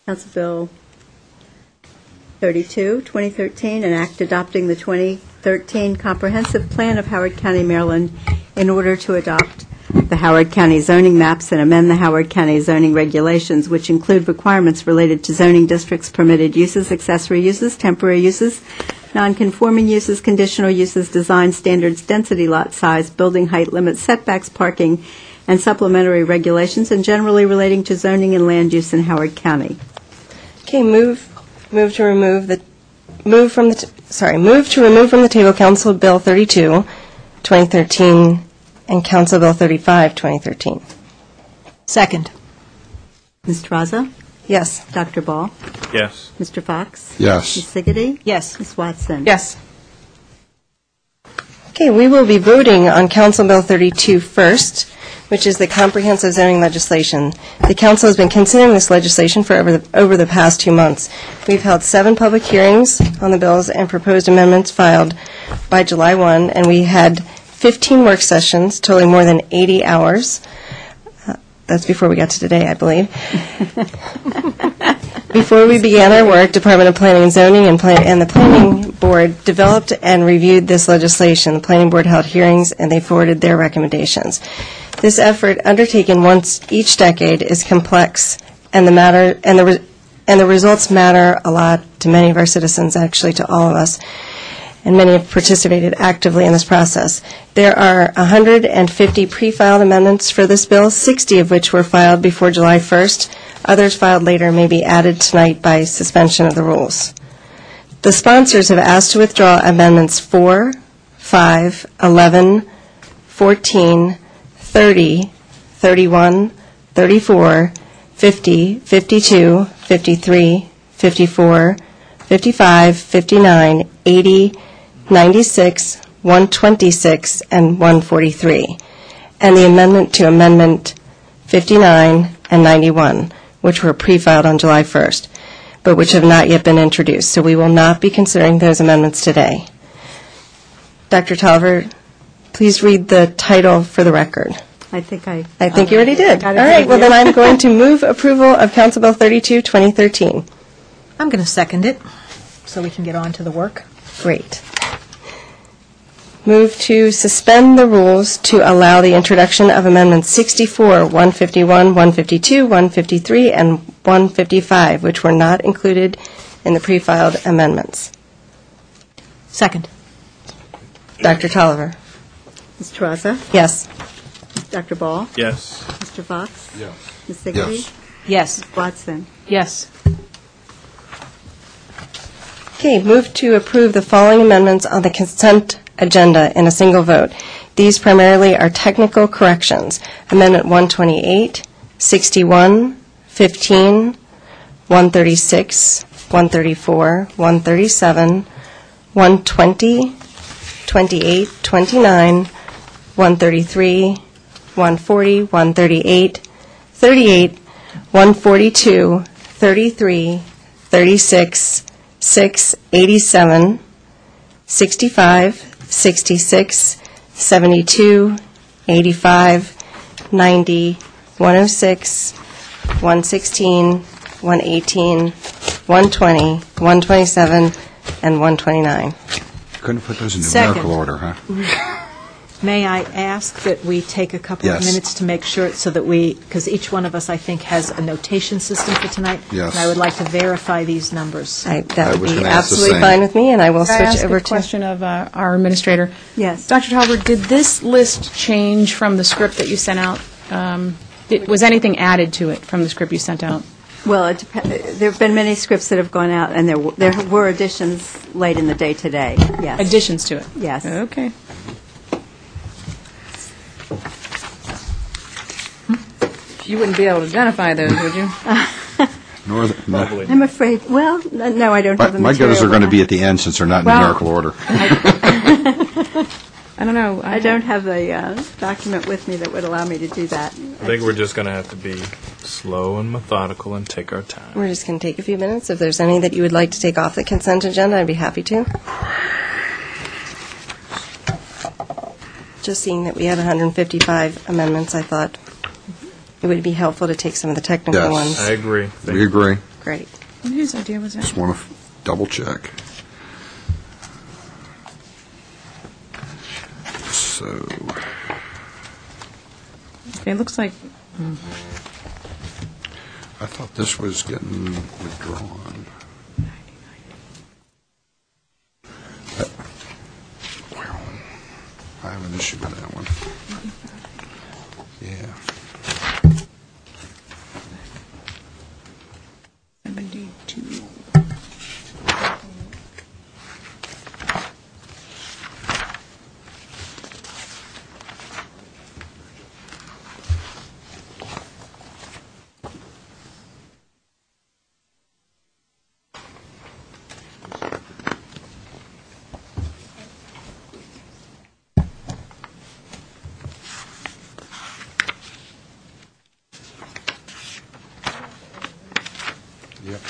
Council Bill 32, 2013, an act adopting the 2013 Comprehensive Plan of Howard County, Maryland, in order to adopt the Howard County zoning maps and amend the Howard County zoning regulations, which include requirements related to zoning districts, permitted uses, accessory uses, temporary uses, non-conforming uses, conditional uses, design standards, density, lot size, building height limits, setbacks, parking, and supplementary regulations, and generally relating to zoning and land use in Howard County. Okay, move to remove from the table Council Bill 32, 2013, and Council Bill 35, 2013. Second. Ms. Terrazza? Yes. Dr. Ball? Yes. Mr. Fox? Yes. Ms. Siggety? Yes. Ms. Watson? Yes. Okay, we will be voting on Council Bill 32 first, which is the comprehensive zoning legislation. The council has been considering this legislation for over the past 2 months. We've held 7 public hearings on the bills and proposed amendments filed by July 1, and we had 15 work sessions totaling more than 80 hours. That's before we got to today, I believe. Before we began our work, Department of Planning and Zoning and the Planning Board developed and reviewed this legislation. The Planning Board held hearings, and they forwarded their recommendations. This effort, undertaken once each decade, is complex, and the results matter a lot to many of our citizens, actually to all of us, and many have participated actively in this process. There are 150 pre-filed amendments for this bill, 60 of which were filed before July 1st. Others filed later may be added tonight by suspension of the rules. The sponsors have asked to withdraw amendments 4, 5, 11, 14, 30, 31, 34, 50, 52, 53, 54, 55, 59, 80, 96, 126, and 143, and the amendment to Amendment 59 and 91, which were pre-filed on July 1st, but which have not yet been introduced. So we will not be considering those amendments today. Dr. Tolliver, please read the title for the record. I think you already did. All right, well then I'm going to move approval of Council Bill 32, 2013. I'm going to second it so we can get on to the work. Great. Move to suspend the rules to allow the introduction of Amendments 64, 151, 152, 153, and 155, which were not included in the pre-filed amendments. Second. Dr. Tolliver. Ms. Terrazza? Yes. Dr. Ball? Yes. Mr. Fox? Yes. Ms. Siggety? Yes. Yes. Ms. Watson? Yes. Okay, move to approve the following amendments on the consent agenda in a single vote. These primarily are technical corrections. Amendment 128, 61, 15, 136, 134, 137, 120, 28, 29, 133, 140, 138, 38, 142, 33, 36, 6, 87, 65, 66, 72, 85, 90, 106, 116, 118, 120, 127, and 129. Couldn't put those in Second. numerical order, huh? May I ask that we take a couple of Yes. minutes to make sure, so that because each one of us, I think, has a notation system for tonight. Yes. And I would like to verify these numbers. That would was be gonna ask the absolutely same. fine with me, and I will Could I switch ask over a to... question of our administrator? Yes. Dr. Tolliver, did this list change from the script that you sent out? Was anything added to it from the script you sent out? Well, there have been many scripts that have gone out, and there were additions late in the day today, yes. Additions to it? Yes. Okay. You wouldn't be able to identify those, would you? Probably. I'm afraid, well, no, I don't have the My material. guesses are going to be at the end since they're not in Well- numerical order. I don't know. I don't have the document with me that would allow me to do that. I think we're just going to have to be slow and methodical and take our time. We're just going to take a few minutes. If there's any that you would like to take off the consent agenda, I'd be happy to. Just seeing that we had 155 amendments, I thought it would be helpful to take some of the technical Yes. ones. I agree. We agree. Great. And whose idea was Just that? want to double check. So, Okay, it looks like, I thought this was getting withdrawn. Well, I have an issue with that one. Yeah. 72. Yep.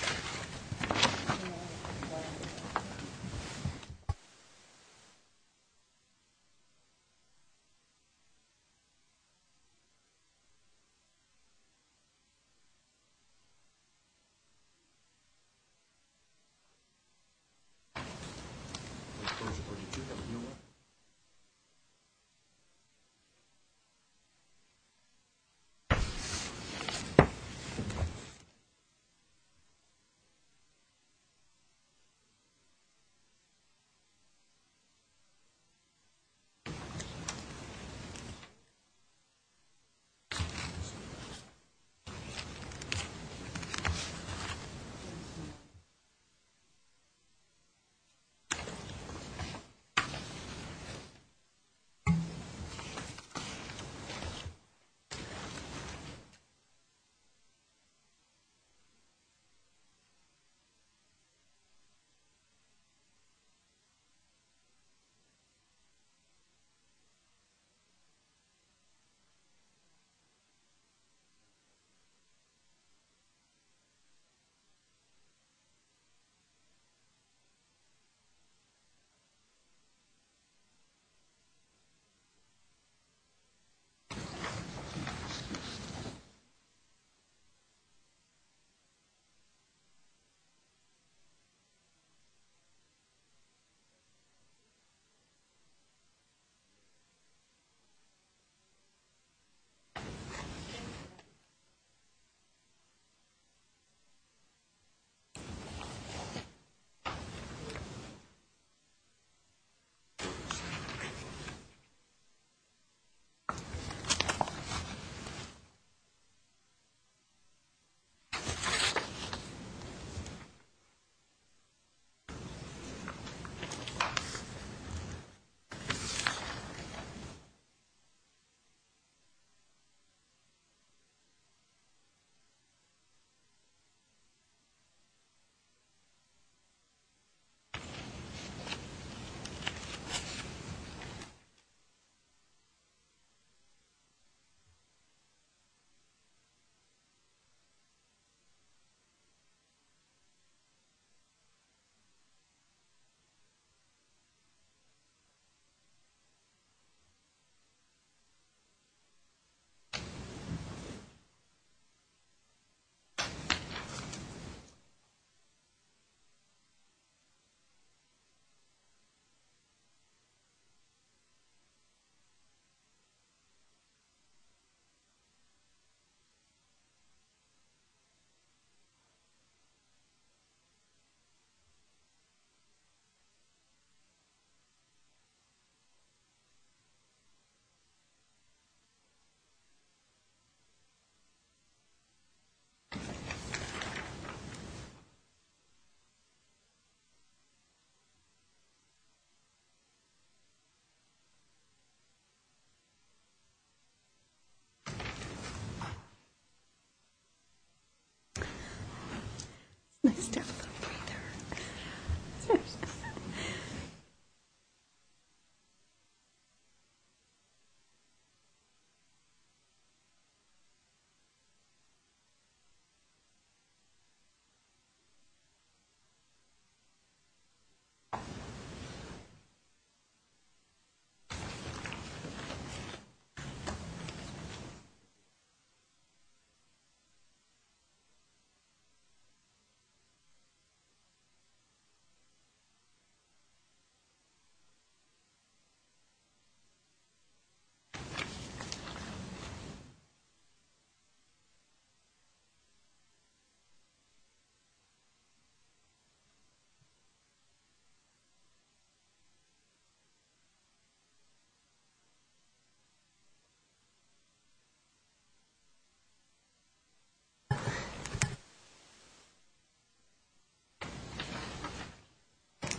Nice to have a little breather.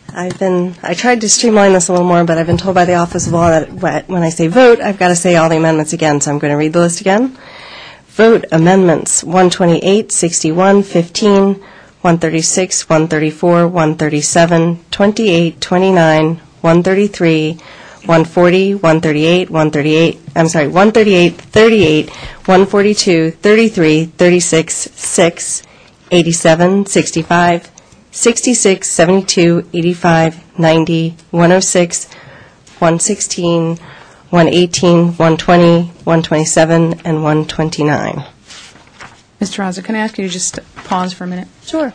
I tried to streamline this a little more, but I've been told by the Office of Law that when I say vote, I've got to say all the amendments again, so I'm going to read the list again. Vote amendments 128, 61, 15, 136, 134, 137, 28, 29, 133, 140, 138, 138, 38, 142, 33, 36, 6, 87, 65, 66, 72, 85, 90, 106, 116, 118, 120, 127, and 129. Mr. Raza, can I ask you to just pause for a minute? Sure.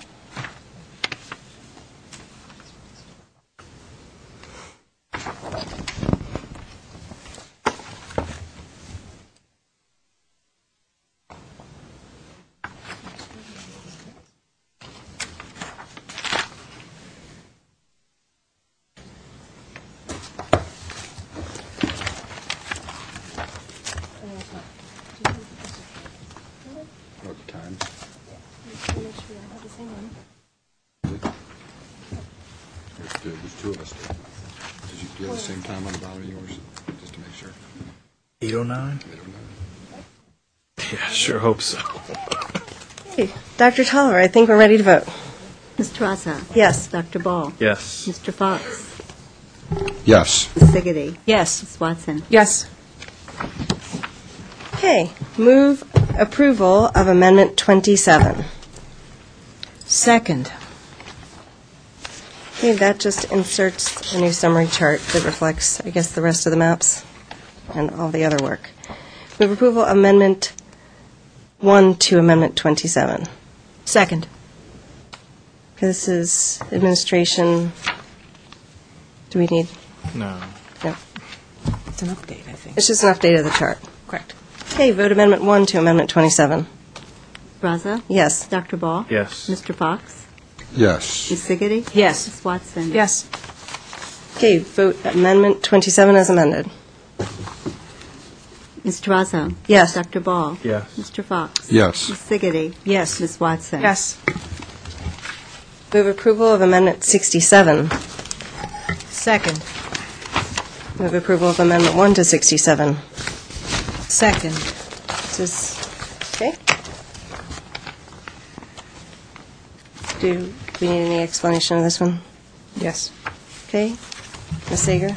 What times? There's two of us. Did you have the same time on the bottom of yours, just to make sure? 809? 809. Yeah, sure hope so. Hey, Dr. Tolliver, I think we're ready to vote. Ms. Tarassa? Yes. Dr. Ball? Yes. Mr. Fox? Yes. Ms. Siggety? Yes. Ms. Watson? Yes. Okay, move approval of Amendment 27. Second. Okay, that just inserts a new summary chart that reflects, I guess, the rest of the maps and all the other work. Move approval of Amendment 1 to Amendment 27. Second. This is administration. Do we need? No. No. It's an update, I think. It's just an update of the chart. Correct. Okay, vote Amendment 1 to Amendment 27. Raza? Yes. Dr. Ball? Yes. Mr. Fox? Yes. Ms. Siggety? Yes. Ms. Watson? Yes. Okay, vote Amendment 27 as amended. Ms. Tarassa? Yes. Dr. Ball? Yes. Mr. Fox? Yes. Ms. Siggety? Yes. Ms. Watson? Yes. Move approval of Amendment 67. Second. Move approval of Amendment 1 to 67. Second. This is, okay. Do we need any explanation of this one? Yes. Okay. Ms. Sager?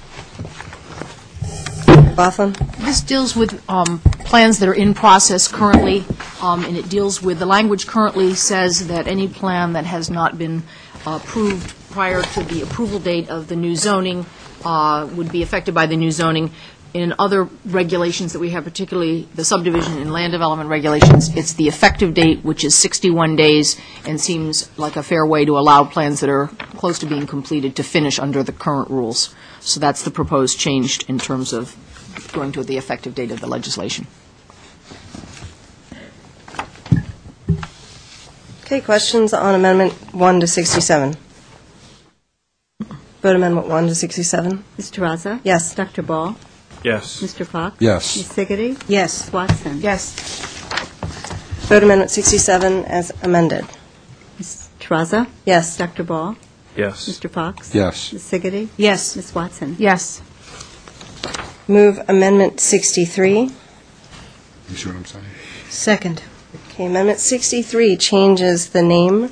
Baughlan? This deals with plans that are in process currently, and it deals with, the language currently says that any plan that has not been approved prior to the approval date of the new zoning would be affected by the new zoning. In other regulations that we have, particularly the subdivision and land development regulations, it's the effective date, which is 61 days, and seems like a fair way to allow plans that are close to being completed to finish under the current rules. So that's the proposed change in terms of going to the effective date of the legislation. Okay, questions on Amendment 1 to 67? Vote Amendment 1 to 67. Ms. Tarassa? Yes. Dr. Ball? Yes. Mr. Fox? Yes. Ms. Siggety? Yes. Ms. Watson? Yes. Vote Amendment 67 as amended. Ms. Tarassa? Yes. Dr. Ball? Yes. Mr. Fox? Yes. Ms. Siggety? Yes. Ms. Watson? Yes. Move Amendment 63. You see what I'm saying? Second. Okay, Amendment 63 changes the name.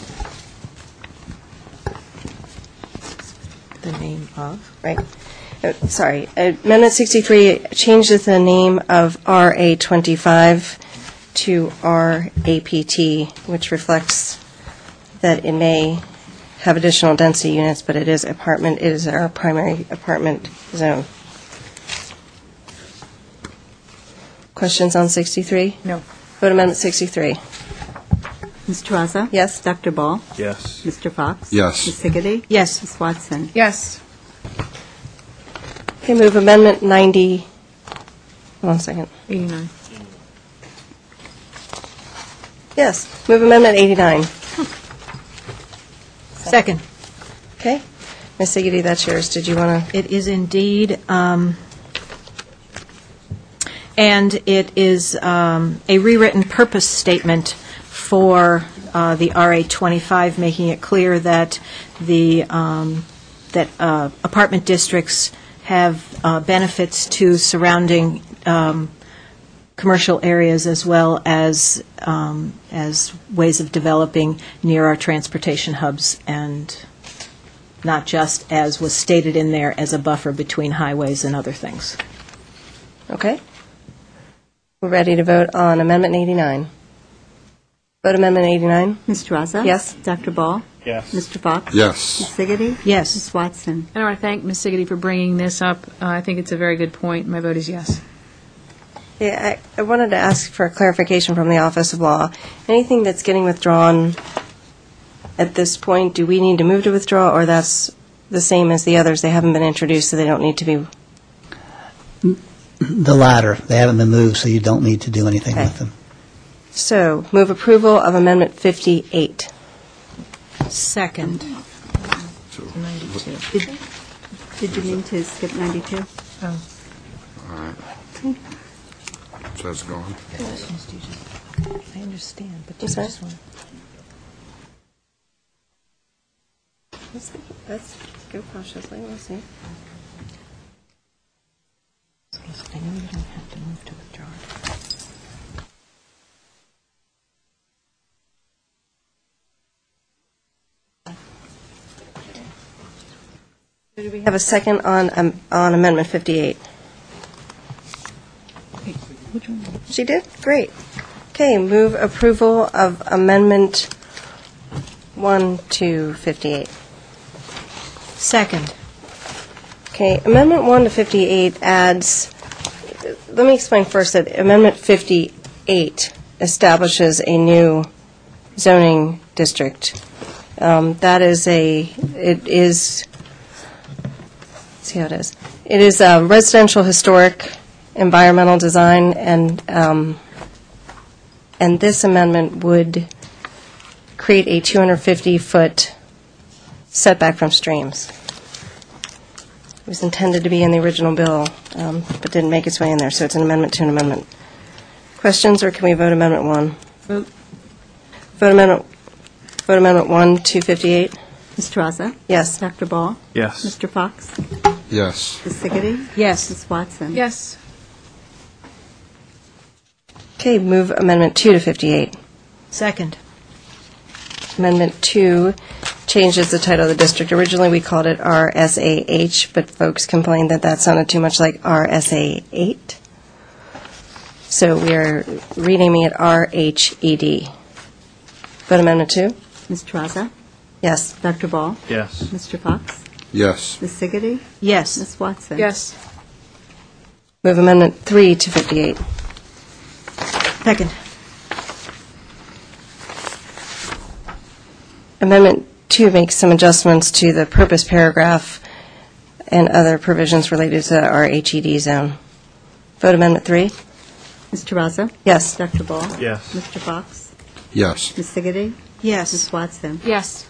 The name of? Right. Sorry. Amendment 63 changes the name of RA25 to RAPT, which reflects that it may have additional density units, but it is apartment. It is our primary apartment zone. Questions on 63? No. Vote Amendment 63. Ms. Tarassa? Yes. Dr. Ball? Yes. Mr. Fox? Yes. Ms. Siggety? Yes. Ms. Watson? Yes. Okay, move Amendment 90. 1 second. 89. Yes, move Amendment 89. Second. Okay. Ms. Siggety, that's yours. Did you want to? It is indeed, and it is a rewritten purpose statement for the RA25, making it clear that apartment districts have benefits to surrounding commercial areas as well as ways of developing near our transportation hubs, and not just, as was stated in there, as a buffer between highways and other things. Okay. We're ready to vote on Amendment 89. Vote Amendment 89. Ms. Raza? Yes. Dr. Ball? Yes. Mr. Fox? Yes. Ms. Siggety? Yes. Ms. Watson? And I want to thank Ms. Siggety for bringing this up. I think it's a very good point. My vote is yes. Yeah, I wanted to ask for a clarification from the Office of Law. Anything that's getting withdrawn at this point, do we need to move to withdraw, or that's the same as the others? They haven't been introduced, so they don't need to be. The latter. They haven't been moved, so you don't need to do anything with them. So, move approval of Amendment 58. Second. So, 92. Did you mean to skip 92? all right. So that's gone. I understand, but you just want... Let's go cautiously. We'll see. I know you don't have to move to withdraw. Do we have a second on Amendment 58? She did? Great. Okay, move approval of Amendment 1 to 58. Second. Okay, Amendment 1 to 58 adds, let me explain first that Amendment 58 establishes a new zoning district. That is it is, let's see how it is. It is residential, historic, environmental design, and this amendment would create a 250-foot setback from streams. It was intended to be in the original bill, but didn't make its way in there, so it's an amendment to an amendment. Questions, or can we vote Amendment 1? Vote. Vote Amendment 1 to 58? Mr. Raza? Yes. Dr. Ball? Yes. Mr. Fox? Yes. Ms. Siggety? Yes. Ms. Watson? Yes. Okay, move Amendment 2 to 58. Second. Amendment 2 changes the title of the district. Originally, we called it RSAH, but folks complained that that sounded too much like RSA 8. So we are renaming it RHED. Vote Amendment 2? Mr. Raza? Yes. Dr. Ball? Yes. Mr. Fox? Yes. Ms. Siggety? Yes. Ms. Watson? Yes. Move Amendment 3 to 58. Second. Amendment 2 makes some adjustments to the purpose paragraph and other provisions related to our HED zone. Vote Amendment 3? Mr. Raza? Yes. Dr. Ball? Yes. Mr. Fox? Yes. Ms. Siggety? Yes. Ms. Watson? Yes.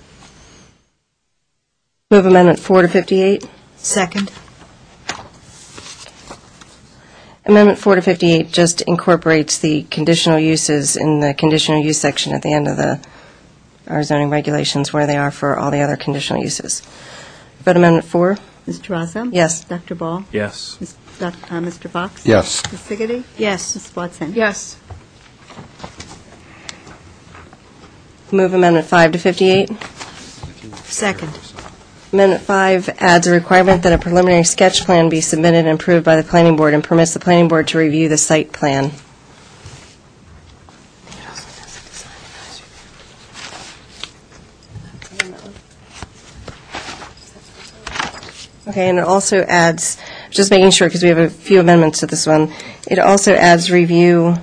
Move Amendment 4 to 58. Second. Amendment 4 to 58 just incorporates the conditional uses in the conditional use section at the end of our zoning regulations where they are for all the other conditional uses. Vote Amendment 4? Mr. Raza? Yes. Dr. Ball? Yes. Mr. Fox? Yes. Ms. Siggety? Yes. Ms. Watson? Yes. Move Amendment 5 to 58. Second. Amendment 5 adds a requirement that a preliminary sketch plan be submitted and approved by the planning board and permits the planning board to review the site plan. Okay, and it also adds, just making sure because we have a few amendments to this one, it also adds review.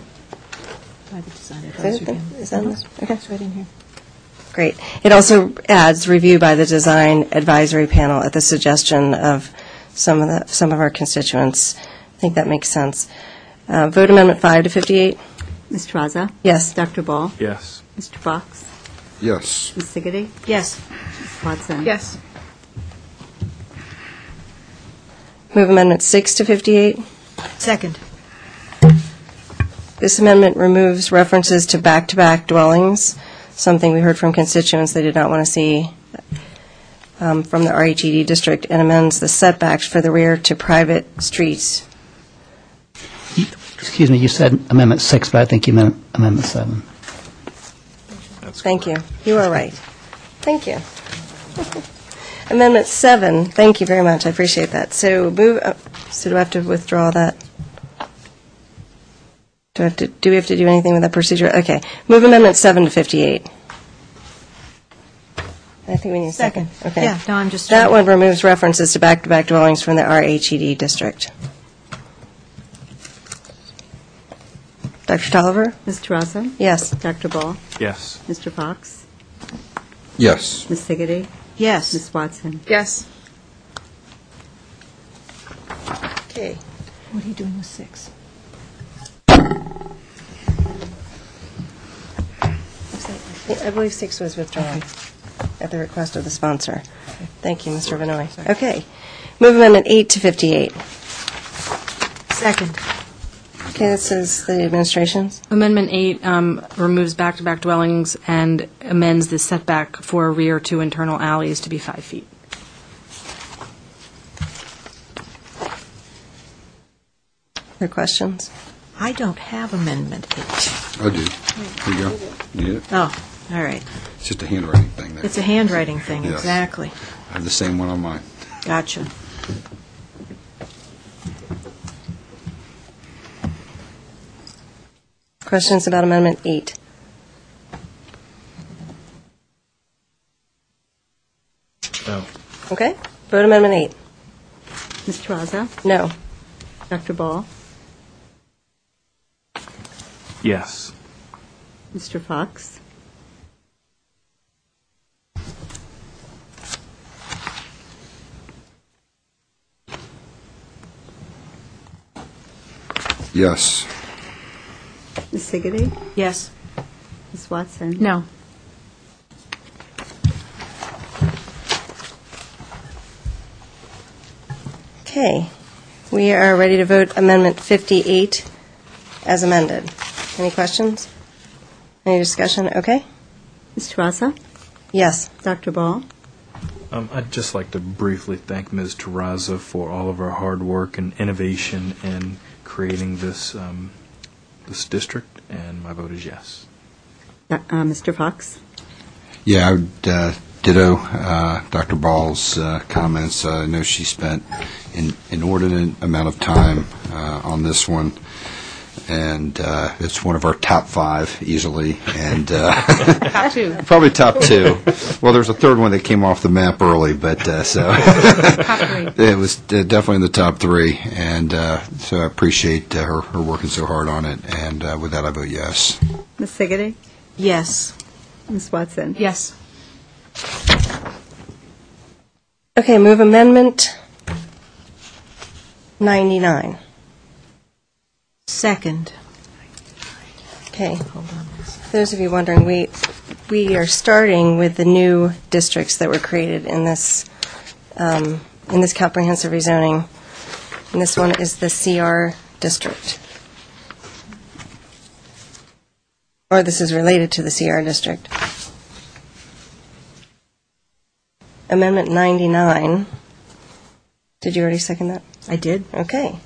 Is that in this? Okay. It's right in here. Great. It also adds review by the design advisory panel at the suggestion of some of our constituents. I think that makes sense. Vote Amendment 5 to 58. Mr. Raza? Yes. Dr. Ball? Yes. Mr. Fox? Yes. Ms. Siggety? Yes. Ms. Watson? Yes. Move Amendment 6 to 58. Second. This amendment removes references to back-to-back dwellings, something we heard from constituents they did not want to see from the RHED district, and amends the setbacks for the rear to private streets. Excuse me, you said Amendment 6, but I think you meant Amendment 7. Thank you. You are right. Thank you. Amendment 7, thank you very much. I appreciate that. So so do I have to withdraw that? Do we have to do anything with that procedure? Okay. Move Amendment 7 to 58. I think we need a second. Okay. Yeah, no, I'm just. That one removes references to back-to-back dwellings from the RHED district. Dr. Tolliver? Ms. Tarrazza? Yes. Dr. Ball? Yes. Mr. Fox? Yes. Ms. Siggety? Yes. Ms. Watson? Yes. Okay. What are you doing with 6? I believe 6 was withdrawn at the request of the sponsor. Thank you, Mr. Vinoy. Okay. Move Amendment 8 to 58. Second. Okay, this is the administration's. Amendment 8 removes back-to-back dwellings and amends the setback for rear to internal alleys to be 5 feet. Other questions? I don't have Amendment 8. I do. Here you go. Need it? Oh, all right. It's just a handwriting thing there. It's a handwriting thing, Yes. exactly. I have the same one on mine. Gotcha. Questions about Amendment 8? No. Okay. Vote Amendment 8. Ms. Tarrazza? No. Dr. Ball? Yes. Mr. Fox? Yes. Ms. Siggety? Yes. Ms. Watson? No. Okay. We are ready to vote Amendment 58 as amended. Any questions? Any discussion? Okay. Ms. Tarrazza? Yes. Dr. Ball? I'd just like to briefly thank Ms. Tarrazza for all of her hard work and innovation in creating this this district, and my vote is yes. Mr. Fox? Yeah, I would ditto Dr. Ball's comments. I know she spent an inordinate amount of time on this one, and it's one of our top 5 easily, and Top 2. probably top 2. Well, there's a third one that came off the map early, but so Top 3. it was definitely in the top 3, and so I appreciate her working so hard on it, and with that I vote yes. Ms. Siggety? Yes. Ms. Watson? Yes. Okay, move Amendment 99. Second. Okay. Hold on. Those of you wondering, we are starting with the new districts that were created in this comprehensive rezoning. And this one is the CR district. Or this is related to the CR district. Amendment 99. Did you already second that? I did. Okay.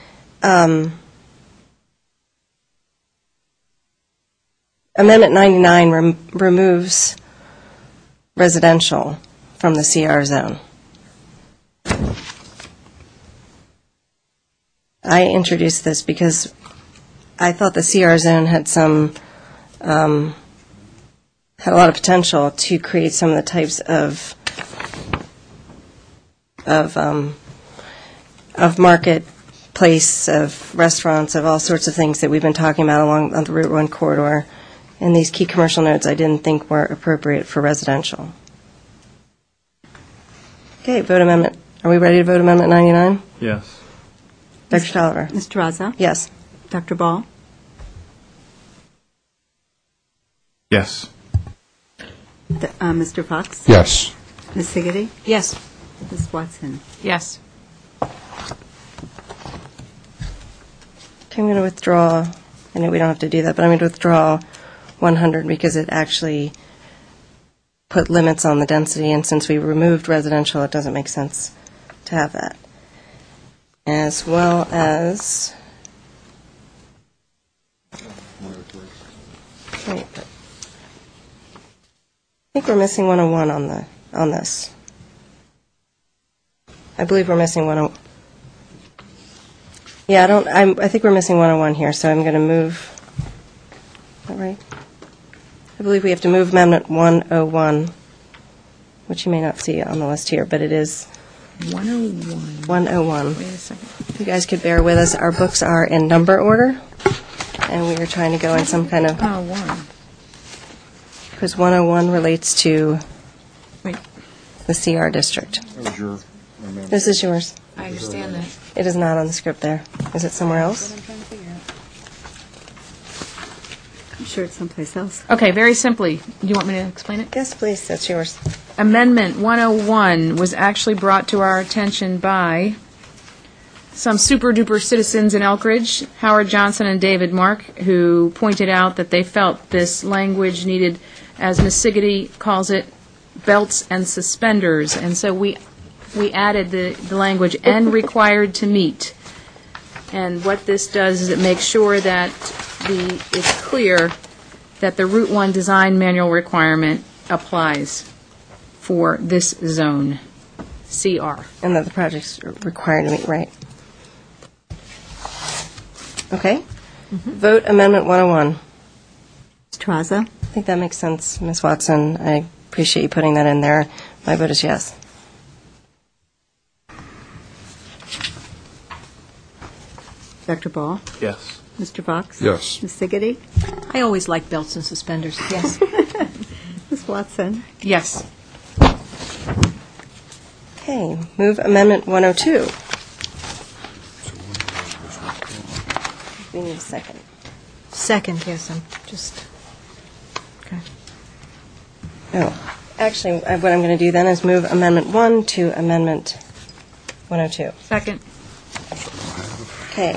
Amendment 99 removes residential from the CR zone. I introduced this because I thought the CR zone had had a lot of potential to create some of the types of marketplace, of restaurants, of all sorts of things that we've been talking about along on the Route 1 corridor. And these key commercial nodes I didn't think were appropriate for residential. Okay, vote amendment. Are we ready to vote Amendment 99? Yes. Dr. Tolliver? Ms. Tarrazza? Yes. Dr. Ball? Yes. Mr. Fox? Yes. Ms. Siggety? Yes. Ms. Watson? Yes. Okay, I'm going to withdraw I know we don't have to do that, but I'm going to withdraw 100 because it actually put limits on the density, and since we removed residential, it doesn't make sense to have that. As well as... Wait, I think we're missing 101 on this. I believe we're missing 101. Yeah, I think we're missing 101 here, so I'm going to move. Is that right? I believe we have to move Amendment 101, which you may not see on the list here, but it is 101. 101. Wait a second. If you guys could bear with us, our books are in number order, and we are trying to go in some kind of, 101. because 101 relates to Wait. the CR district. This is yours. I understand that. It is not on the script there. Is it somewhere else? I'm sure it's someplace else. Okay, very simply, do you want me to explain it? Yes, please, that's yours. Amendment 101 was actually brought to our attention by some super-duper citizens in Elkridge, Howard Johnson and David Mark, who pointed out that they felt this language needed, as Ms. Siggety calls it, belts and suspenders. And so we added the language, "and required to meet." And what this does is it makes sure that it's clear that the Route 1 design manual requirement applies for this zone, CR. And that the project's required to meet, right? Okay. Vote Amendment 101. Ms. Traza? I think that makes sense, Ms. Watson. I appreciate you putting that in there. My vote is yes. Dr. Ball? Yes. Mr. Fox? Yes. Ms. Siggety? I always like belts and suspenders, yes. Ms. Watson? Yes. Okay, move Amendment 102. We need a second. Second, yes, I'm just, okay. Oh, actually, what I'm going to do then is move Amendment 1 to Amendment 102. Second. Okay.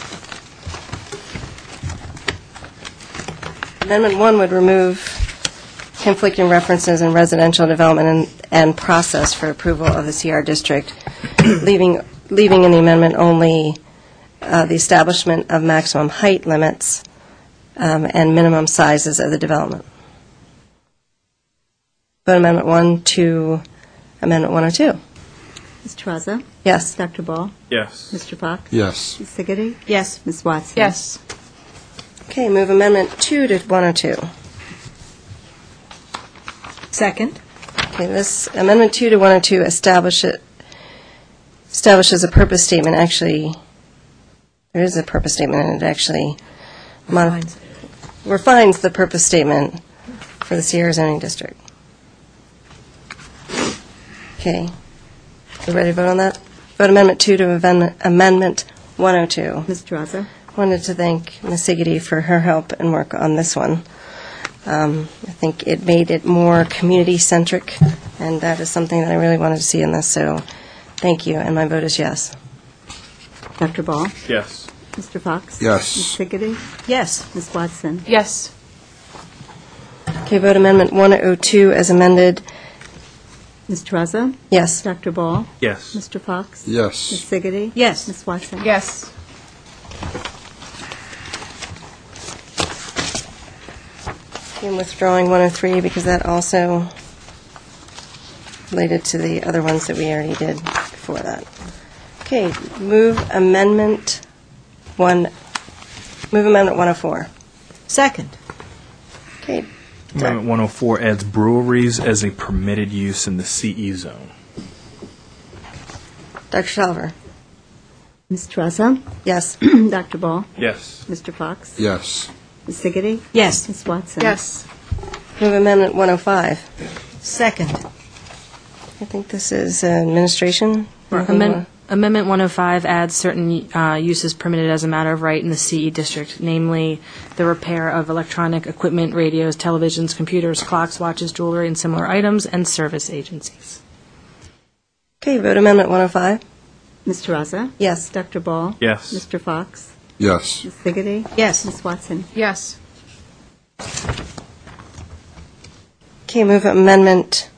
Amendment 1 would remove conflicting references in residential development and process for approval of the CR district, leaving in the amendment only the establishment of maximum height limits and minimum sizes of the development. Vote Amendment 1 to Amendment 102. Ms. Traza? Yes. Dr. Ball? Yes. Mr. Fox? Yes. Ms. Siggety? Yes. Ms. Watson? Yes. Okay, move Amendment 2 to 102. Second? Okay, this Amendment 2 to 102 establishes a purpose statement. Actually, there is a purpose statement, and it actually refines the purpose statement for the Sierra zoning district. Okay. You ready to vote on that? Vote Amendment 2 to Amendment 102. Ms. Traza? Wanted to thank Ms. Siggety for her help and work on this one. I think it made it more community-centric, and that is something that I really wanted to see in this, so thank you, and my vote is yes. Dr. Ball? Yes. Mr. Fox? Yes. Ms. Siggety? Yes. Ms. Watson? Yes. Okay, vote Amendment 102 as amended. Ms. Traza? Yes. Dr. Ball? Yes. Mr. Fox? Yes. Ms. Siggety? Yes. Ms. Watson? Yes. I'm withdrawing 103 because that also related to the other ones that we already did before that. Okay, move Amendment 104. Second? Okay, Amendment 104 adds breweries as a permitted use in the CE zone. Dr. Salver. Ms. Traza? Yes. Dr. Ball? Yes. Mr. Fox? Yes. Ms. Siggety? Yes. Ms. Watson? Yes. Move Amendment 105. Second? I think this is administration. Amendment 105 adds certain uses permitted as a matter of right in the CE district, namely the repair of electronic equipment, radios, televisions, computers, clocks, watches, jewelry, and similar items, and service agencies. Okay, vote Amendment 105. Ms. Traza? Yes. Dr. Ball? Yes. Mr. Fox? Yes. Ms. Siggety. Yes. Ms. Watson. Yes. Okay, move amendment.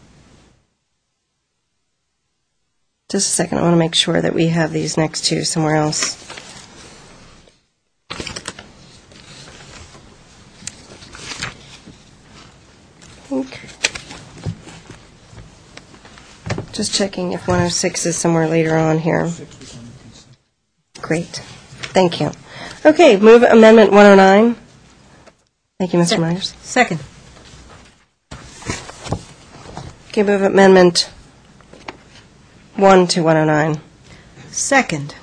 Just a second, I want to make sure that we have these next two somewhere else. Just checking if 106 is somewhere later on here. Great. Thank you. Okay, move amendment 109. Thank you, Mr. Myers. Second. Okay, move amendment 1 to 109. Second.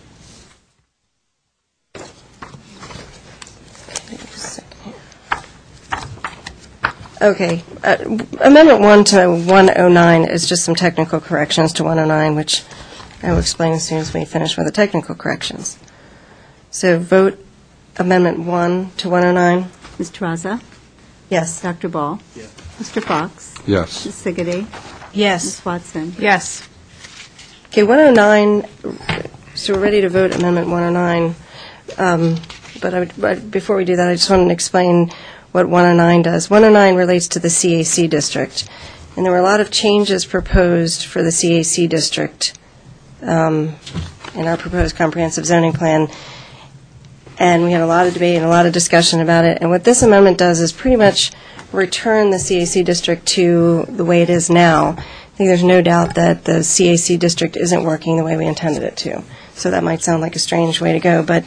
Okay, amendment 1 to 109 is just some technical corrections to 109, which I will explain as soon as we finish with the technical corrections. So vote amendment 1 to 109. Ms. Tarrazza. Yes. Dr. Ball. Yes. Mr. Fox. Yes. Ms. Siggety. Yes. Ms. Watson. Yes. Okay, 109, so we're ready to vote amendment 109. But before we do that, I just wanted to explain what 109 does. 109 relates to the CAC district, and there were a lot of changes proposed for the CAC district in our proposed comprehensive zoning plan, and we had a lot of debate and a lot of discussion about it. And what this amendment does is pretty much return the CAC district to the way it is now. I think there's no doubt that the CAC district isn't working the way we intended it to. So that might sound like a strange way to go, but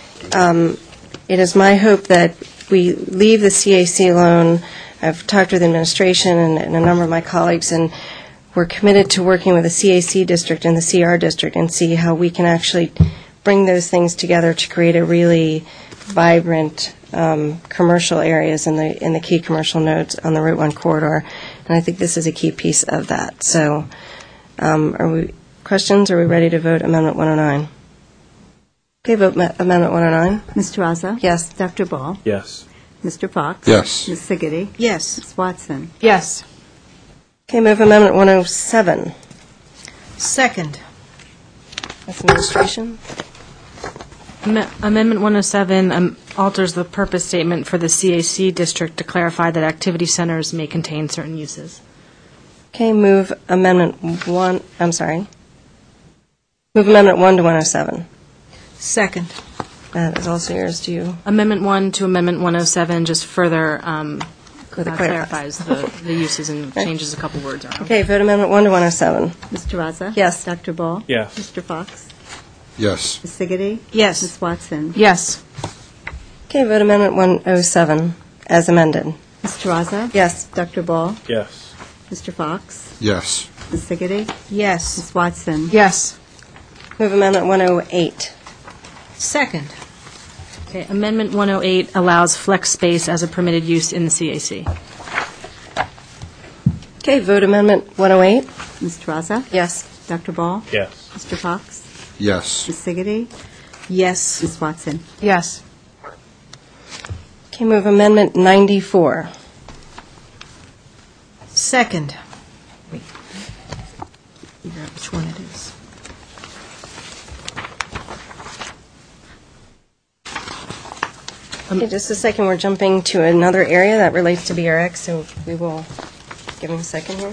it is my hope that we leave the CAC alone. I've talked with administration and a number of my colleagues, and we're committed to working with the CAC district and the CR district and see how we can actually bring those things together to create a really vibrant commercial areas in the key commercial nodes on the Route 1 corridor. And I think this is a key piece of that. So questions? Are we ready to vote Amendment 109? Okay, vote Amendment 109. Ms. Tarrazza. Yes. Dr. Ball. Yes. Mr. Fox. Yes. Ms. Siggety. Yes. Ms. Watson. Yes. Okay, move Amendment 107. Second. That's administration. Amendment 107 alters the purpose statement for the CAC district to clarify that activity centers may contain certain uses. Okay, move Amendment 1, I'm sorry. Move Amendment 1 to 107. Second. That is also yours. Do you? Amendment 1 to Amendment 107 just further clarifies. clarifies the uses and changes a couple words around. Okay, vote Amendment 1 to 107. Ms. Tarrazza. Yes. Dr. Ball. Yes. Mr. Fox. Yes. Ms. Siggety. Yes. Ms. Watson. Yes. Okay, vote Amendment 107 as amended. Ms. Tarrazza. Yes. Dr. Ball. Yes. Mr. Fox. Yes. Ms. Siggety. Yes. Ms. Watson. Yes. Move Amendment 108. Second. Okay, Amendment 108 allows flex space as a permitted use in the CAC. Okay, vote Amendment 108. Ms. Tarrazza. Yes. Dr. Ball. Yes. Mr. Fox. Yes. Ms. Siggety. Yes. Ms. Watson. Yes. Okay, move Amendment 94. Second. Wait. Figure out which one it is. Okay, just a second, we're jumping to another area that relates to BRX, so we will give him a second here.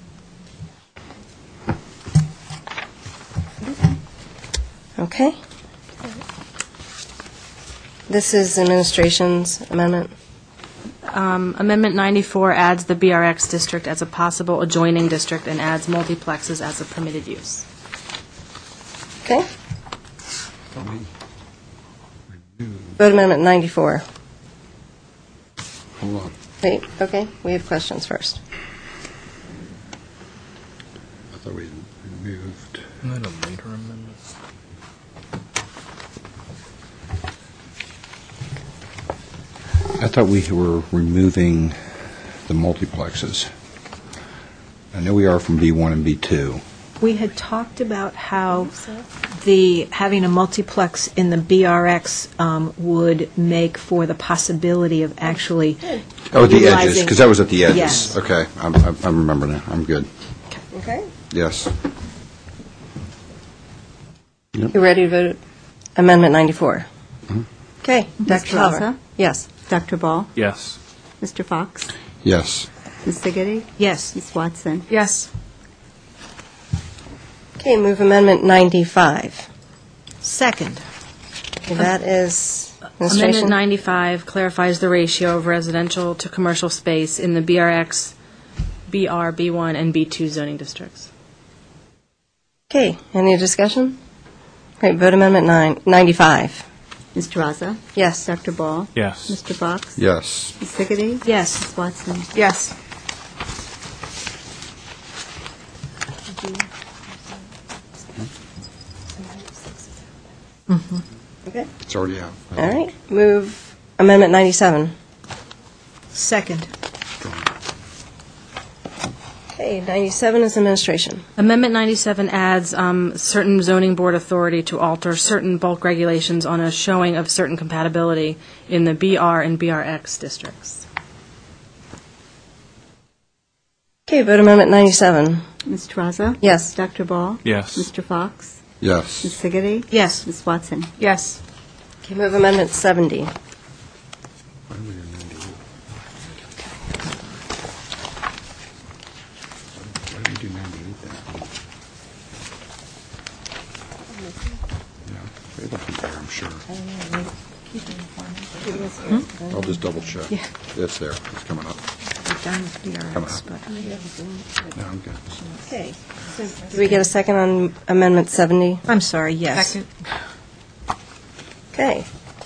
Okay. This is administration's amendment. Amendment 94 adds the BRX district as a possible adjoining district and adds multiplexes as a permitted use. Okay. Vote Amendment 94. Hold on. Wait, okay, we have questions first. I thought we moved. Isn't that a later amendment? I thought we were removing the multiplexes. I know we are from B1 and B2. We had talked about how having a multiplex in the BRX would make for the possibility of actually Oh, the edges, utilizing- because that was at the edges. Yes. Okay, I remember now. I'm good. Okay. Yes. You ready to vote Amendment 94. Okay, Ms. Dr. Halver. Plaza? Yes. Dr. Ball? Yes. Mr. Fox? Yes. Ms. Siggety? Yes. Ms. Watson? Yes. Okay, move Amendment 95. Second. Okay, that is Amendment administration. 95 clarifies the ratio of residential to commercial space in the BRX, BR, B1, and B2 zoning districts. Okay, any discussion? Great, vote Amendment 95. Ms. Tarrazza? Yes. Dr. Ball? Yes. Mr. Fox? Yes. Ms. Siggety? Yes. Ms. Watson? Yes. Okay. It's already out. All right, move Amendment 97. Second. Okay, 97 is administration. Amendment 97 adds certain zoning board authority to alter certain bulk regulations on a showing of certain compatibility in the BR and BRX districts. Okay, vote Amendment 97. Ms. Tarrazza? Yes. Dr. Ball? Yes. Mr. Fox? Yes. Ms. Siggety? Yes. Ms. Watson? Yes. Okay, move Amendment 70. Why did we do 98 then? Yeah, it'll be there, I'm sure. I'll just double check. It's there, it's coming up. Coming up. No, I'm good. Okay. Do we get a second on Amendment 70? I'm sorry, yes. Second. Okay.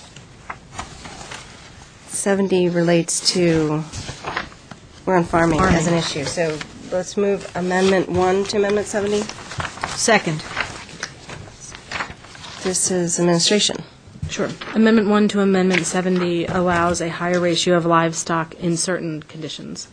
70 relates to, we're on farming as an issue, so let's move Amendment 1 to Amendment 70. Second. This is administration. Sure. Amendment 1 to Amendment 70 allows a higher ratio of livestock in certain conditions.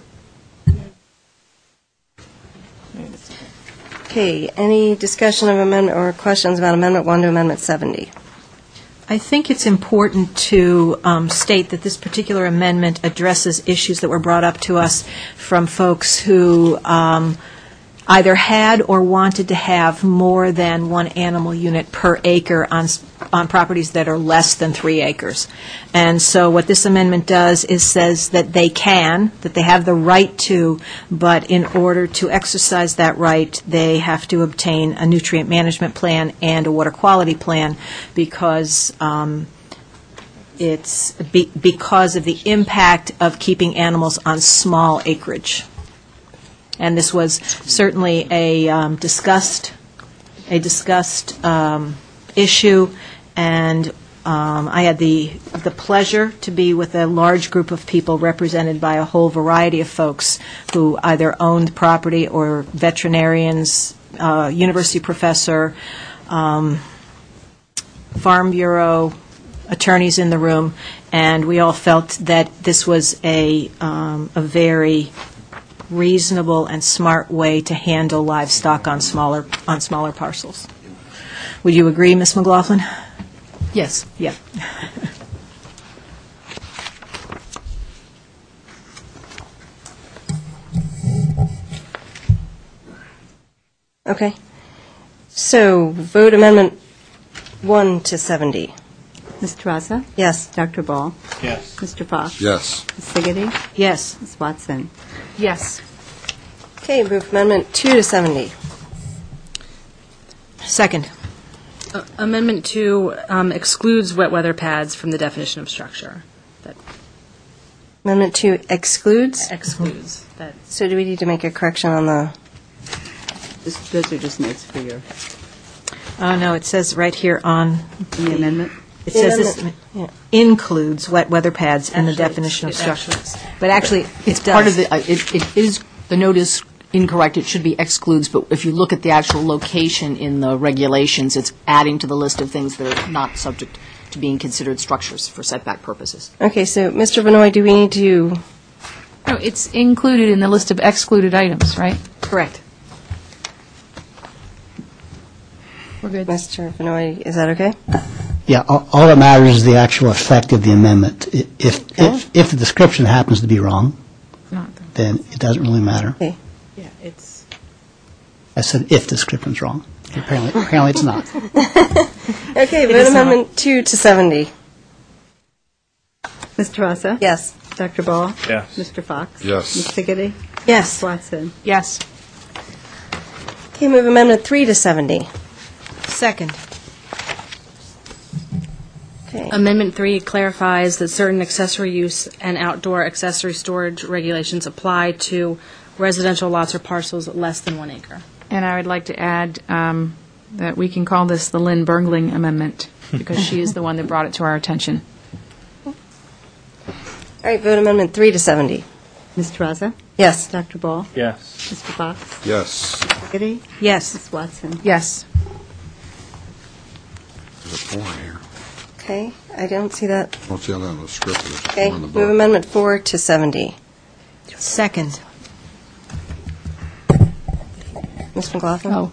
Okay, any discussion of amendment or questions about Amendment 1 to Amendment 70? I think it's important to state that this particular amendment addresses issues that were brought up to us from folks who either had or wanted to have more than one animal unit per acre on properties that are less than 3 acres. And so what this amendment does is says that they can, that they have the right to, but in order to exercise that right, they have to obtain a nutrient management plan and a water quality plan because it's because of the impact of keeping animals on small acreage. And this was certainly a discussed issue, and I had the pleasure to be with a large group of people represented by a whole variety of folks who either owned property or veterinarians, university professor, Farm Bureau, attorneys in the room, and we all felt that this was a very reasonable and smart way to handle livestock on smaller parcels. Would you agree, Ms. McLaughlin? Yes. Yeah. Okay. So, vote Amendment 1 to 70. Ms. Tarrazza? Yes. Dr. Ball? Yes. Mr. Fox? Yes. Ms. Siggety? Yes. Ms. Watson? Yes. Okay, move Amendment 2 to 70. Second. Amendment 2 excludes wet weather pads from the definition of structure. That Amendment 2 excludes. excludes. That So do we need to make a correction on the, Those are just notes for your Oh, no, it says right here on, the amendment. it says this Yeah. includes wet weather pads in the Actually, definition of it structure. actually- But actually, it It's does. part of the, it is, the note is incorrect, it should be excludes, but if you look at the actual location in the regulations, it's adding to the list of things that are not subject to being considered structures for setback purposes. Okay, so Mr. Benoit, do we need to, No, it's included in the list of excluded items, right? Correct. We're good. Mr. Benoit, is that okay? Yeah, all that matters is the actual effect of the amendment. If the description happens to be wrong, Not then it doesn't really matter. Okay. Yeah, it's. I said if the description's wrong. Apparently it's not. Okay, vote Amendment 2 to 70. Ms. Tarassa? Yes. Dr. Ball? Yes. Mr. Fox? Yes. Ms. Siggety? Yes. Ms. Watson? Yes. Okay, move Amendment 3 to 70. Second. Okay. Amendment 3 clarifies that certain accessory use and outdoor accessory storage regulations apply to residential lots or parcels less than 1 acre. And I would like to add that we can call this the Lynn Bergling Amendment, because she is the one that brought it to our attention. All right, vote Amendment 3 to 70. Ms. Tarassa? Yes. Dr. Ball? Yes. Mr. Fox? Yes. Siggety? Yes. Ms. Watson? Yes. There's a 4 here. Okay, I don't see that. Don't see how that was scripted. There's a 4 Okay, in the move book. Amendment 4 to 70. Second. Ms. McLaughlin? Oh.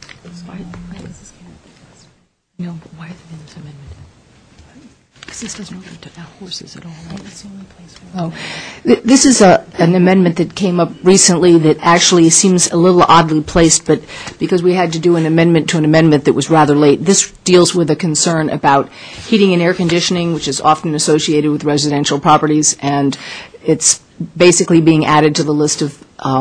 No, but why are they in this amendment? Because this doesn't relate to horses at all, right? That's the only place. This is an amendment that came up recently that actually seems a little oddly placed, but because we had to do an amendment to an amendment that was rather late. This deals with a concern about heating and air conditioning, which is often associated with residential properties, and it's basically being added to the list of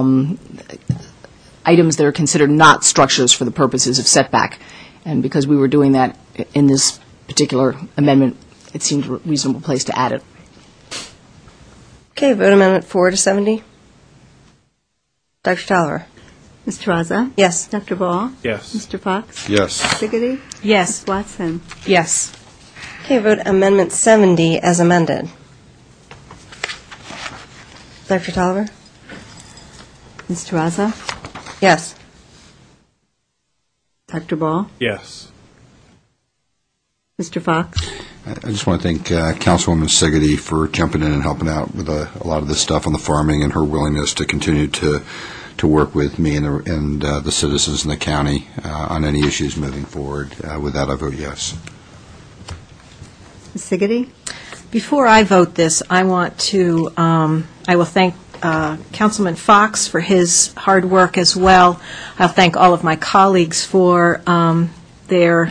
items that are considered not structures for the purposes of setback. And because we were doing that in this particular amendment, it seemed a reasonable place to add it. Okay, vote Amendment 4 to 70. Dr. Tolliver? Ms. Tarassa? Yes. Dr. Ball? Yes. Mr. Fox? Yes. Siggety? Yes. Ms. Watson? Yes. Okay, vote Amendment 70 as amended. Dr. Tolliver? Ms. Tarassa? Yes. Dr. Ball? Yes. Mr. Fox? I just want to thank Councilwoman Siggety for jumping in and helping out with a lot of this stuff on the farming, and her willingness to continue to work with me and the citizens in the county on any issues moving forward. With that, I vote yes. Ms. Siggety? Before I vote this, I will thank Councilman Fox for his hard work as well. I'll thank all of my colleagues for their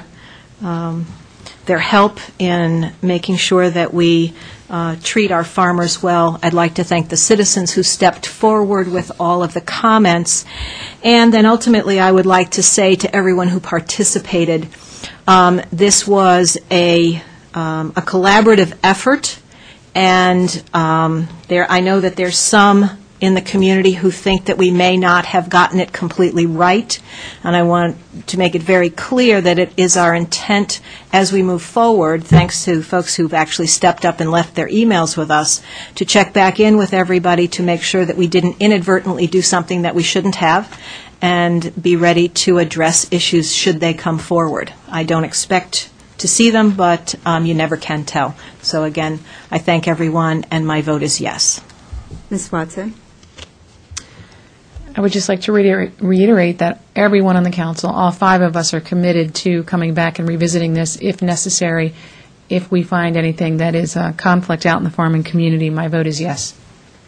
help in making sure that we treat our farmers well. I'd like to thank the citizens who stepped forward with all of the comments. And then ultimately, I would like to say to everyone who participated, this was a collaborative effort. And I know that there's some in the community who think that we may not have gotten it completely right. And I want to make it very clear that it is our intent as we move forward, thanks to folks who've actually stepped up and left their emails with us, to check back in with everybody to make sure that we didn't inadvertently do something that we shouldn't have, and be ready to address issues should they come forward. I don't expect to see them, but you never can tell. So again, I thank everyone, and my vote is yes. Ms. Watson? I would just like to reiterate that everyone on the council, all 5 of us, are committed to coming back and revisiting this if necessary. If we find anything that is a conflict out in the farming community, my vote is yes.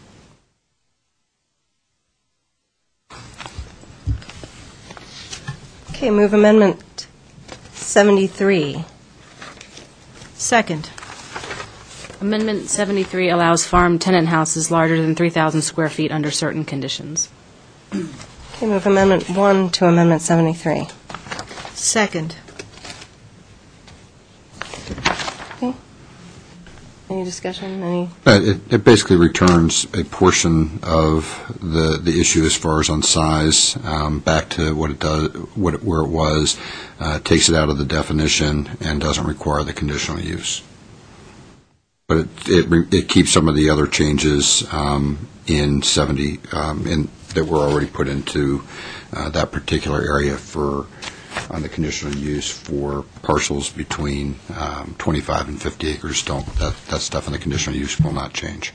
Okay, move Amendment 73. Second. Amendment 73 allows farm tenant houses larger than 3,000 square feet under certain conditions. Okay, move Amendment 1 to Amendment 73. Second. Okay. Any discussion? It basically returns a portion of the issue as far as on size back to what it does, where it was, takes it out of the definition and doesn't require the conditional use. But it keeps some of the other changes in 70 that were already put into that particular area on the conditional use for parcels between 25 and 50 acres. That stuff in the conditional use will not change.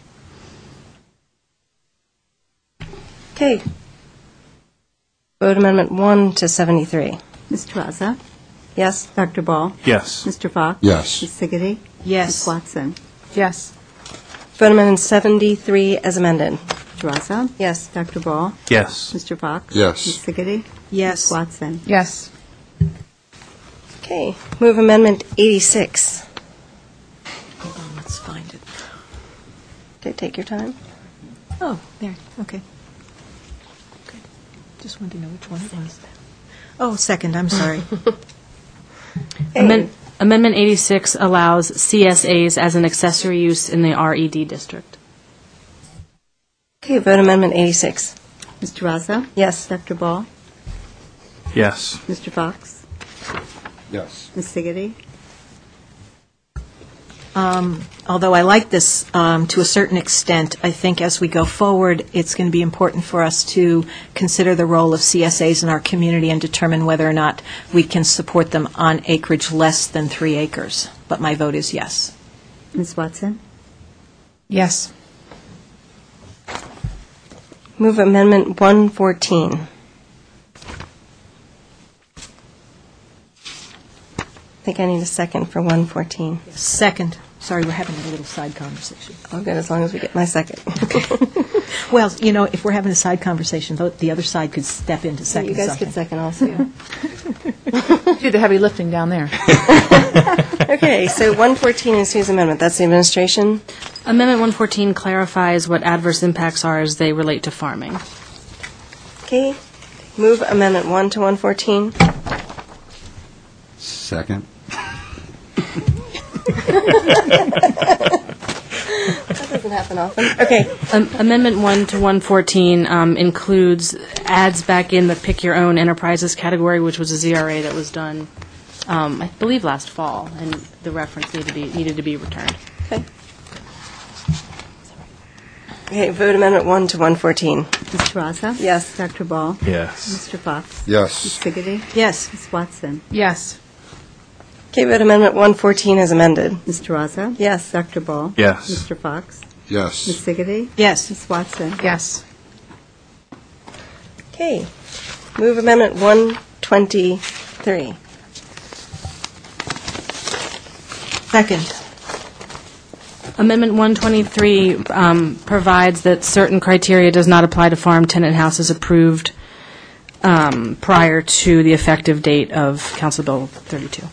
Okay. Vote Amendment 1 to 73. Ms. Tarassa? Yes? Dr. Ball? Yes. Mr. Fox? Yes. Ms. Siggety? Yes. Ms. Watson? Yes. Vote Amendment 73 as amended. Tarassa? Yes. Dr. Ball? Yes. Mr. Fox? Yes. Ms. Siggety? Yes. Ms. Watson? Yes. Okay, move Amendment 86. Hold on, let's find it. Okay, take your time. Oh, there, okay. Good. Just wanted to know which one it was. Oh, second, I'm sorry. Amendment 86 allows CSAs as an accessory use in the RED district. Okay, vote Amendment 86. Mr. Raza? Yes. Dr. Ball? Yes. Mr. Fox? Yes. Ms. Siggety? Although I like this to a certain extent, I think as we go forward, it's going to be important for us to consider the role of CSAs in our community and determine whether or not we can support them on acreage less than 3 acres. But my vote is yes. Ms. Watson? Yes. Move Amendment 114. I think I need a second for 114. Second. Sorry, we're having a little side conversation. I'll get as long as we get my second. Well, you know, if we're having a side conversation, the other side could step in to second You guys something. get second also. Do the heavy lifting down there. Okay, so 114 is whose amendment? That's the administration? Amendment 114 clarifies what adverse impacts are as they relate to farming. Okay, move Amendment 1 to 114. Second. That doesn't happen often. Okay, Amendment 1 to 114 adds back in the Pick Your Own Enterprises category, which was a ZRA that was done, I believe, last fall, and the reference needed to be returned. okay, vote Amendment 1 to 114. Mr. Raza? Yes. Dr. Ball? Yes. Mr. Fox? Ms. Yes. Siggety? Yes. Ms. Watson? Yes. Okay, vote Amendment 114 as amended. Mr. Raza? Yes. Dr. Ball? Yes. Mr. Fox? Ms. Yes. Siggety? Yes. Ms. Watson? Yes. Okay, move Amendment 123. Second. Amendment 123 provides that certain criteria does not apply to farm tenant houses approved prior to the effective date of Council Bill 32.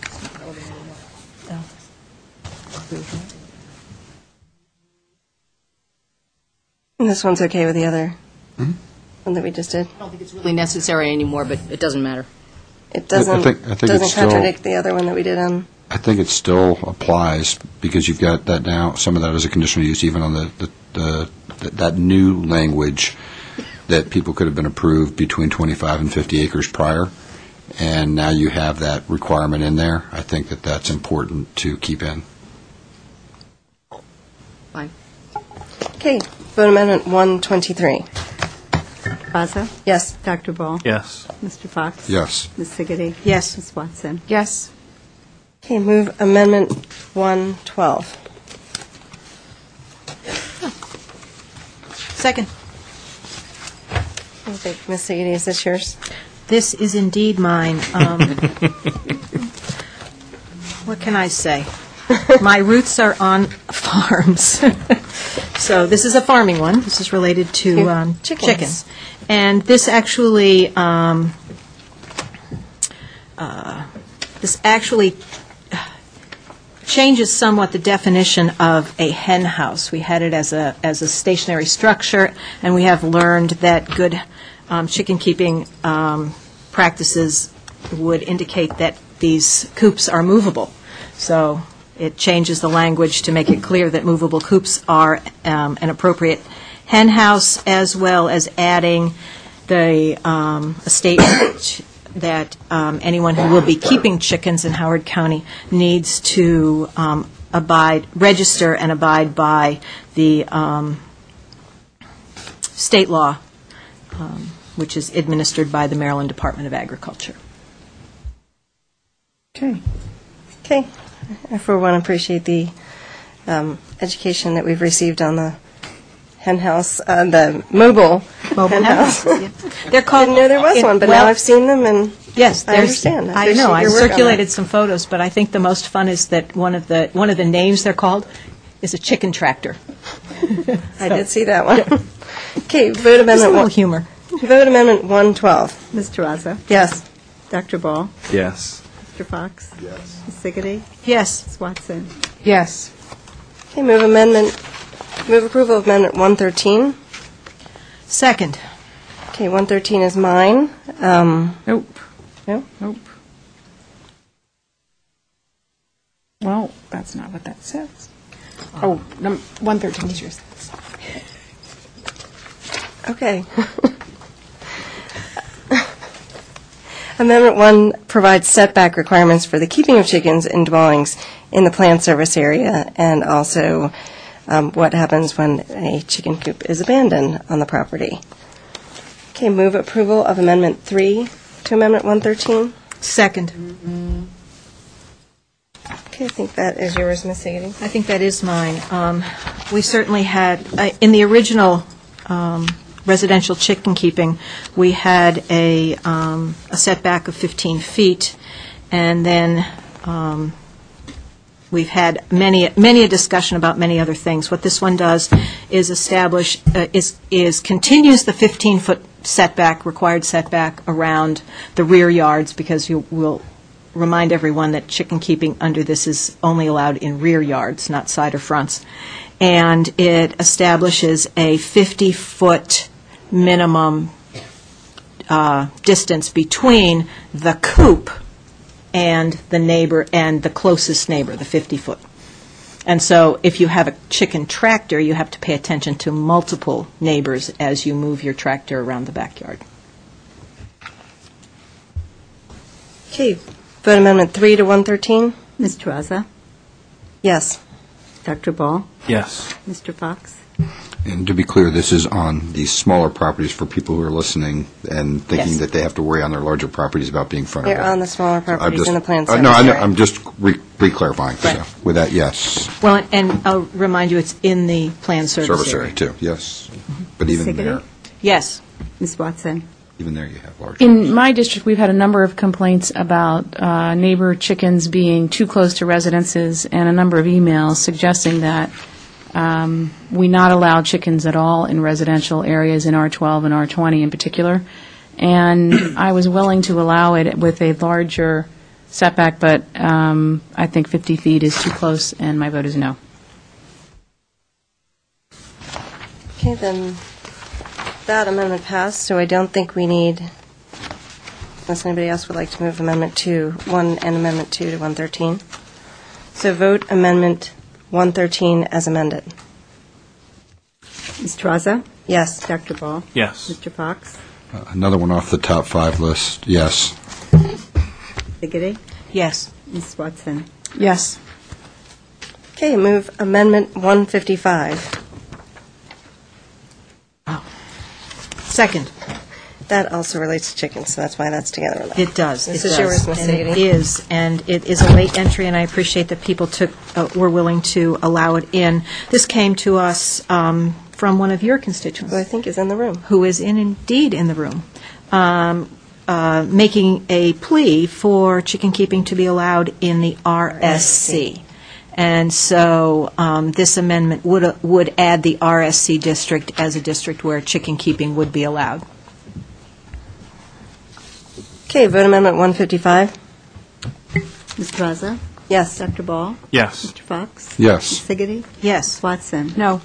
And this one's okay with the other one that we just did? I don't think it's really necessary anymore, but it doesn't matter. It doesn't, I think it's doesn't still- contradict the other one that we did on. I think it still applies because you've got that now, some of that is a conditional use, even on that new language that people could have been approved between 25 and 50 acres prior, and now you have that requirement in there. I think that that's important to keep in. Fine. Okay, vote Amendment 123. Raza? Yes. Dr. Ball? Yes. Mr. Fox? Yes. Ms. Siggety? Yes. Ms. Watson? Yes. Okay, move Amendment 112. Second. I think, Ms. Siggety, is this yours? This is indeed mine. What can I say? My roots are on farms. So this is a farming one. This is related to Chickens. And this actually changes somewhat the definition of a hen house. We had it as a stationary structure, and we have learned that good chicken keeping practices would indicate that these coops are movable. So it changes the language to make it clear that movable coops are an appropriate hen house, as well as adding the a statement that anyone who will be keeping chickens in Howard County needs to register and abide by the state law, which is administered by the Maryland Department of Agriculture. Okay. Okay. I, for one, appreciate the education that we've received on the hen house, the mobile hen house. They're called. I didn't know there was one, but now I've seen them, and Yes, I understand. I know. I appreciate your work on circulated some photos, but I think the most fun is that one of the names they're called is a chicken tractor. that. I did see that one. Okay, vote Just a amendment little one. humor. Vote amendment 112. Mr. Raza? Yes. Dr. Ball? Yes. Mr. Fox? Yes. Ms. Siggety? Yes. Ms. Watson? Yes. Okay, move approval of Amendment 113. Second. Okay, 113 is mine. Nope. No? Nope. Well, that's not what that says. Oh, 113 is yours. Okay. Amendment 1 provides setback requirements for the keeping of chickens in dwellings in the planned service area, and also what happens when a chicken coop is abandoned on the property. Okay, move approval of Amendment 3 to Amendment 113. Second. Okay, I think that is yours, Ms. Siggety. I think that is mine. We certainly had, in the original residential chicken keeping, we had a setback of 15 feet, and then we've had many a discussion about many other things. What this one does is establish, continues the 15-foot setback, required setback around the rear yards, because you will remind everyone that chicken keeping under this is only allowed in rear yards, not side or fronts. And it establishes a 50-foot minimum distance between the coop and the neighbor and the closest neighbor, the 50-foot. And so if you have a chicken tractor, you have to pay attention to multiple neighbors as you move your tractor around the backyard. Okay, vote Amendment 3 to 113. Ms. Terraza? Yes. Dr. Ball? Yes. Mr. Fox? And to be clear, this is on these smaller properties for people who are listening and thinking Yes. that they have to worry on their larger properties about being fronted. They're on the smaller properties in the planned service No, I know, area. I'm just re-clarifying. So Right. with that, yes. Well, and I'll remind you, it's in the planned Service area, too, yes. But even Siggety? there, Yes. Ms. Watson? even there you have larger. In my district, we've had a number of complaints about neighbor chickens being too close to residences, and a number of emails suggesting that we not allow chickens at all in residential areas in R12 and R20 in particular. And I was willing to allow it with a larger setback, but I think 50 feet is too close, and my vote is no. Okay, then that amendment passed, so I don't think we need, unless anybody else would like to move Amendment 2, 1 and Amendment 2 to 113. So vote Amendment 113 as amended. Ms. Terraza? Yes. Dr. Ball? Yes. Mr. Fox? Another one off the top 5 list, yes. Siggety? Yes. Ms. Watson? Yes. Okay, move Amendment 155. Second. That also relates to chickens, so that's why that's together. It does. This it is does. yours, Ms. And it Siggety. is, and it is a late entry, and I appreciate that people were willing to allow it in. This came to us from one of your constituents, Who I think is in the room. who is indeed in the room, making a plea for chicken keeping to be allowed in the RSC. And so this amendment would add the RSC district as a district where chicken keeping would be allowed. Okay, vote Amendment 155. Ms. Terraza? Yes. Dr. Ball? Yes. Mr. Fox? Yes. Ms. Siggety? Yes. Ms. Watson? No.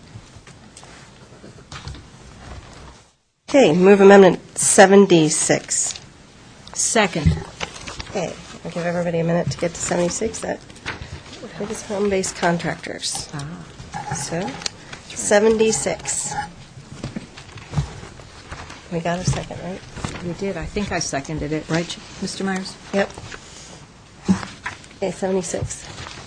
Okay, move Amendment 76. Second. Okay, I'll give everybody a minute to get to 76. That is home-based contractors. So, 76. We got a second, right? You did. I think I seconded it, right, Mr. Myers? Yep. Okay, 76.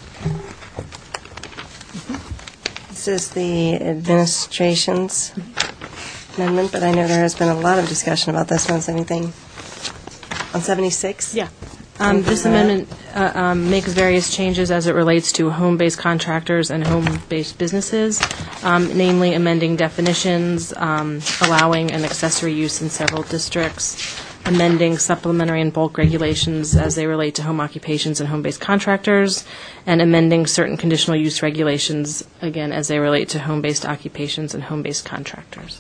This is the administration's amendment, but I know there has been a lot of discussion about this one. Is anything on 76? Yeah. This amendment makes various changes as it relates to home-based contractors and home-based businesses, namely amending definitions, allowing an accessory use in several districts, amending supplementary and bulk regulations as they relate to home occupations and home-based contractors, and amending certain conditional use regulations, again, as they relate to home-based occupations and home-based contractors.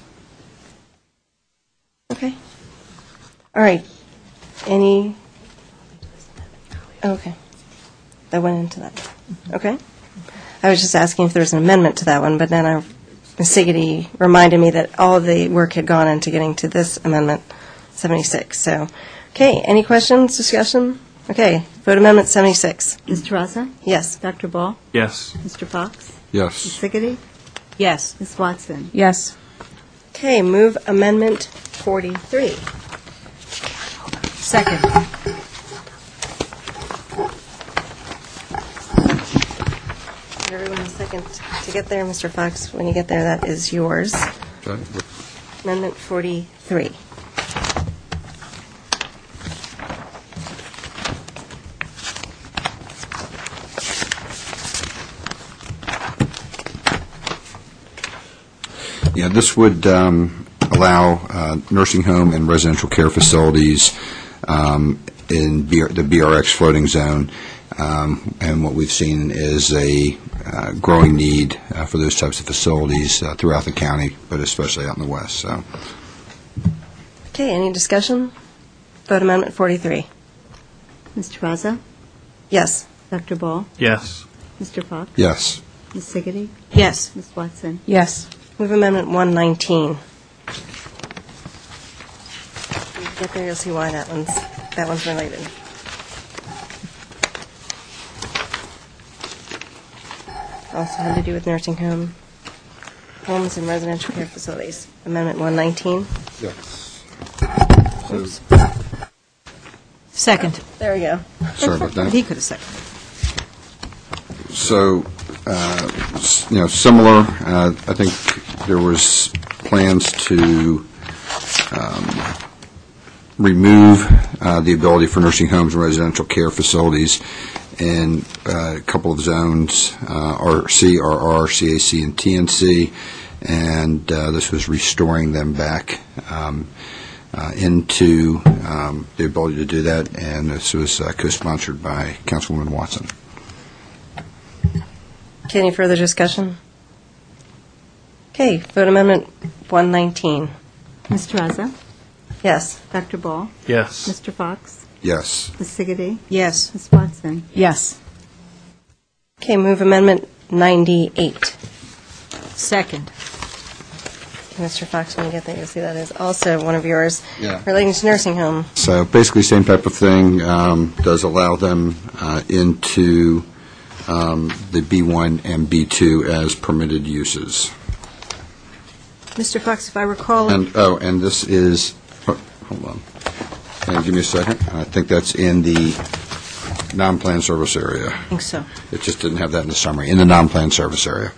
Okay. All right. Any Okay. That went into that. Okay. I was just asking if there was an amendment to that one, but then Ms. Siggety reminded me that all of the work had gone into getting to this amendment, 76. So, okay, any questions, discussion? Okay, vote Amendment 76. Ms. Tarassa? Yes. Dr. Ball? Yes. Mr. Fox? Yes. Ms. Siggety? Yes. Ms. Watson? Yes. Okay, move Amendment 43. Second. Give everyone a second to get there, Mr. Fox. When you get there, that is yours. Amendment 43. Yeah, this would allow nursing home and residential care facilities in the BRX floating zone, and what we've seen is a growing need for those types of facilities throughout the county, but especially out in the west. So, Okay, any discussion? Vote Amendment 43. Ms. Tarassa? Yes. Dr. Ball? Yes. Mr. Fox? yes. Ms. Siggety? Yes. Ms. Watson? Yes. Move Amendment 119. When you get there, you'll see why that one's related. Also had to do with nursing homes and residential care facilities. Amendment 119. Yes. Second. There we go. Sorry about that. He could have seconded. So, similar, I think there was plans to remove the ability for nursing homes and residential care facilities in a couple of zones, RC, RR, CAC, and TNC, and this was restoring them back into the ability to do that, and this was co-sponsored by Councilwoman Watson. Okay, any further discussion? Okay, vote Amendment 119. Ms. Tarassa? Yes. Dr. Ball? Yes. Mr. Fox? Yes. Ms. Siggety? Yes. Ms. Watson? Yes. Okay, move Amendment 98. Second. Mr. Fox, when you get there, you'll see that is also one of yours Yeah. relating to nursing home. So basically, same type of thing, does allow them into the B1 and B2 as permitted uses. Mr. Fox, if I recall, And this is, hold on, give me a second. I think that's in the non-planned service area. I think so. It just didn't have that in the summary, in the non-planned service area.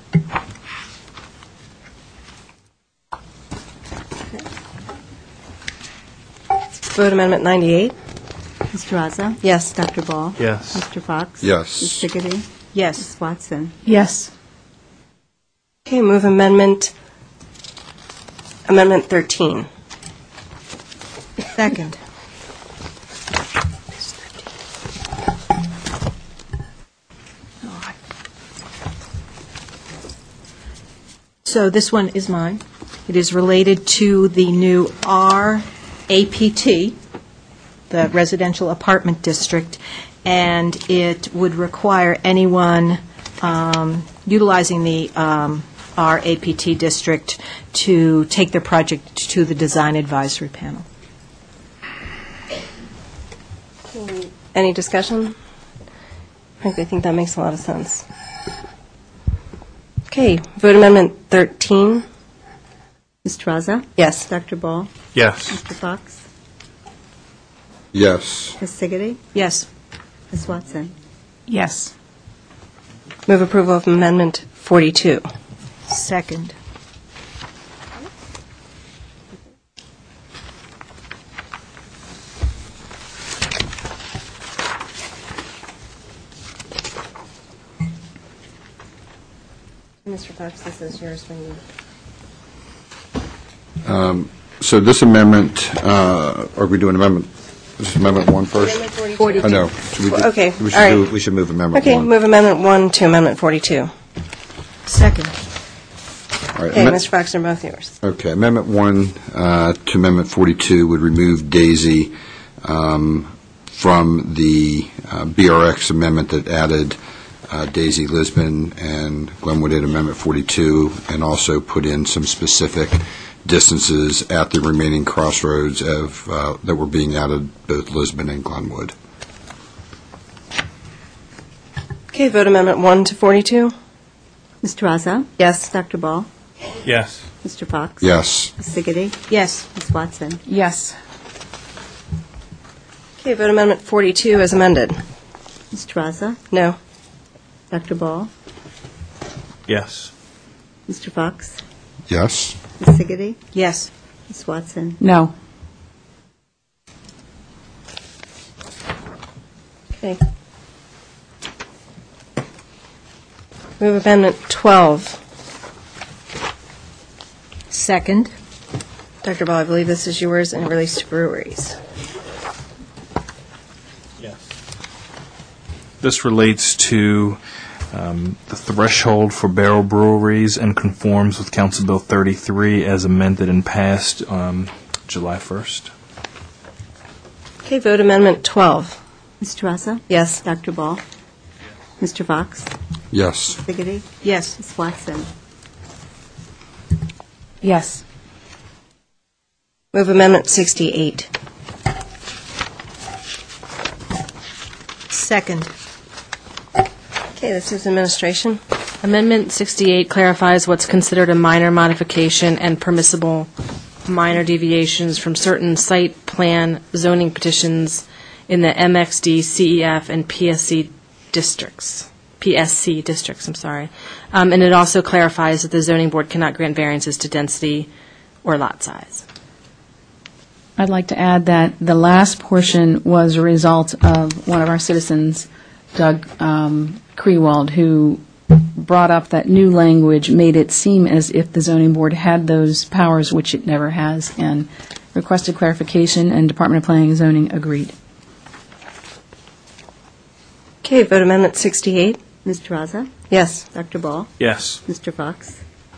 Vote Amendment 98. Ms. Tarassa? Yes. Dr. Ball? Yes. Mr. Fox? Yes. Ms. Siggety? Yes. Ms. Watson? Yes. Okay, move Amendment 13. Second. So this one is mine. It is related to the new RAPT, the Residential Apartment District, and it would require anyone utilizing the RAPT district to take their project to the Design Advisory Panel. Any discussion? I think that makes a lot of sense. Okay, vote Amendment 13. Ms. Tarassa? Yes. Dr. Ball? Yes. Mr. Fox? Yes. Ms. Siggety? Yes. Ms. Watson? Yes. Move approval of Amendment 42. Second. Mr. Fox, this is yours when you... So this amendment, are we doing amendment, is this amendment 1 first? Amendment 42. Oh, no. Should we do- Okay, we should all right. do- We should move amendment 1. Okay, move Amendment 1 to Amendment 42. Second. All right, Okay, Mr. Fox, they're both yours. Okay, Amendment 1 to Amendment 42 would remove DAISY from the BRX amendment that added Daisy Lisbon and Glenwood in Amendment 42, and also put in some specific distances at the remaining crossroads that were being added, both Lisbon and Glenwood. Okay, vote Amendment 1 to 42. Mr. Raza? Yes. Dr. Ball? Yes. Mr. Fox? Yes. Ms. Siggety? Yes. Ms. Watson? Yes. Okay, vote Amendment 42 as amended. Mr. Raza? No. Dr. Ball? Yes. Mr. Fox? Yes. Ms. Siggety? Yes. Ms. Watson? No. Okay. Move Amendment 12. Second. Dr. Ball, I believe this is yours, and it relates to breweries. Yes. This relates to the threshold for barrel breweries and conforms with Council Bill 33 as amended and passed July 1st. Okay, vote Amendment 12. Mr. Raza? Yes. Dr. Ball? Mr. Fox? Yes. Siggety? Yes. Ms. Watson? Yes. Move Amendment 68. Second. Okay, this is administration. Amendment 68 clarifies what's considered a minor modification and permissible minor deviations from certain site plan zoning petitions in the MXD, CEF, and PSC districts. And it also clarifies that the zoning board cannot grant variances to density or lot size. I'd like to add that the last portion was a result of one of our citizens, Doug Krewald, who brought up that new language made it seem as if the zoning board had those powers, which it never has, and requested clarification, and Department of Planning and Zoning agreed. Okay, vote Amendment 68. Mr. Raza? Yes. Dr. Ball? Yes. Mr. Fox?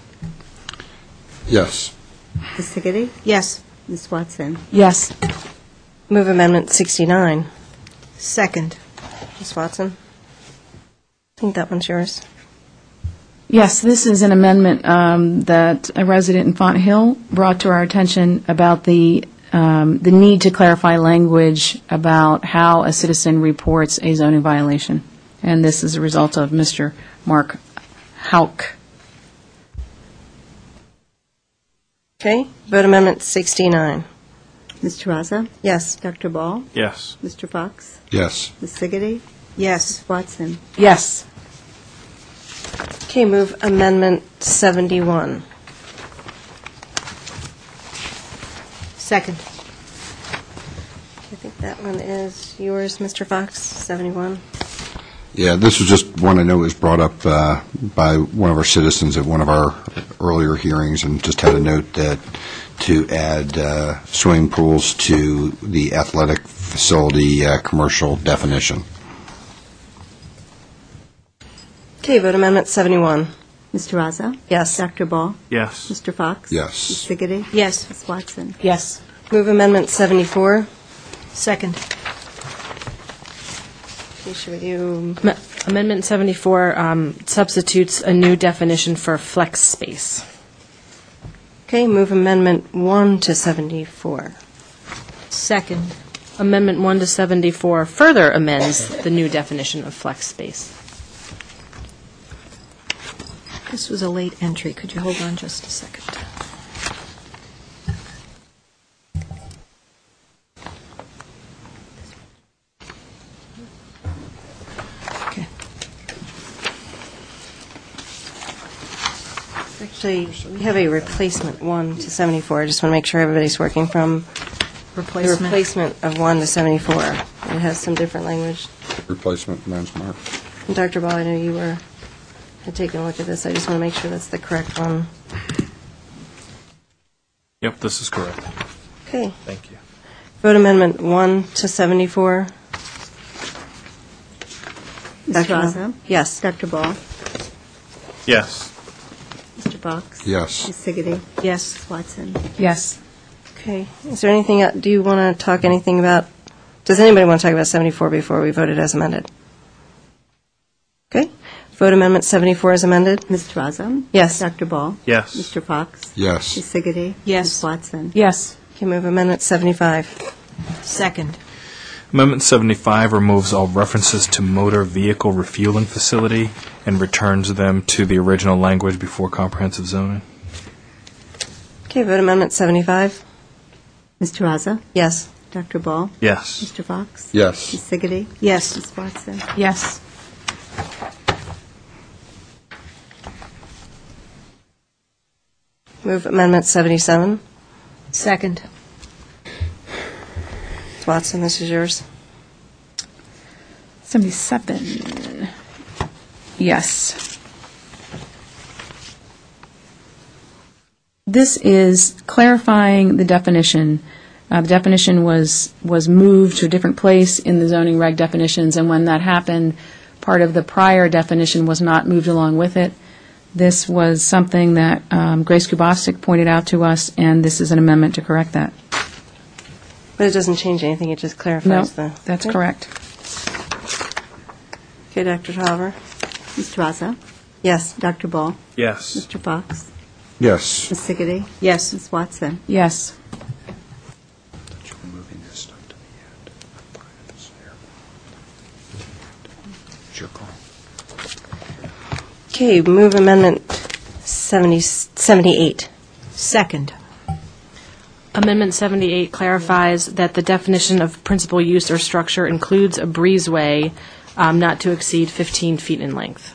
Yes. Ms. Siggety? Yes. Ms. Watson? Yes. Move Amendment 69. Second. Ms. Watson? I think that one's yours. Yes, this is an amendment that a resident in Font Hill brought to our attention about the need to clarify language about how a citizen reports a zoning violation. And this is a result of Mr. Mark Hauk. Okay, vote Amendment 69. Mr. Raza? Yes. Dr. Ball? Yes. Mr. Fox? Yes. Ms. Siggety? Yes. Ms. Watson? Yes. Okay, move Amendment 71. Second. I think that one is yours, Mr. Fox, 71. Yeah, this was just one I know was brought up by one of our citizens at one of our earlier hearings, and just had a note that to add swimming pools to the athletic facility commercial definition. Okay, vote Amendment 71. Mr. Raza? Yes. Dr. Ball? Yes. Mr. Fox? Yes. Ms. Siggety? Yes. Ms. Watson? Yes. Move Amendment 74. Second. Okay, should we do... Amendment 74 substitutes a new definition for flex space. Okay, move Amendment 1 to 74. Second. Amendment 1 to 74 further amends the new definition of flex space. This was a late entry. Could you hold on just a second? Okay. Actually, we have a replacement 1 to 74. I just want to make sure everybody's working from the replacement of 1 to 74. It has some different language. Replacement, Madam Mark. And Dr. Ball, I know you had taken a look at this. I just want to make sure that's the correct one. Yep, this is correct. Okay. Thank you. Vote Amendment 1 to 74. Mr. Dr. Raza? Yes. Dr. Ball? Yes. Mr. Fox? Yes. Ms. Siggety? Yes. Ms. Watson? Yes. Okay. Is there anything, do you want to talk anything about Does anybody want to talk about 74 before we vote it as amended? Okay. Vote Amendment 74 as amended? Ms. Terrazzo? Yes. Dr. Ball? Yes. Mr. Fox? Yes. Ms. Siggety? Yes. Ms. Watson? Yes. Okay, move Amendment 75. Second. Amendment 75 removes all references to motor vehicle refueling facility and returns them to the original language before comprehensive zoning. Okay, vote Amendment 75. Ms. Terrazzo? Yes. Dr. Ball? Yes. Mr. Fox? Yes. Ms. Siggety? Yes. Ms. Watson? Yes. Move Amendment 77. Second. Watson, this is yours. 77. Yes. This is clarifying the definition. The definition was moved to a different place in the zoning reg definitions, and when that happened, part of the prior definition was not moved along with it. This was something that Grace Kubosik pointed out to us, and this is an amendment to correct that. But it doesn't change anything, it just No, clarifies the... that's correct. Okay, Dr. Tolliver? Ms. Terrazzo? Yes. Dr. Ball? Yes. Mr. Fox? Yes. Ms. Siggety? Yes. Ms. Watson? Yes. Okay, move Amendment 78. Second. Amendment 78 clarifies that the definition of principal use or structure includes a breezeway not to exceed 15 feet in length.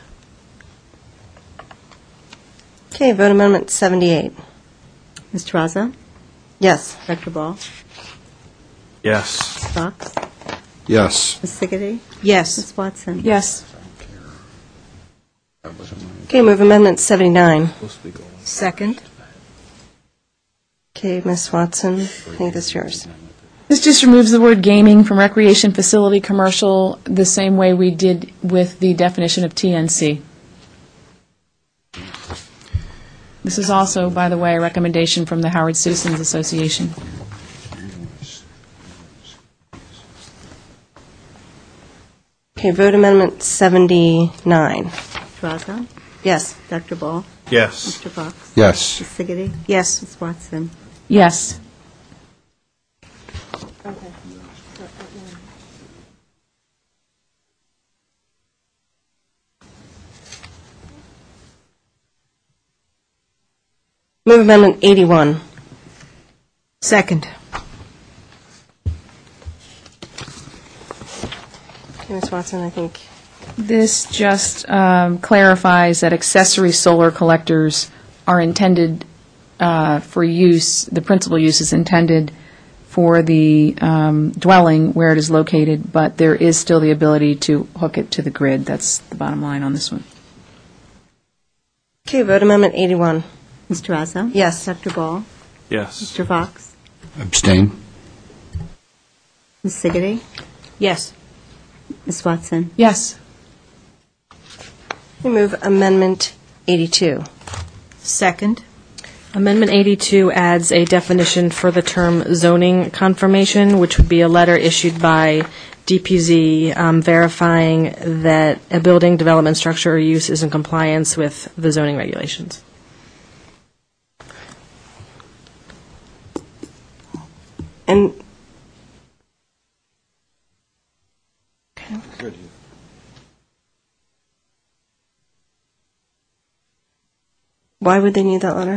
Okay, vote Amendment 78. Ms. Terrazzo? Yes. Dr. Ball? Yes. Ms. Fox? Yes. Ms. Siggety? Yes. Ms. Watson? Yes. Okay, move Amendment 79. Second. Okay, Ms. Watson, I think that's yours. This just removes the word gaming from recreation facility commercial the same way we did with the definition of TNC. This is also, by the way, a recommendation from the Howard Citizens Association. Okay, vote Amendment 79. Terrazzo? Yes. Dr. Ball? Yes. Mr. Fox? Yes. Ms. Siggety? Yes. Ms. Watson? Yes. Move Amendment 81. Second. Okay, Ms. Watson, I think. This just clarifies that accessory solar collectors are intended for use, the principal use is intended for the dwelling where it is located, but there is still the ability to hook it to the grid. That's the bottom line on this one. Okay, vote Amendment 81. Ms. Terrazzo? Yes. Dr. Ball? Yes. Mr. Fox? Abstain? Ms. Siggety? Yes. Ms. Watson? Yes. We move Amendment 82. Second. Amendment 82 adds a definition for the term zoning confirmation, which would be a letter issued by DPZ verifying that a building, development, structure, or use is in compliance with the zoning regulations. And why would they need that letter?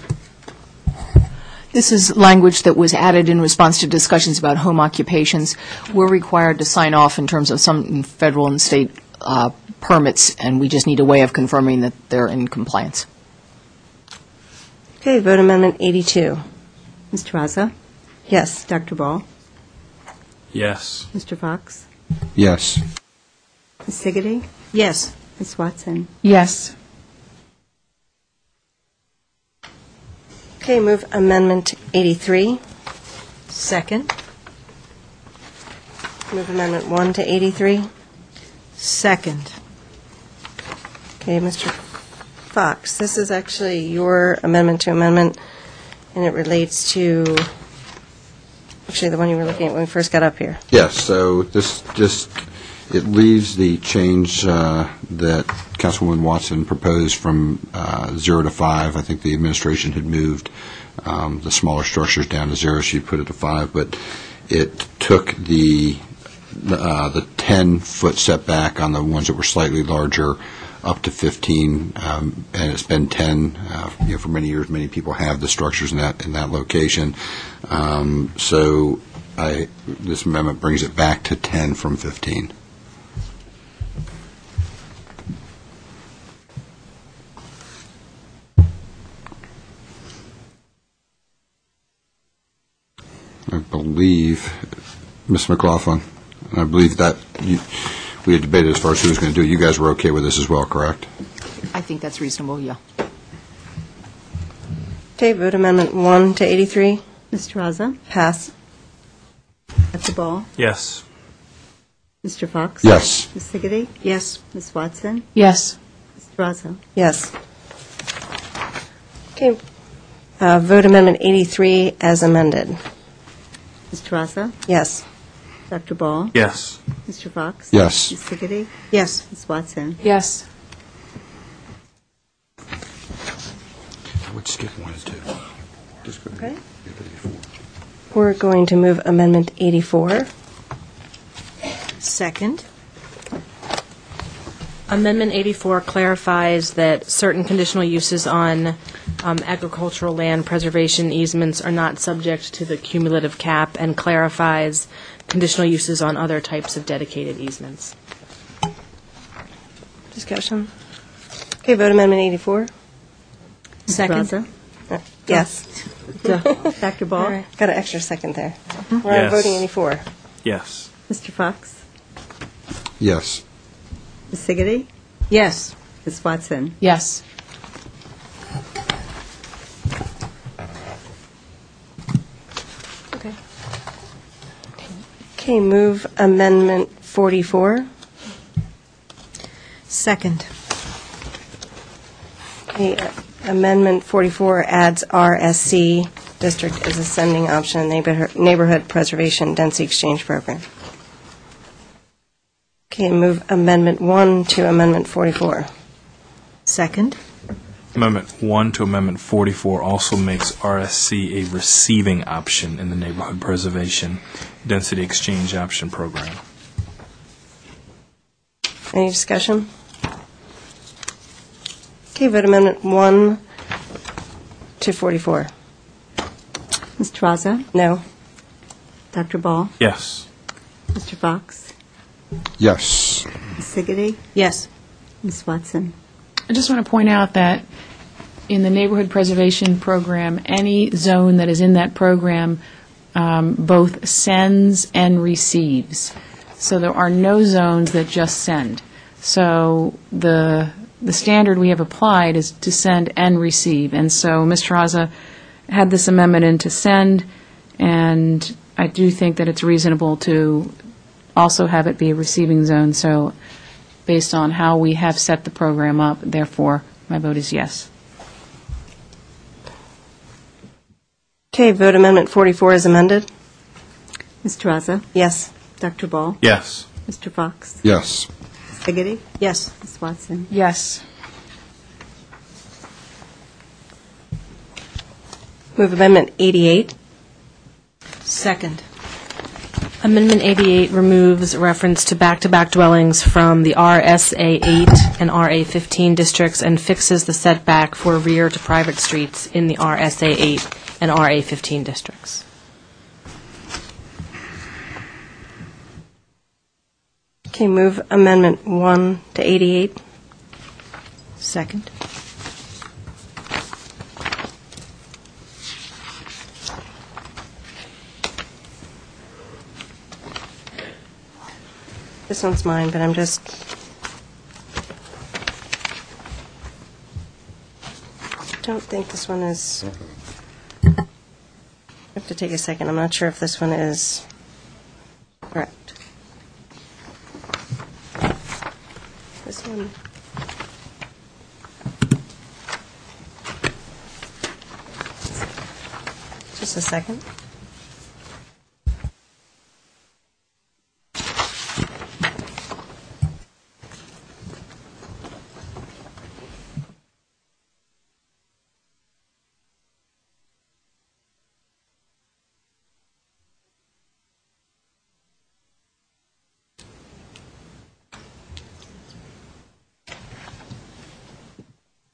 This is language that was added in response to discussions about home occupations. We're required to sign off in terms of some federal and state permits, and we just need a way of confirming that they're in compliance. Okay, vote Amendment 82. Ms. Terrazzo? Yes. Dr. Ball? Yes. Mr. Fox? Yes. Ms. Siggety? Yes. Ms. Watson? Yes. Okay, move Amendment 83. Second. Move Amendment 1 to 83. Second. Okay, Mr. Fox, this is actually your amendment to amendment, and it relates to Actually, the one you were looking at when we first got up here. Yes, so this just, it leaves the change that Councilwoman Watson proposed from 0 to 5. I think the administration had moved the smaller structures down to 0. She put it to 5, but it took the 10-foot setback on the ones that were slightly larger up to 15, and it's been 10. For many years, many people have the structures in that location. So this amendment brings it back to 10 from 15. I believe, Ms. McLaughlin, I believe that we had debated as far as who was going to do it. You guys were okay with this as well, correct? I think that's reasonable, yeah. Okay, vote Amendment 1 to 83. Mr. Raza? Pass. Dr. Ball? Yes. Mr. Fox? Yes. Ms. Siggety? Yes. Ms. Watson? Yes. Mr. Raza? Yes. Okay, vote Amendment 83 as amended. Mr. Raza? Yes. Dr. Ball? Yes. Mr. Fox? Yes. Ms. Siggety? Yes. Ms. Watson? Yes. I would skip 1 and 2. Just go Okay. to 84. We're going to move Amendment 84. Second. Amendment 84 clarifies that certain conditional uses on agricultural land preservation easements are not subject to the cumulative cap, and clarifies conditional uses on other types of dedicated easements. Discussion? Okay, vote Amendment 84. Second. Mr. Yes. Raza? Dr. Ball? All right, got an extra second there. We're on Yes. voting 84. Yes. Mr. Fox? Yes. Ms. Siggety? Yes. Ms. Watson? Yes. Okay. Okay, move Amendment 44. Second. Okay, Amendment 44 adds RSC district as a sending option in neighborhood preservation density exchange program. Okay, move Amendment 1 to Amendment 44. Second. Amendment 1 to Amendment 44 also makes RSC a receiving option in the Neighborhood Preservation Density Exchange Option Program. Any discussion? Okay, vote Amendment 1 to 44. Mr. Raza? No. Dr. Ball? Yes. Mr. Fox? Yes. Ms. Siggety? Yes. Ms. Watson? I just want to point out that in the Neighborhood Preservation Program, any zone that is in that program both sends and receives. So there are no zones that just send. So the standard we have applied is to send and receive. And so Mr. Raza had this amendment in to send, and I do think that it's reasonable to also have it be a receiving zone. So based on how we have set the program up, therefore, my vote is yes. Okay, vote Amendment 44 as amended. Mr. Raza? Yes. Dr. Ball? Yes. Mr. Fox? Yes. Ms. Siggety? Yes. Ms. Watson? Yes. Move Amendment 88. Second. Amendment 88 removes reference to back-to-back dwellings from the RSA 8 and RA 15 districts and fixes the setback for rear to private streets in the RSA 8 and RA 15 districts. Okay, move Amendment 1 to 88. Second. This one's mine, but I'm just... don't think this one is... I have to take a second. I'm not sure if this one is correct. This one... just a second.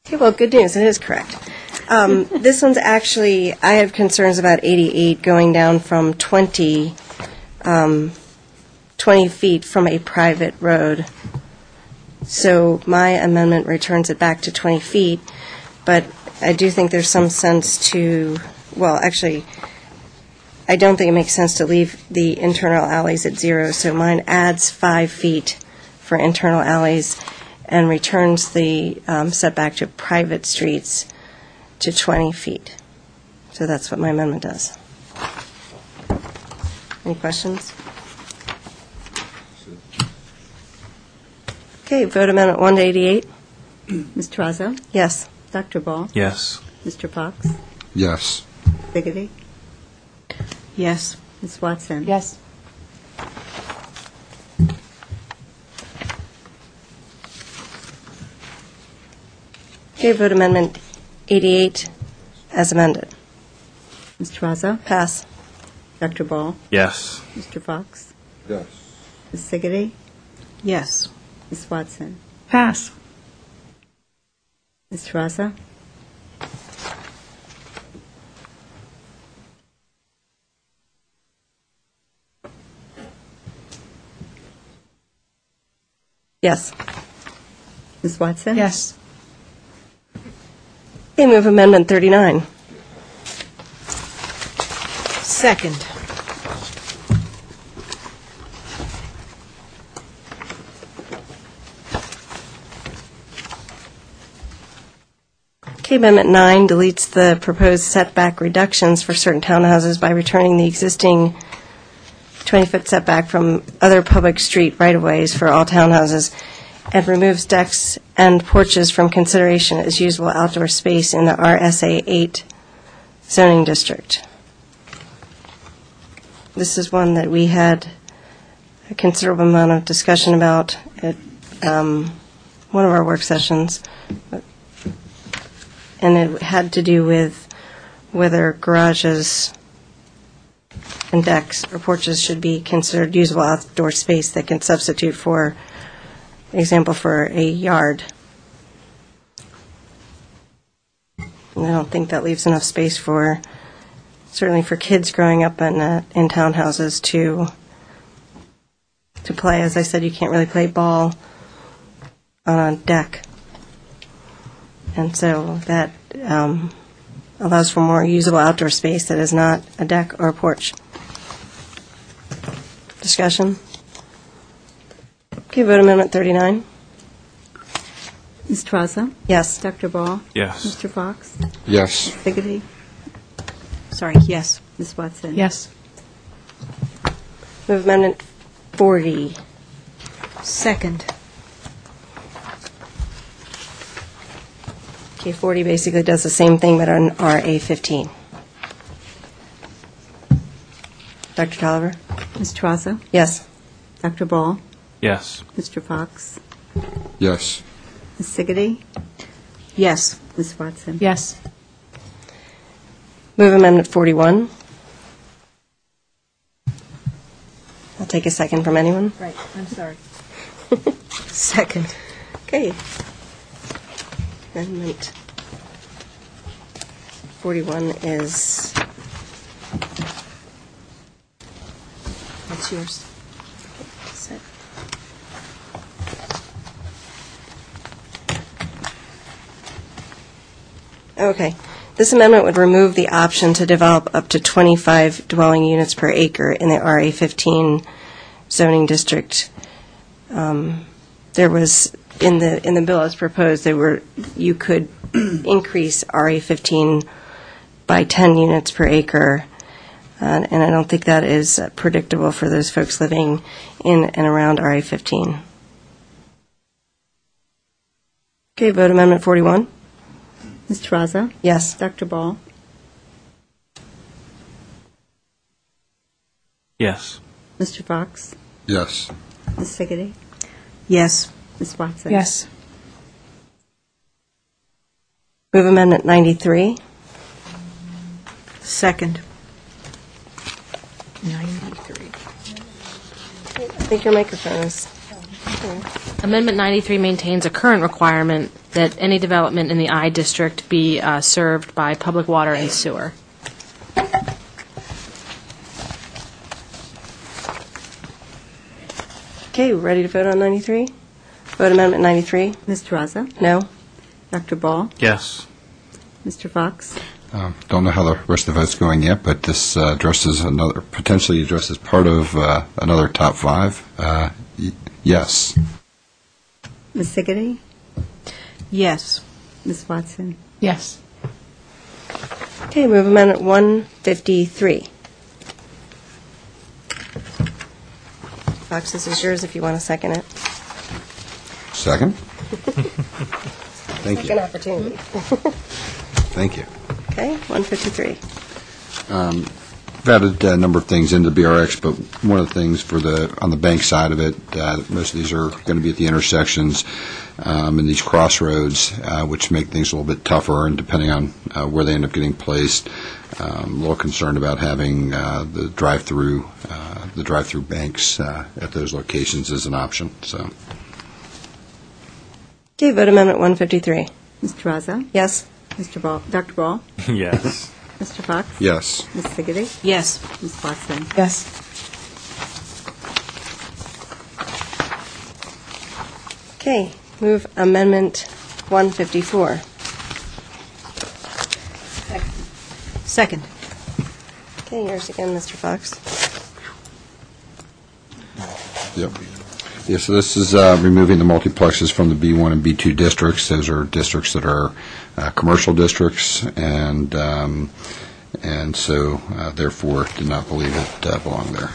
Okay, well, good news, it is correct. This one's actually, I have concerns about 88 going down from 20 feet from a private road. So my amendment returns it back to 20 feet, but I do think there's some sense to, well, actually, I don't think it makes sense to leave the internal alleys at 0, so mine adds 5 feet for internal alleys and returns the setback to private streets to 20 feet. So that's what my amendment does. Any questions? Okay, vote amendment 1 to 88. Ms. Trazo? Yes. Dr. Ball? Yes. Mr. Fox? Yes. Siggety? Yes. Ms. Watson? Yes. Okay, vote amendment 88 as amended. Ms. Trazo? Pass. Dr. Ball? Yes. Mr. Fox? Yes. Ms. Siggety? Yes. Ms. Watson? Pass. Ms. Trazo? Yes. Ms. Watson? Yes. Okay, move amendment 39. Second. Okay, amendment 9 deletes the proposed setback reductions for certain townhouses by returning the existing 20-foot setback from other public street right-of-ways for all townhouses, and removes decks and porches from consideration as usable outdoor space in the RSA 8 zoning district. This is one that we had a considerable amount of discussion about at one of our work sessions, and it had to do with whether garages and decks or porches should be considered usable outdoor space that can substitute for, example, for a yard. And I don't think that leaves enough space for, certainly for kids growing up in townhouses to play. As I said, you can't really play ball on a deck. And so that allows for more usable outdoor space that is not a deck or a porch. Discussion? Okay, vote amendment 39. Ms. Trazo? Yes. Dr. Ball? Yes. Mr. Fox? Yes. Siggety? Sorry, yes. Ms. Watson? Yes. Move amendment 40. Second. Okay, 40 basically does the same thing, but on RA 15. Dr. Tolliver? Ms. Trazo? Yes. Dr. Ball? Yes. Mr. Fox? Yes. Ms. Siggety? Yes. Ms. Watson? Yes. Move amendment 41. I'll take a second from anyone. Right, I'm sorry. Second. Okay. Amendment 41 is, That's yours. okay. This amendment would remove the option to develop up to 25 dwelling units per acre in the RA 15 zoning district. There was, in the bill as proposed, you could increase RA 15 by 10 units per acre, and I don't think that is predictable for those folks living in and around RA 15. Okay, vote amendment 41. Ms. Trazo? Yes. Dr. Ball? Yes. Mr. Fox? Yes. Ms. Siggety? Yes. Ms. Watson? Yes. Move amendment 93. Second. 93. I think your microphone is Amendment 93 maintains a current requirement that any development in the I district be served by public water and sewer. Okay, ready to vote on 93? Vote Amendment 93? Ms. Tarrazza? No? Dr. Ball? Yes. Mr. Fox? Don't know how the rest of the vote's going yet, but this potentially addresses part of another top five. Yes. Ms. Siggety? Yes. Ms. Watson? Yes. Okay, move Amendment 153. Fox, this is yours if you want to second it. Second? Thank Second you. opportunity. Thank you. Okay, 153. I've added a number of things into BRX, but one of the things on the bank side of it, most of these are going to be at the intersections and these crossroads, which make things a little bit tougher, and depending on where they end up getting placed, a little concerned about having the drive-through banks at those locations as an option. So, Okay, vote Amendment 153. Ms. Tarrazza? Yes? Mr. Ball? Dr. Ball? Yes. Mr. Fox? yes. Ms. Siggety? Yes. Ms. Watson? Yes. Okay, move Amendment 154. Second. Okay, yours again, Mr. Fox. Yep. Yeah, so this is removing the multiplexes from the B1 and B2 districts. Those are districts that are commercial districts, and so therefore did not believe it belonged there.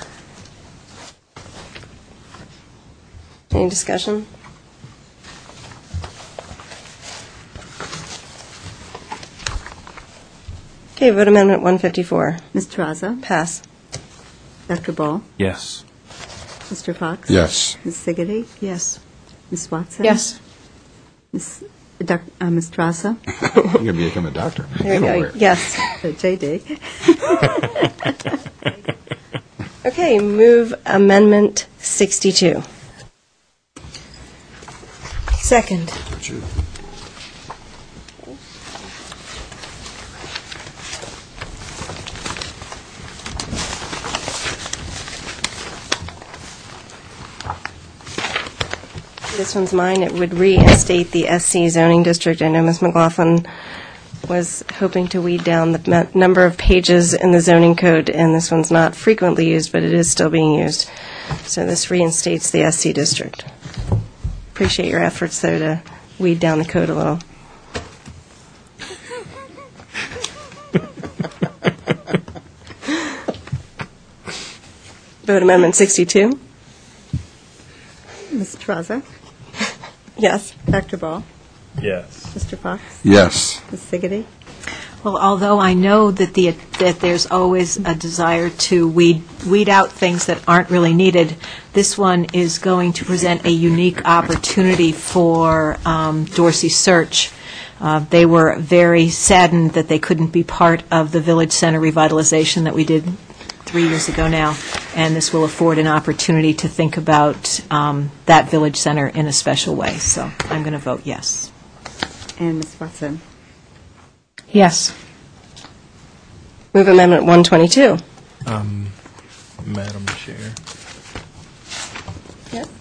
Any discussion? Okay, vote Amendment 154. Ms. Tarrazza? Pass. Dr. Ball? Yes. Mr. Fox? Yes. Ms. Siggety? Yes. Ms. Watson? Yes. Ms. Tarrazza? You're going to become a doctor. There we go. Yes. JD? Okay, move Amendment 62. Second. This one's mine. It would reinstate the SC zoning district. I know Ms. McLaughlin was hoping to weed down the number of pages in the zoning code, and this one's not frequently used, but it is still being used. So this reinstates the SC district. Appreciate your efforts, though, to weed down the code a little. Vote Amendment 62. Ms. Tarrazza? Yes. Dr. Ball? Yes. Mr. Fox? Yes. Ms. Siggety? Well, although I know that that there's always a desire to weed out things that aren't really needed, this one is going to present a unique opportunity for Dorsey Search. They were very saddened that they couldn't be part of the Village Center revitalization that we did 3 years ago now, and this will afford an opportunity to think about that Village Center in a special way. So I'm going to vote yes. And Ms. Watson? Yes. Move Amendment 122. Madam Chair, Yes.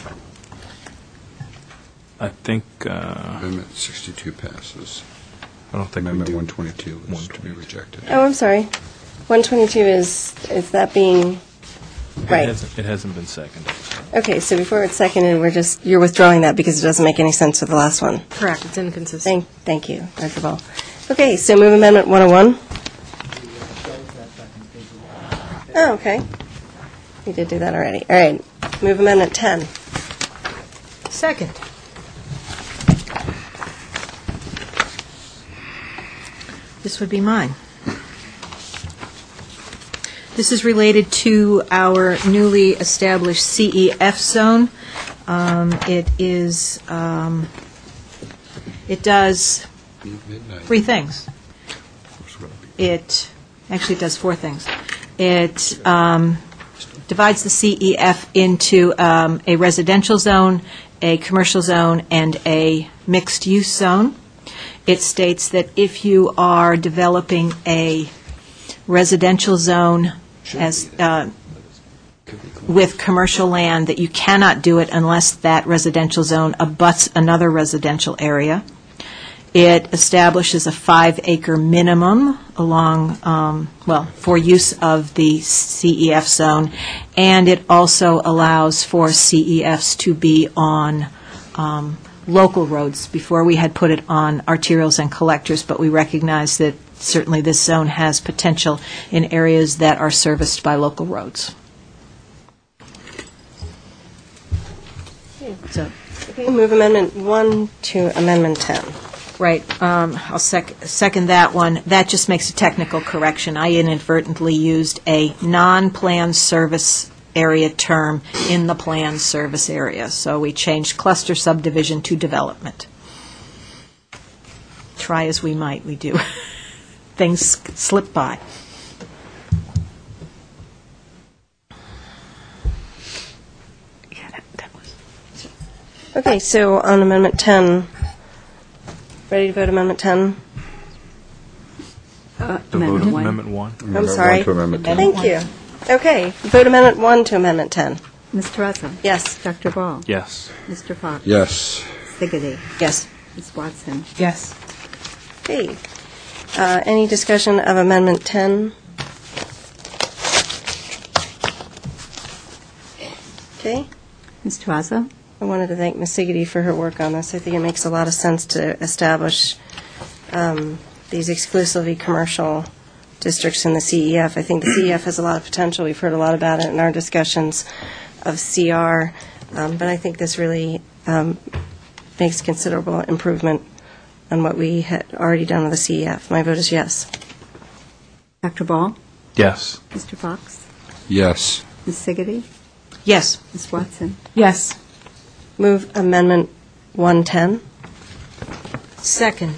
I think, Amendment 62 passes. I don't think we Amendment do. 122 is to be rejected. Oh, I'm sorry. 122 is that being, right. It hasn't been seconded. Okay, so before it's seconded, you're withdrawing that because it doesn't make any sense with the last one. Correct, it's inconsistent. Thank you, Dr. Ball. Okay, so move Amendment 101. Oh, okay. We did do that already. All right, move Amendment 10. Second. This would be mine. This is related to our newly established CEF zone. It does three things. It does four things. It divides the CEF into a residential zone, a commercial zone, and a mixed-use zone. It states that if you are developing a residential zone as with commercial land, that you cannot do it unless that residential zone abuts another residential area. It establishes a 5-acre minimum along, for use of the CEF zone, and it also allows for CEFs to be on local roads. Before, we had put it on arterials and collectors, but we recognize that certainly this zone has potential in areas that are serviced by local roads. So, Okay, move Amendment 1 to Amendment 10. right, I'll second that one. That just makes a technical correction. I inadvertently used a non-planned service area term in the planned service area, so we changed cluster subdivision to development. Try as we might, we do. Things slip by. Okay, so on Amendment 10, ready to vote Amendment 10? To vote on Amendment 1. I'm sorry. To Amendment 10. Thank you. Okay, vote Amendment 1 to Amendment 10. Ms. Terrazza? Yes. Dr. Ball? Yes. Mr. Fox? Yes. Siggety? Yes. Ms. Watson? Yes. Okay. Any discussion of Amendment 10? Okay. Ms. Terrazza? I wanted to thank Ms. Siggety for her work on this. I think it makes a lot of sense to establish these exclusively commercial districts in the CEF. I think the CEF has a lot of potential. We've heard a lot about it in our discussions of CR, but I think this really makes considerable improvement on what we had already done with the CEF. My vote is yes. Dr. Ball? Yes. Mr. Fox? Yes. Ms. Siggety? Yes. Ms. Watson? Yes. Move Amendment 110. Second.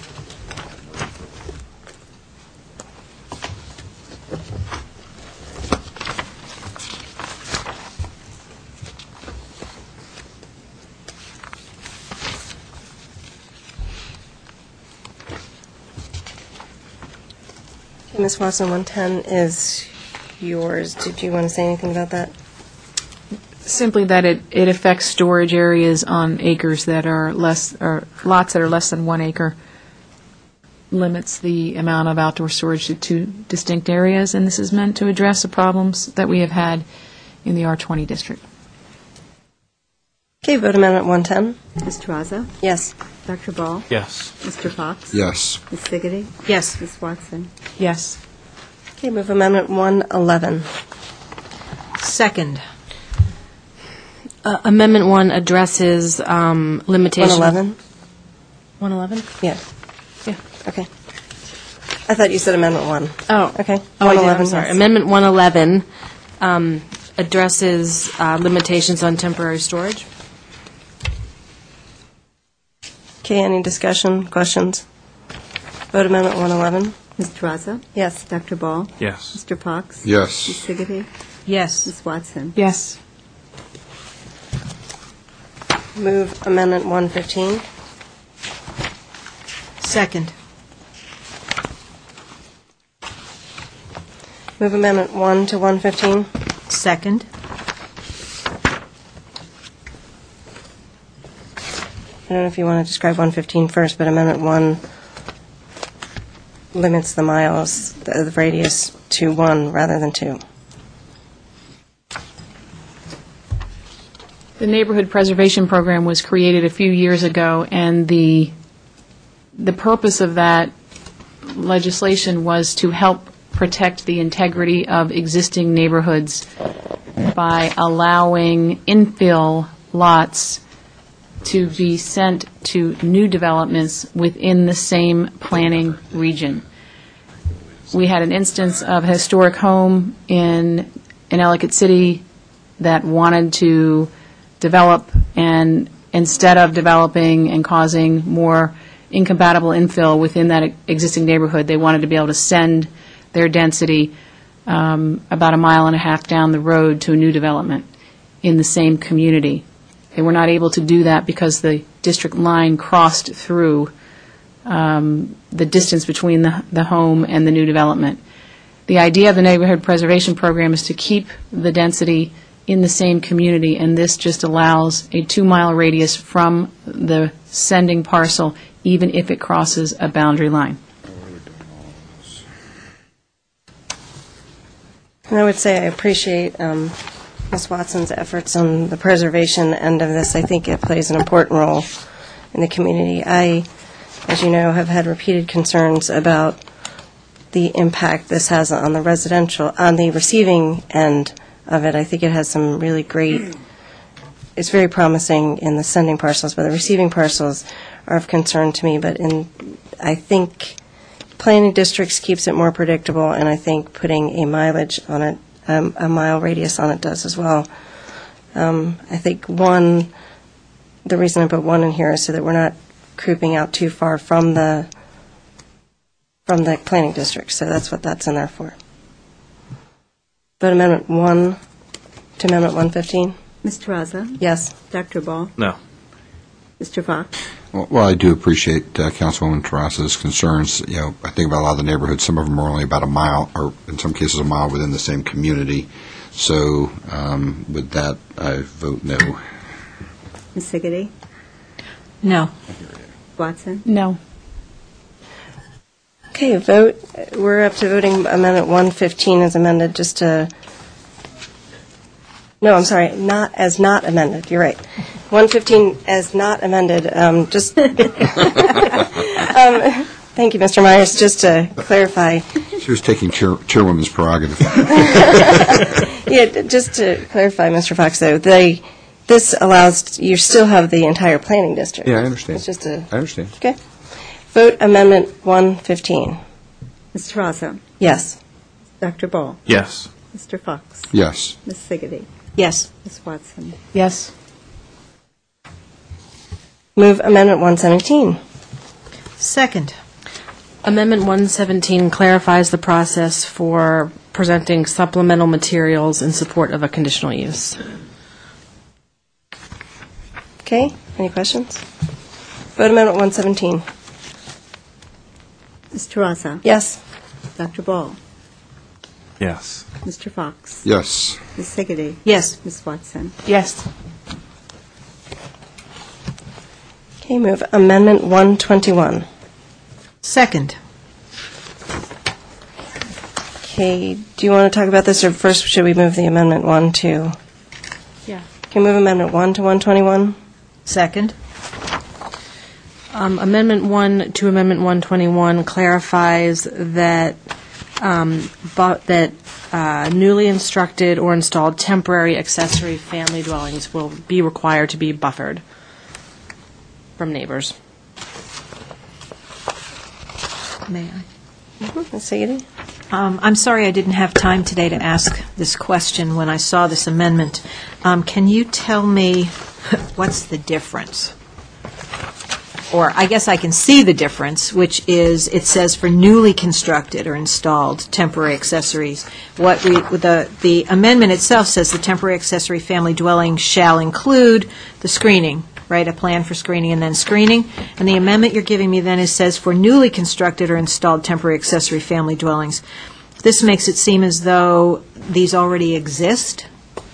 Ms. Watson, 110 is yours. Did you want to say anything about that? Simply that it affects storage areas on acres that are less, or lots that are less than 1 acre, limits the amount of outdoor storage to 2 distinct areas, and this is meant to address the problems that we have had in the R20 district. Okay, vote Amendment 110. Ms. Terrazza? Yes. Dr. Ball? Yes. Mr. Fox? Yes. Ms. Siggety? Yes. Ms. Watson? Yes. Okay, move Amendment 111. Second. Amendment 1 addresses limitations. 111? 111? Yeah. Yeah. Okay. I thought you said Amendment 1. Oh. Okay. Oh, I did. 111, I'm sorry. yes. Amendment 111 addresses limitations on temporary storage. Okay, any discussion, questions? Vote Amendment 111. Ms. Terrazza? Yes. Dr. Ball? Yes. Mr. Fox? Yes. Ms. Siggety? Yes. Ms. Watson? Yes. Move Amendment 115. Second. Move Amendment 1 to 115. Second. I don't know if you want to describe 115 first, but Amendment 1 limits the miles, the radius to 1 rather than 2. The Neighborhood Preservation Program was created a few years ago, and the purpose of that legislation was to help protect the integrity of existing neighborhoods by allowing infill lots to be sent to new developments within the same planning region. We had an instance of a historic home in Ellicott City that wanted to develop, and instead of developing and causing more incompatible infill within that existing neighborhood, they wanted to be able to send their density about a mile and a half down the road to a new development in the same community. They were not able to do that because the district line crossed through the distance between the home and the new development. The idea of the neighborhood preservation program is to keep the density in the same community, and this just allows a 2-mile radius from the sending parcel, even if it crosses a boundary line. And I would say I appreciate Ms. Watson's efforts on the preservation end of this. I think it plays an important role in the community. I, as you know, have had repeated concerns about the impact this has on the receiving end of it. I think it has some really great, it's very promising in the sending parcels, but the receiving parcels are of concern to me. But I think planning districts keeps it more predictable, and I think putting a mileage on it, a mile radius on it does as well. I think the reason I put 1 in here is so that we're not creeping out too far from the planning district, so that's what that's in there for. Vote Amendment 1 to Amendment 115? Ms. Terrazza? Yes. Dr. Ball? No. Mr. Fox? Well, I do appreciate Councilwoman Terrazza's concerns. You know, I think about a lot of the neighborhoods. Some of them are only about a mile, or in some cases a mile within the same community. So with that, I vote no. Ms. Siggety? No. Watson? No. Okay, vote. We're up to voting Amendment 115 as amended, just to... No, I'm sorry, not amended. You're right. 115 as not amended. Just... Thank you, Mr. Myers. Just to clarify... She was taking chairwoman's prerogative. Yeah, just to clarify, Mr. Fox, though, this allows, you still have the entire planning district. Yeah, I understand. It's just I understand. Okay. Vote Amendment 115. Ms. Terrazza? Yes. Dr. Ball? Yes. Mr. Fox? Yes. Ms. Siggety? Yes. Ms. Watson? Yes. Move Amendment 117. Second. Amendment 117 clarifies the process for presenting supplemental materials in support of a conditional use. Okay, any questions? Vote Amendment 117. Ms. Terrazza? Yes. Dr. Ball? Yes. Mr. Fox? Yes. Ms. Siggety? Yes. Ms. Watson? Yes. Okay, move Amendment 121. Second. Okay, do you want to talk about this, or first should we move the Amendment 1 to? Yeah. Can we move Amendment 1 to 121? Second. Amendment 1 to Amendment 121 clarifies that newly constructed or installed temporary accessory family dwellings will be required to be buffered from neighbors. May I? Ms. Siggety? I'm sorry I didn't have time today to ask this question when I saw this amendment. Can you tell me what's the difference? Or I guess I can see the difference, which is it says for newly constructed or installed temporary accessories. The amendment itself says the temporary accessory family dwelling shall include the screening, right, a plan for screening and then screening. And the amendment you're giving me then says for newly constructed or installed temporary accessory family dwellings. This makes it seem as though these already exist.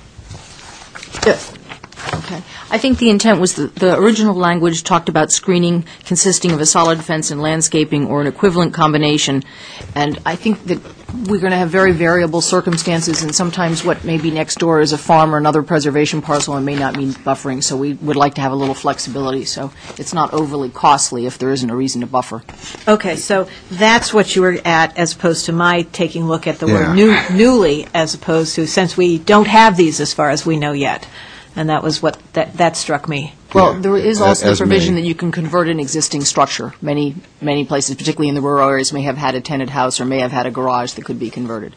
Okay. I think the intent was the original language talked about screening consisting of a solid fence and landscaping or an equivalent combination. And I think that we're going to have very variable circumstances, and sometimes what may be next door is a farm or another preservation parcel and may not mean buffering. So we would like to have a little flexibility so it's not overly costly if there isn't a reason to buffer. Okay, so that's what you were at, as opposed to my taking a look at the word Yeah. newly, as opposed to since we don't have these as far as we know yet. And that was what, that struck me. Well, there is also a As provision many. that you can convert an existing structure. Many places, particularly in the rural areas, may have had a tenant house or may have had a garage that could be converted.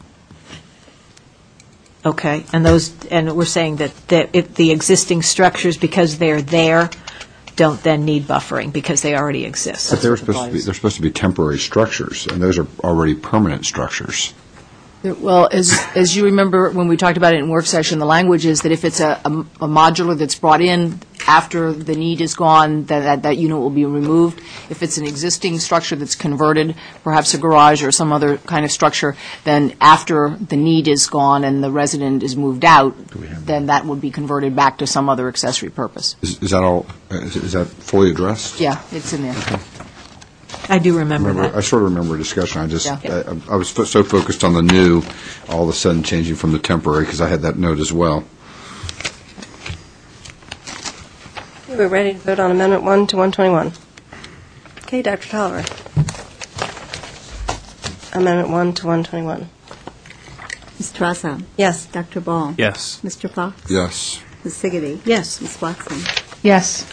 Okay, and we're saying that if the existing structures, because they're there, don't then need buffering because they already exist. But they're supposed to be temporary structures, and those are already permanent structures. Well, as you remember, when we talked about it in work session, the language is that if it's a modular that's brought in after the need is gone, that unit will be removed. If it's an existing structure that's converted, perhaps a garage or some other kind of structure, then after the need is gone and the resident is moved out, then that would be converted back to some other accessory purpose. Is that all, is that fully addressed? Yeah, it's in there. Okay. I do remember that. I sort of remember a discussion. Yeah. I was so focused on the new, all of a sudden changing from the temporary, because I had that note as well. We're ready to vote on Amendment 1 to 121. Okay, Dr. Tolliver. Amendment 1 to 121. Ms. Tarassa? Yes. Dr. Ball? Yes. Mr. Fox? Yes. Ms. Siggety? Yes. Ms. Watson? Yes.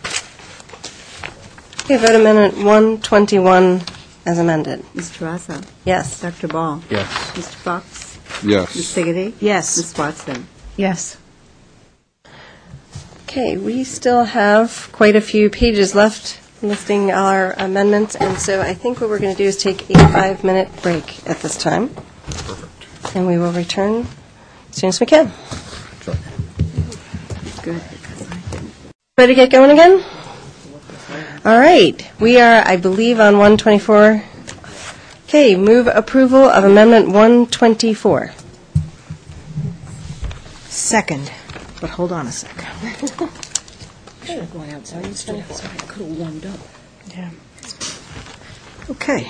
Okay, vote Amendment 121 as amended. Ms. Tarassa? Yes. Dr. Ball? Yes. Mr. Fox? Ms. Yes. Siggety? Yes. Ms. Watson? Yes. Okay, we still have quite a few pages left listing our amendments, and so I think what we're going to do is take a 5-minute break at this time. Perfect. And we will return as soon as we can. Good. Ready to get going again? All right. We are, I believe, on 124. Okay, move approval of Amendment 124. Second. But hold on a sec. Should have gone outside instead. I could have warmed up. Yeah. Okay.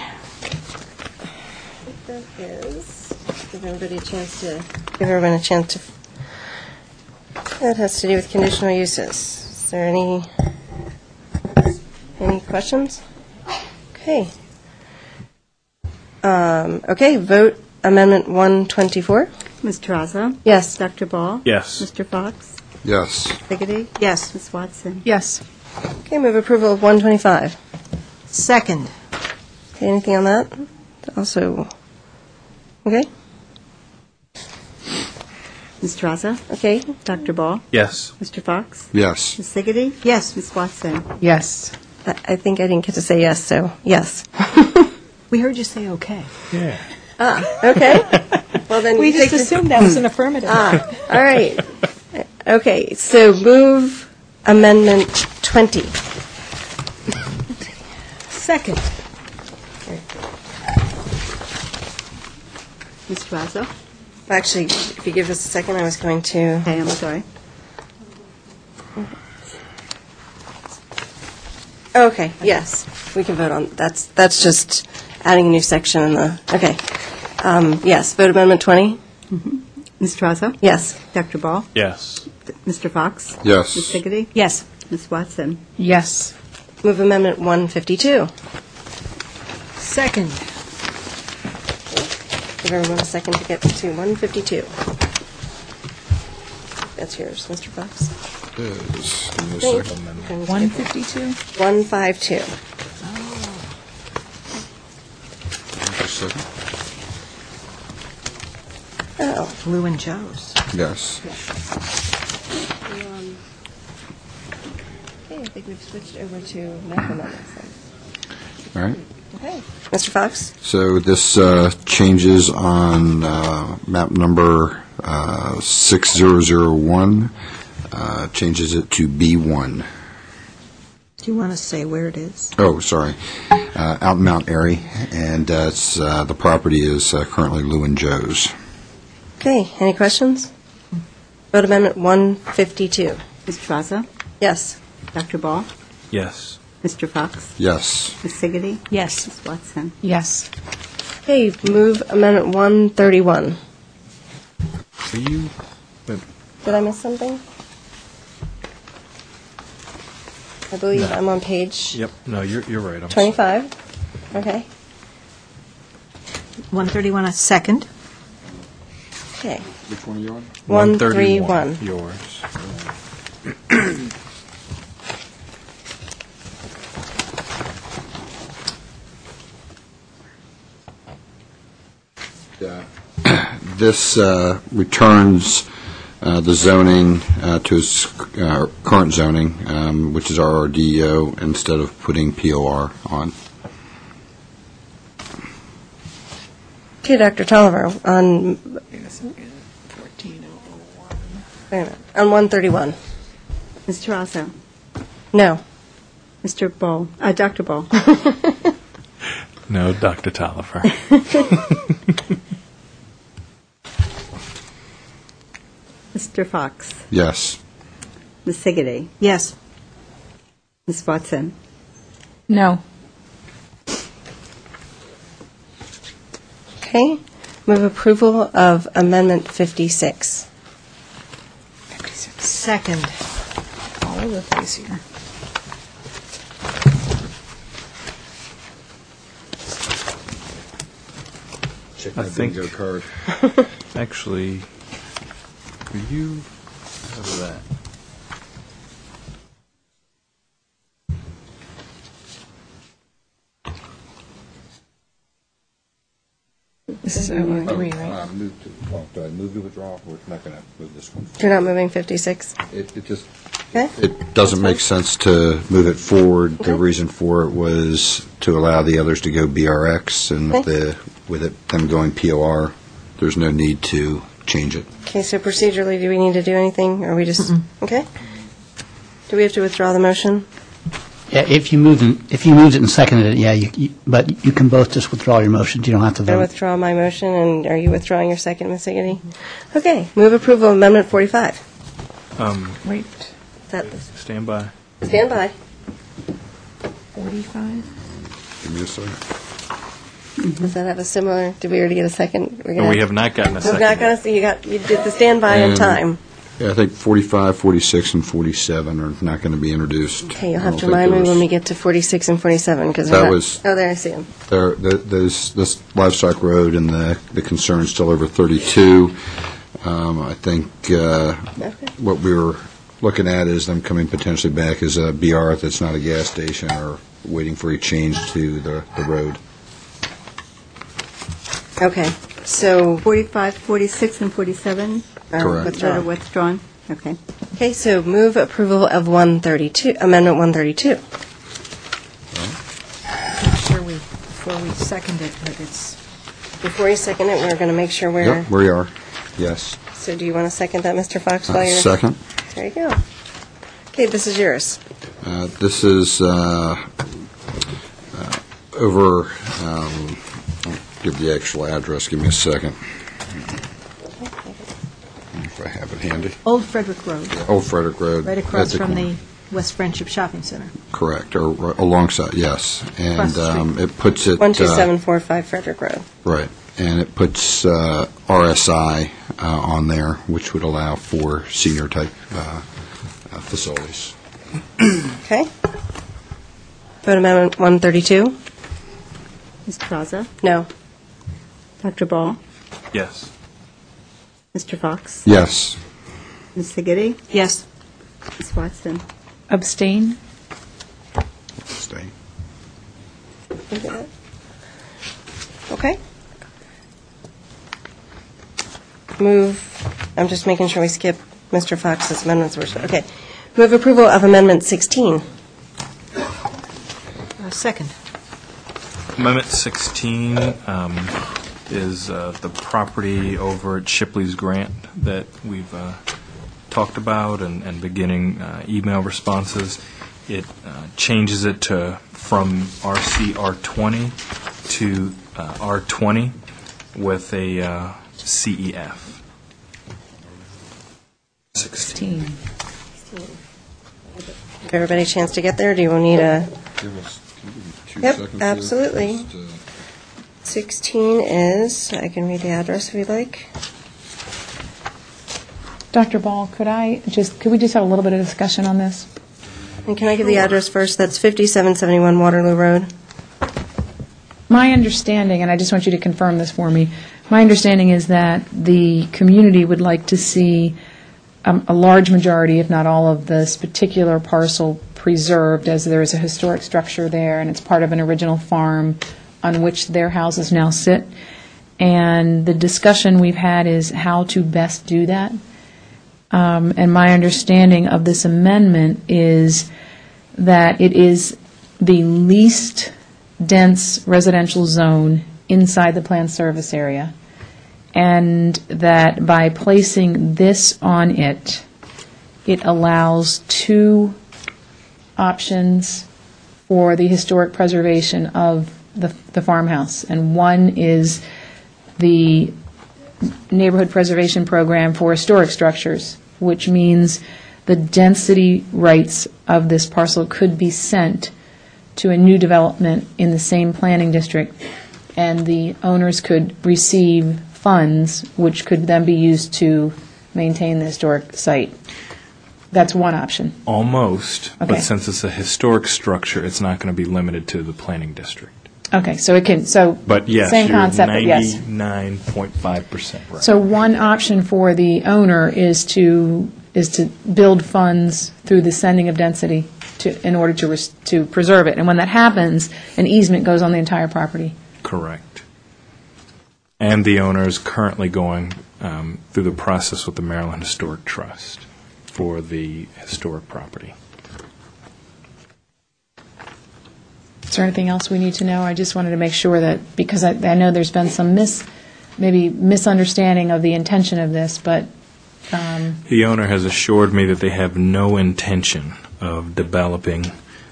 That is, give everybody a chance to, give everyone a chance to, that has to do with conditional uses. Is there any questions? Okay. Okay, vote Amendment 124. Ms. Tarassa? Yes. Dr. Ball? Yes. Mr. Fox? Yes. Siggety? Yes. Ms. Watson? Yes. Okay, move approval of 125. Second. Okay, anything on that? Also, okay? Ms. Tarassa? Okay. Dr. Ball? Yes. Mr. Fox? Yes. Ms. Siggety? Yes. Ms. Watson? Yes. I think I didn't get to say yes, so yes. We heard you say okay. Yeah. Okay. Well, then We you just take the- assumed that was an affirmative. All right. Okay, so move Amendment 20. Second. Ms. Tarassa? Actually, if you give us a second, I was going to. Okay, I'm sorry. Okay, yes, we can vote on, that's just adding a new section in the, okay. Yes, vote Amendment 20? Ms. Tarassa? Yes. Dr. Ball? Yes. Mr. Fox? Yes. Ms. Siggety? Yes. Ms. Watson? Yes. Move Amendment 152. Second. Give everyone a second to get to 152. That's yours, Mr. Fox. Is. Give me a Thank second. you. 152? 152. Just a second. Oh, Blue and Joe's. Yes. okay, I think we've switched over to map amendments then. All right. Okay. Mr. Fox? So this changes on map number 6001, changes it to B1. Do you want to say where it is? Oh, sorry. Out in Mount Airy, and it's, the property is currently Lou and Joe's. Okay, any questions? Vote Amendment 152. Ms. Tarassa? Yes. Dr. Ball? Yes. Mr. Fox? Yes. Ms. Siggety? Yes. Ms. Watson? Yes. Okay, move Amendment 131. Are you? Did I miss something? I believe I'm on page Yep. No, you're right. I'm sorry. 25. Okay. 131, a second. Okay. Which one are you on? 131. Yours. This returns the zoning to its current zoning, which is RRDO, instead of putting POR on. Okay, Dr. Tolliver, on, wait a minute, on 131. Ms. Tarrazzo? No. Mr. Ball? Dr. Ball? No, Dr. Tolliver. Mr. Fox? Yes. Ms. Siggety? Yes. Ms. Watson? No. Okay. Move approval of Amendment 56. Second. All over the place here. Check I my think- bingo card. Actually, will you have that? This is 003, right? Do I move to withdraw? We're not going to move this one. You're not moving 56? It just, Okay. it doesn't make sense to move it forward. The Okay. reason for it was to allow the others to go BRX, and Okay. them going POR, there's no need to change it. Okay, so procedurally, do we need to do anything, or we just, okay? Do we have to withdraw the motion? Yeah, if you moved it and seconded it, yeah, but you can both just withdraw your motions. You don't have to I vote. withdraw my motion, and are you withdrawing your second, Ms. Siggety? Okay, move approval of Amendment 45. Wait, Is that the- Stand by. Stand by. 45? Give me a second. Does that have a similar, did we already get a second? We're No, gonna- we have not gotten a We're second. not going to, you did the standby in And- time. Yeah, I think 45, 46, and 47 are not going to be introduced. Okay, you'll I have don't to think remind me there when was- we get to 46 and 47, because That was- oh, there, I see them. This Livestock Road and the concern still over 32. I think what we were looking at is them coming potentially back as a BR that's not a gas station, or waiting for a change to the road. Okay, so, 45, 46, and 47 are Correct. that are withdrawn. withdrawn? Okay. Okay, so move approval of 132, Amendment 132. Sure, before we second it, but it's, Before you second it, we're going to make sure we're, Yep, where you are. Yes. so do you want to second that, Mr. Fox? while you're- Second. There you go. Okay, this is yours. This is over, I'll give the actual address, give me a second. If I have it handy. Old Frederick Road, Old Frederick Road. right across at from corner. the West Friendship Shopping Center. Correct, or alongside, yes. And Across the street. it puts it... 12745 Frederick Road. Right, and it puts RSI on there, which would allow for senior-type facilities. Okay. Vote Amendment 132? Ms. Plaza? No. Dr. Ball? Yes. Mr. Fox? Yes. Ms. Siggety? Yes. Ms. Watson? Abstain? Stay. Okay. Move, I'm just making sure we skip Mr. Fox's amendments. Okay. Move approval of Amendment 16. Second. Amendment 16 is the property over at Shipley's Grant that we've talked about and beginning email responses. It changes it from RC R20 to R20 with a CEF. 16. Give everybody a chance to get there. Do you need a... Give us 2 Yep, seconds here. absolutely. Just, 16 is, I can read the address if you'd like. Dr. Ball, could we just have a little bit of discussion on this? And can I give the address first? That's 5771 Waterloo Road. My understanding, and I just want you to confirm this for me, my understanding is that the community would like to see a large majority, if not all, of this particular parcel preserved, as there is a historic structure there, and it's part of an original farm on which their houses now sit. And the discussion we've had is how to best do that. And my understanding of this amendment is that it is the least dense residential zone inside the planned service area, and that by placing this on it, it allows two options for the historic preservation of the farmhouse. And one is the neighborhood preservation program for historic structures, which means the density rights of this parcel could be sent to a new development in the same planning district, and the owners could receive funds which could then be used to maintain the historic site. That's one option. Almost, Okay. but since it's a historic structure, it's not going to be limited to the planning district. Okay, so it can, so But yes, same you're concept, but yes. 99.5% right. So one option for the owner is to build funds through the sending of density in order to preserve it. And when that happens, an easement goes on the entire property. Correct. And the owner is currently going through the process with the Maryland Historic Trust for the historic property. Is there anything else we need to know? I just wanted to make sure that, because I know there's been some maybe misunderstanding of the intention of this, but... The owner has assured me that they have no intention of developing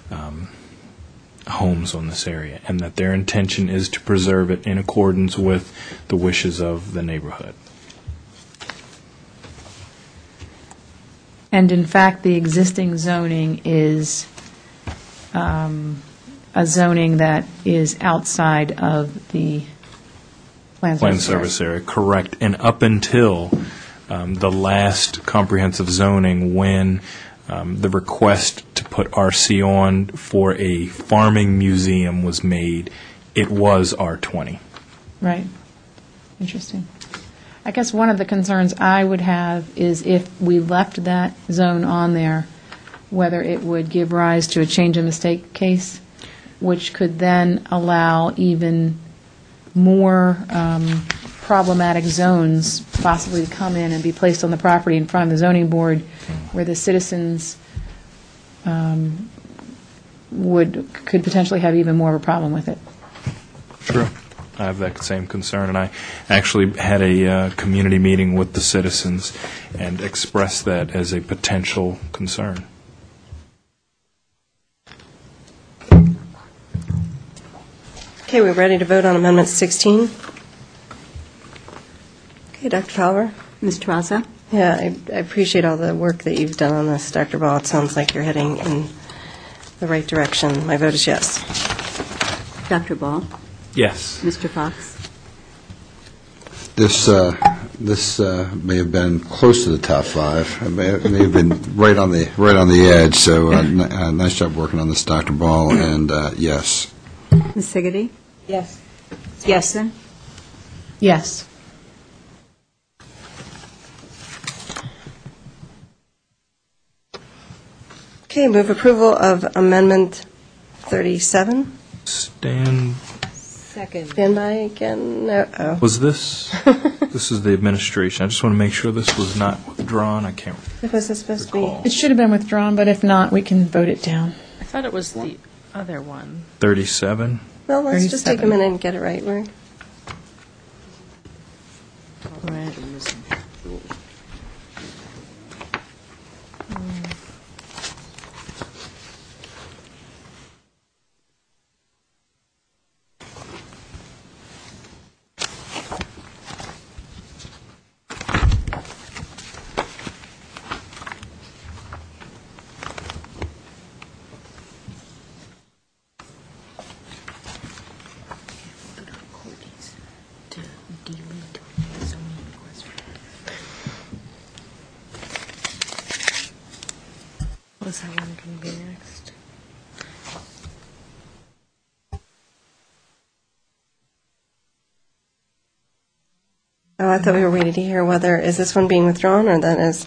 homes on this area, and that their intention is to preserve it in accordance with the wishes of the neighborhood. And in fact, the existing zoning is a zoning that is outside of the planned service area. Correct. And up until the last comprehensive zoning, when the request to put RC on for a farming museum was made, it was R20. Right. Interesting. I guess one of the concerns I would have is if we left that zone on there, whether it would give rise to a change of mistake case, which could then allow even more problematic zones possibly to come in and be placed on the property in front of the zoning board, where the citizens could potentially have even more of a problem with it. True. I have that same concern, and I actually had a community meeting with the citizens and expressed that as a potential concern. Okay, we're ready to vote on Amendment 16. Okay, Dr. Fowler? Ms. Terrazza? Yeah, I appreciate all the work that you've done on this, Dr. Ball. It sounds like you're heading in the right direction. My vote is yes. Dr. Ball? Yes. Mr. Fox? This may have been close to the top five. It may have been right on the edge. So nice job working on this, Dr. Ball. And yes. Ms. Siggety? Yes. Yes. Yes. Okay, move approval of Amendment 37. Stand. Second. Stand by again. No. Was this? This is the administration. I just want to make sure this was not withdrawn. I can't Was this supposed to recall. It should have been withdrawn, but if not, we can vote it down. I thought it was the other one. 37. be? Well, let's just take a 37. minute and get it right. Was that one going to be next? Oh, I thought we were waiting to hear whether, is this one being withdrawn or that is?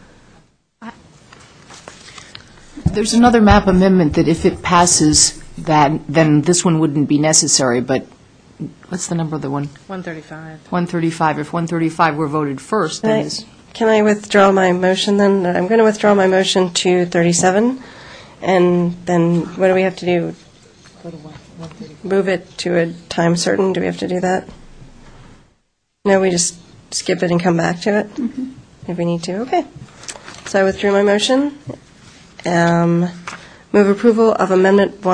There's another map amendment that if it passes, then this one wouldn't be necessary, but what's the number of the one? 135. 135. If 135 were voted first, then Can I withdraw my motion then? I'm going to withdraw my motion to 37. And then what do we have to do? move it to a time certain? Do we have to do that? No, we just skip it and come back to it if we need to. Okay. So I withdrew my motion. Move approval of Amendment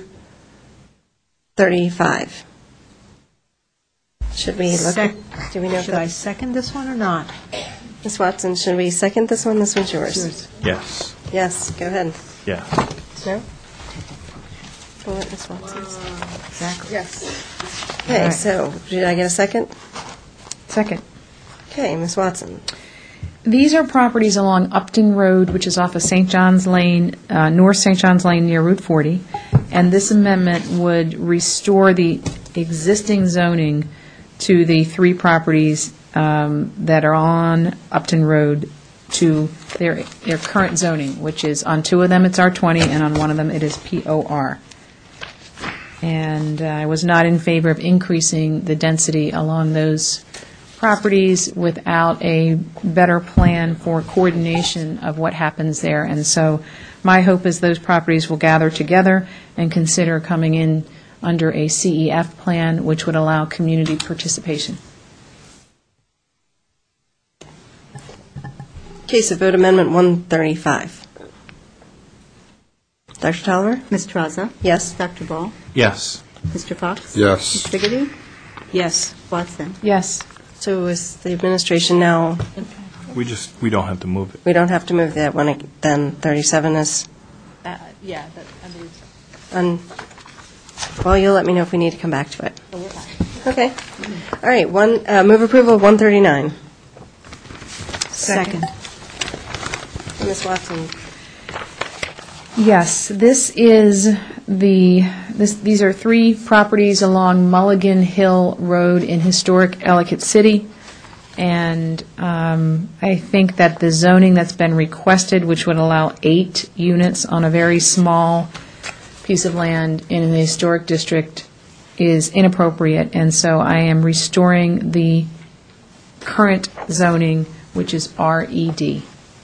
135. Should we look at, do we know if Should I that's, second this one or not? Ms. Watson, should we second this one? This one's yours. Yes. Yes, go ahead. Yeah. No? We'll let Ms. Watson. Exactly. Yes. Okay, so did I get a second? Second. Okay, Ms. Watson. These are properties along Upton Road, which is off of St. John's Lane, North St. John's Lane near Route 40, and this amendment would restore the existing zoning to the three properties that are on Upton Road to their current zoning, which is on two of them it's R20 and on one of them it is POR. And I was not in favor of increasing the density along those properties without a better plan for coordination of what happens there. And so my hope is those properties will gather together and consider coming in under a CEF plan, which would allow community participation. Okay, so vote Amendment 135. Dr. Tolliver? Ms. Trezza? Yes. Dr. Ball? Yes. Mr. Fox? Yes. Ms. Siggety? Yes. Watson? Yes. So is the administration now, We don't have to move it. we don't have to move that one, then 37 is, Yeah, I believe so. well, you'll let me know if we need to come back to it. Okay. All right, move approval of 139. Second. Ms. Watson? Yes, these are three properties along Mulligan Hill Road in historic Ellicott City, and I think that the zoning that's been requested, which would allow 8 units on a very small piece of land in the historic district, is inappropriate, and so I am restoring the current zoning, which is RED.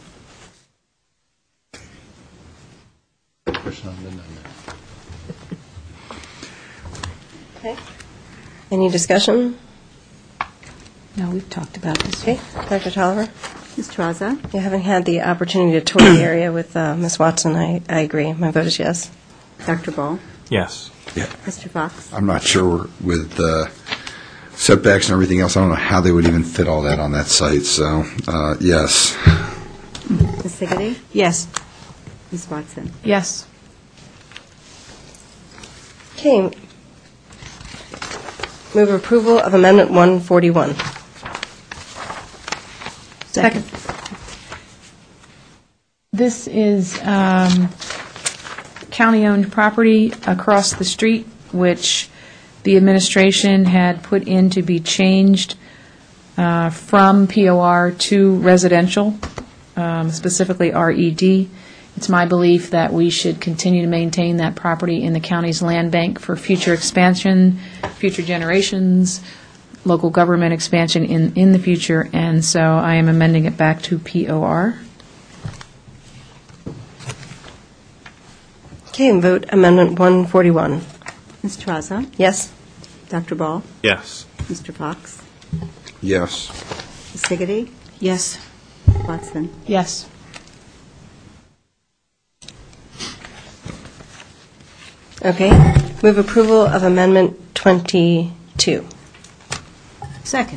Okay. Any discussion? No, we've talked about this. Okay. Dr. Tolliver? Ms. Trezza? You haven't had the opportunity to tour the area with Ms. Watson. I agree. My vote is yes. Dr. Ball? Yes. Yeah. Mr. Fox? I'm not sure with setbacks and everything else, I don't know how they would even fit all that on that site, so, yes. Ms. Siggety? Yes. Ms. Watson? Yes. Okay. Move approval of Amendment 141. Second. This is county-owned property across the street, which the administration had put in to be changed from POR to residential, specifically RED. It's my belief that we should continue to maintain that property in the county's land bank for future expansion, future generations, local government expansion in the future, and so I am amending it back to POR. Okay, and vote Amendment 141. Ms. Trezza? Yes? Dr. Ball? Yes. Mr. Fox? Yes. Ms. Siggety? Yes. Watson? Yes. Okay. Move approval of Amendment 22. Second.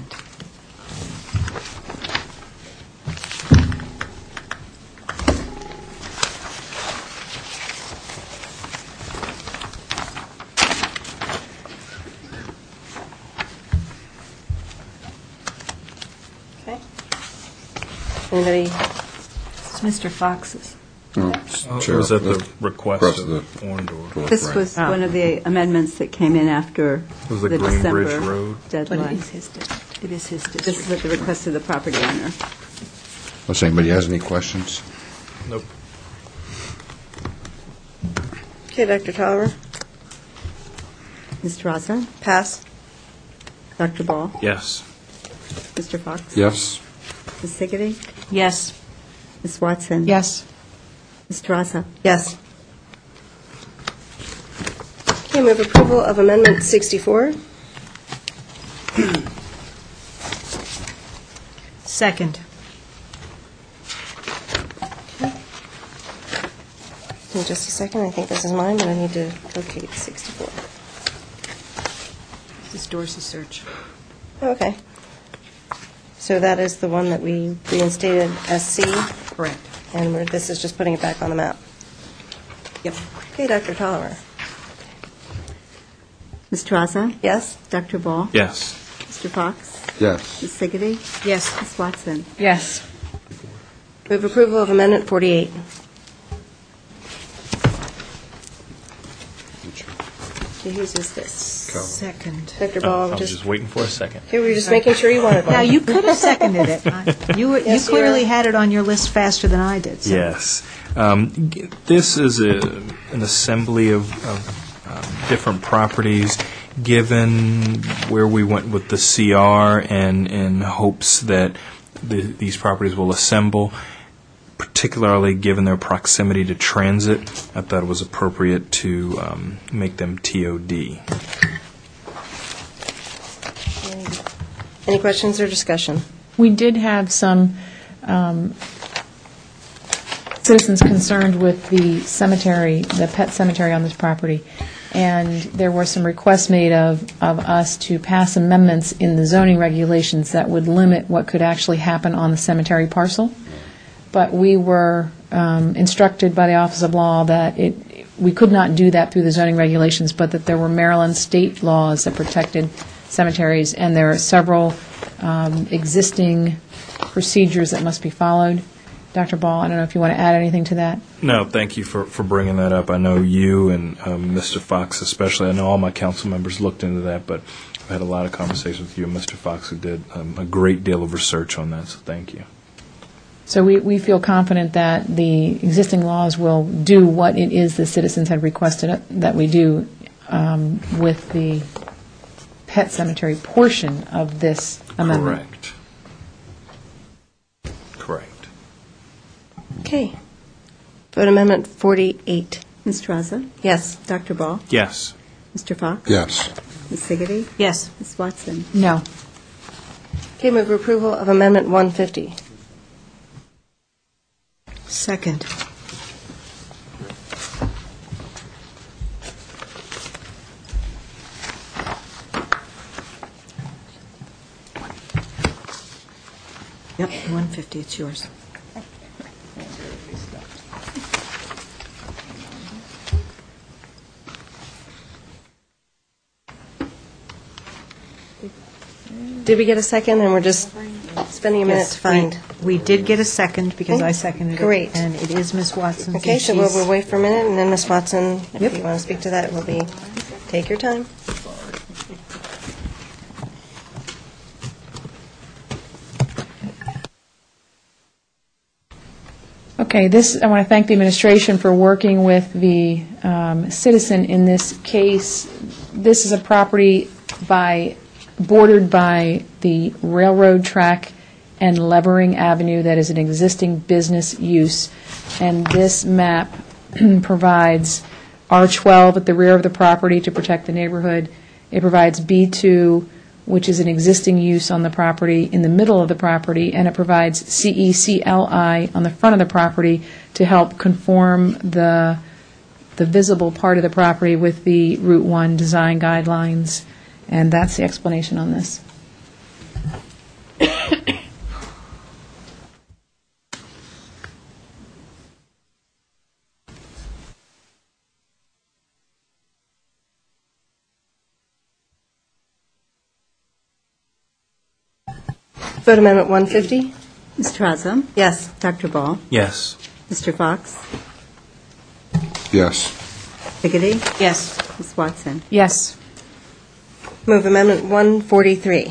Okay. Anybody? It's Mr. Fox's. Was that the request Request of of the- Orndor? This was one of the amendments that came in after Was the the Green December Bridge Road? But it deadline. is his district. It is his This is district. at the request of the property owner. Unless anybody has any questions? Nope. Okay, Dr. Tolliver? Ms. Trezza? Pass? Dr. Ball? Yes. Mr. Fox? Yes. Ms. Siggety? Yes. Ms. Watson? Yes. Ms. Trezza? Yes. Okay, move approval of Amendment 64. Second. In just a second, I think this is mine, but I need to locate 64. This is Dorsey search. Okay. So that is the one that we reinstated as C, Correct. and this is just putting it back on the map. Yep. Okay, Dr. Tolliver. Ms. Trezza? Yes? Dr. Ball? Yes. Mr. Fox? Yes. Ms. Siggety? Yes. Ms. Watson? Yes. Move approval of Amendment 48. Okay, whose is this? Second. Dr. I Ball, was just, just waiting for a second. okay, we were just making sure you wanted one. Now, you could have seconded it. You Yes, you clearly were. had it on your list faster than I did. so- Yes. This is an assembly of different properties, given where we went with the CR and in hopes that these properties will assemble, particularly given their proximity to transit. I thought it was appropriate to make them TOD. Any questions or discussion? We did have some citizens concerned with the cemetery, the pet cemetery on this property, and there were some requests made of us to pass amendments in the zoning regulations that would limit what could actually happen on the cemetery parcel. But we were instructed by the Office of Law that we could not do that through the zoning regulations, but that there were Maryland state laws that protected cemeteries, and there are several existing procedures that must be followed. Dr. Ball, I don't know if you want to add anything to that. No, thank you for bringing that up. I know you and Mr. Fox especially, I know all my council members looked into that, but I've had a lot of conversations with you and Mr. Fox who did a great deal of research on that, so thank you. So we feel confident that the existing laws will do what it is the citizens had requested that we do with the pet cemetery portion of this amendment. Correct. Okay. Vote Amendment 48. Ms. Trezza? Yes. Dr. Ball? Yes. Mr. Fox? Yes. Ms. Siggety? Yes. Ms. Watson? No. Okay, move approval of Amendment 150. Second. Yep, 150, it's yours. Did we get a second, and we're just spending a minute Yes, to find? We did get a second because Okay. I seconded it. Great. And it is Ms. Watson's. Okay, and so she's- we'll wait for a minute, and then Ms. Watson, if Yep. you want to speak to that, it will be, take your time. Okay, I want to thank the administration for working with the citizen in this case. This is a property bordered by the railroad track and Levering Avenue that is an existing business use. And this map provides R12 at the rear of the property to protect the neighborhood. It provides B2, which is an existing use on the property, in the middle of the property, and it provides CECLI on the front of the property to help conform the visible part of the property with the Route 1 design guidelines. And that's the explanation on this. Vote Amendment 150. Ms. Trezza? Yes. Dr. Ball? Yes. Mr. Fox? Yes. Siggety? Yes. Ms. Watson? Yes. Move Amendment 143.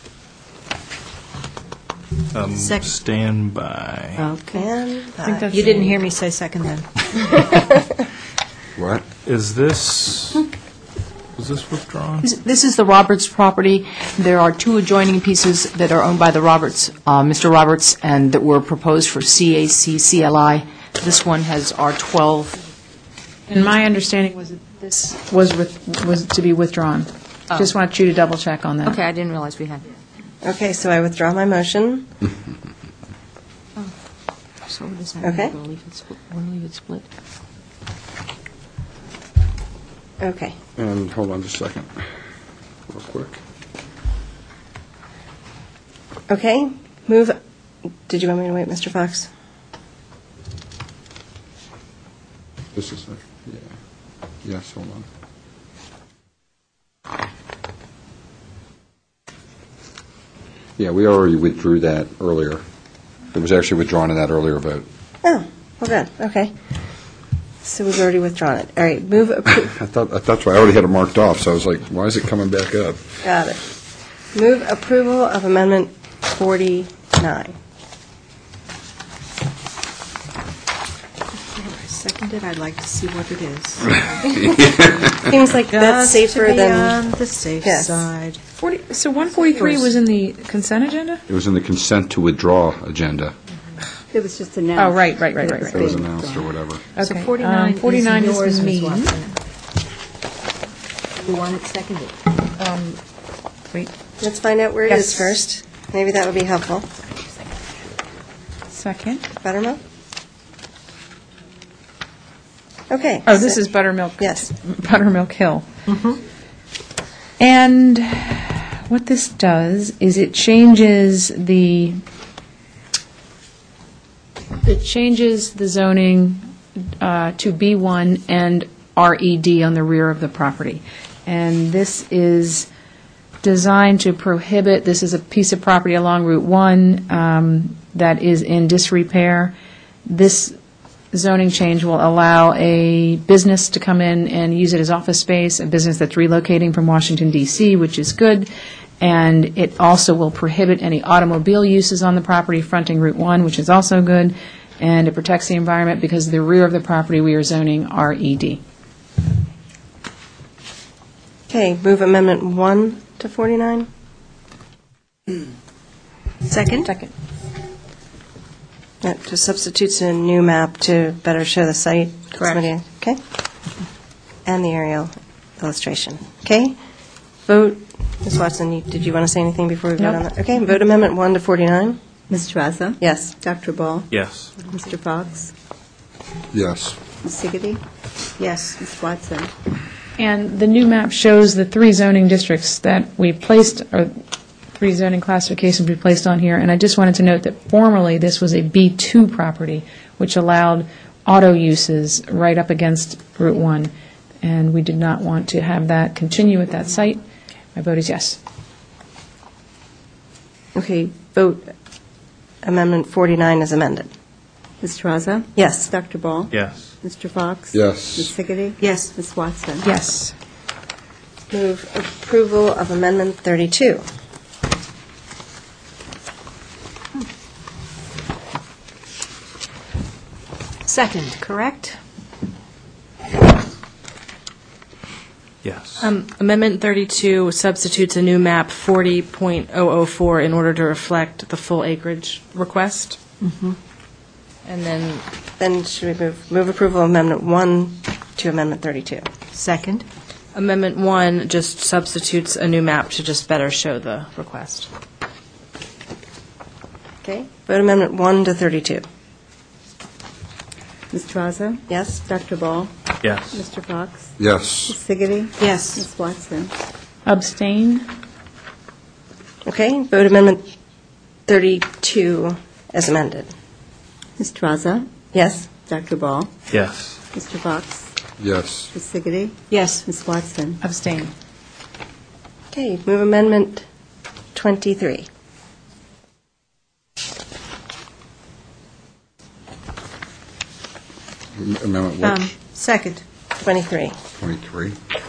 Second. Stand by. Okay. And You didn't hear me say second then. What? Was this withdrawn? This is the Roberts property. There are two adjoining pieces that are owned by the Roberts, Mr. Roberts, and that were proposed for CAC CLI. This one has R12. And my understanding was This, was to be withdrawn. Just want you to double check on that. okay, I didn't realize we had. Okay, so I withdraw my motion. So what does that Okay. mean? We'll leave it split. We'll leave it split. Okay. And hold on just a second, real quick. Okay, move, did you want me to wait, Mr. Fox? This is, yeah. Yes, hold on. Yeah, we already withdrew that earlier. It was actually withdrawn in that earlier vote. Oh, well, good, okay. So we've already withdrawn it. All right, move, I thought that's why I already had it marked off, so I was like, why is it coming back up? got it. Move approval of Amendment 49. Seconded, I'd like to see what it is. Seems like that's safer Just to be than, on the safe Yes. side. So 143 was in the consent agenda? It was in the consent to withdraw agenda. It was just announced. Oh, right. It was announced or whatever. So Okay, 49 49 is is yours, me. Ms. Watson. You want it seconded? Wait, let's find out where it is Yes. first. Maybe that would be helpful. second. Buttermilk? Okay. Oh, this so- is Buttermilk. Yes. Buttermilk Hill. And what this does is it changes the zoning to B1 and RED on the rear of the property. And this is designed to prohibit, this is a piece of property along Route 1 that is in disrepair. This zoning change will allow a business to come in and use it as office space, a business that's relocating from Washington, D.C., which is good. And it also will prohibit any automobile uses on the property fronting Route 1, which is also good. And it protects the environment because the rear of the property we are zoning RED. Okay, move Amendment 1 to 49. Second? Second. That just substitutes a new map to better show the site. Correct. Somebody- Okay. And the aerial illustration. Okay. Vote, Ms. Watson, did you want to say anything before we vote on Nope. that? Okay, vote Amendment 1 to 49. Ms. Traza? Yes. Dr. Ball? Yes. Mr. Fox? Yes. Ms. Siggety? Yes. Ms. Watson? And the new map shows the three zoning districts that we placed, or three zoning classifications we placed on here. And I just wanted to note that formerly this was a B2 property, which allowed auto uses right up against Route 1. And we did not want to have that continue at that site. My vote is yes. Okay, vote Amendment 49 as amended. Ms. Traza? Yes. Dr. Ball? Yes. Mr. Fox? Yes. Ms. Siggety? Yes. Ms. Watson? Yes. Move approval of Amendment 32. Second, correct? Yes. Amendment 32 substitutes a new map 40.004 in order to reflect the full acreage request. And then Then should we move approval of Amendment 1 to Amendment 32? Second? Amendment 1 just substitutes a new map to just better show the request. Okay, vote Amendment 1 to 32. Ms. Traza? Yes? Dr. Ball? Yes. Mr. Fox? Yes. Ms. Siggety? Yes. Ms. Watson? Abstain? Okay, vote Amendment 32 as amended. Ms. Traza? Yes? Dr. Ball? Yes. Mr. Fox? Yes. Ms. Siggety? Yes. Ms. Watson? Abstain. Okay, move Amendment 23. Amendment what? Second. 23. 23.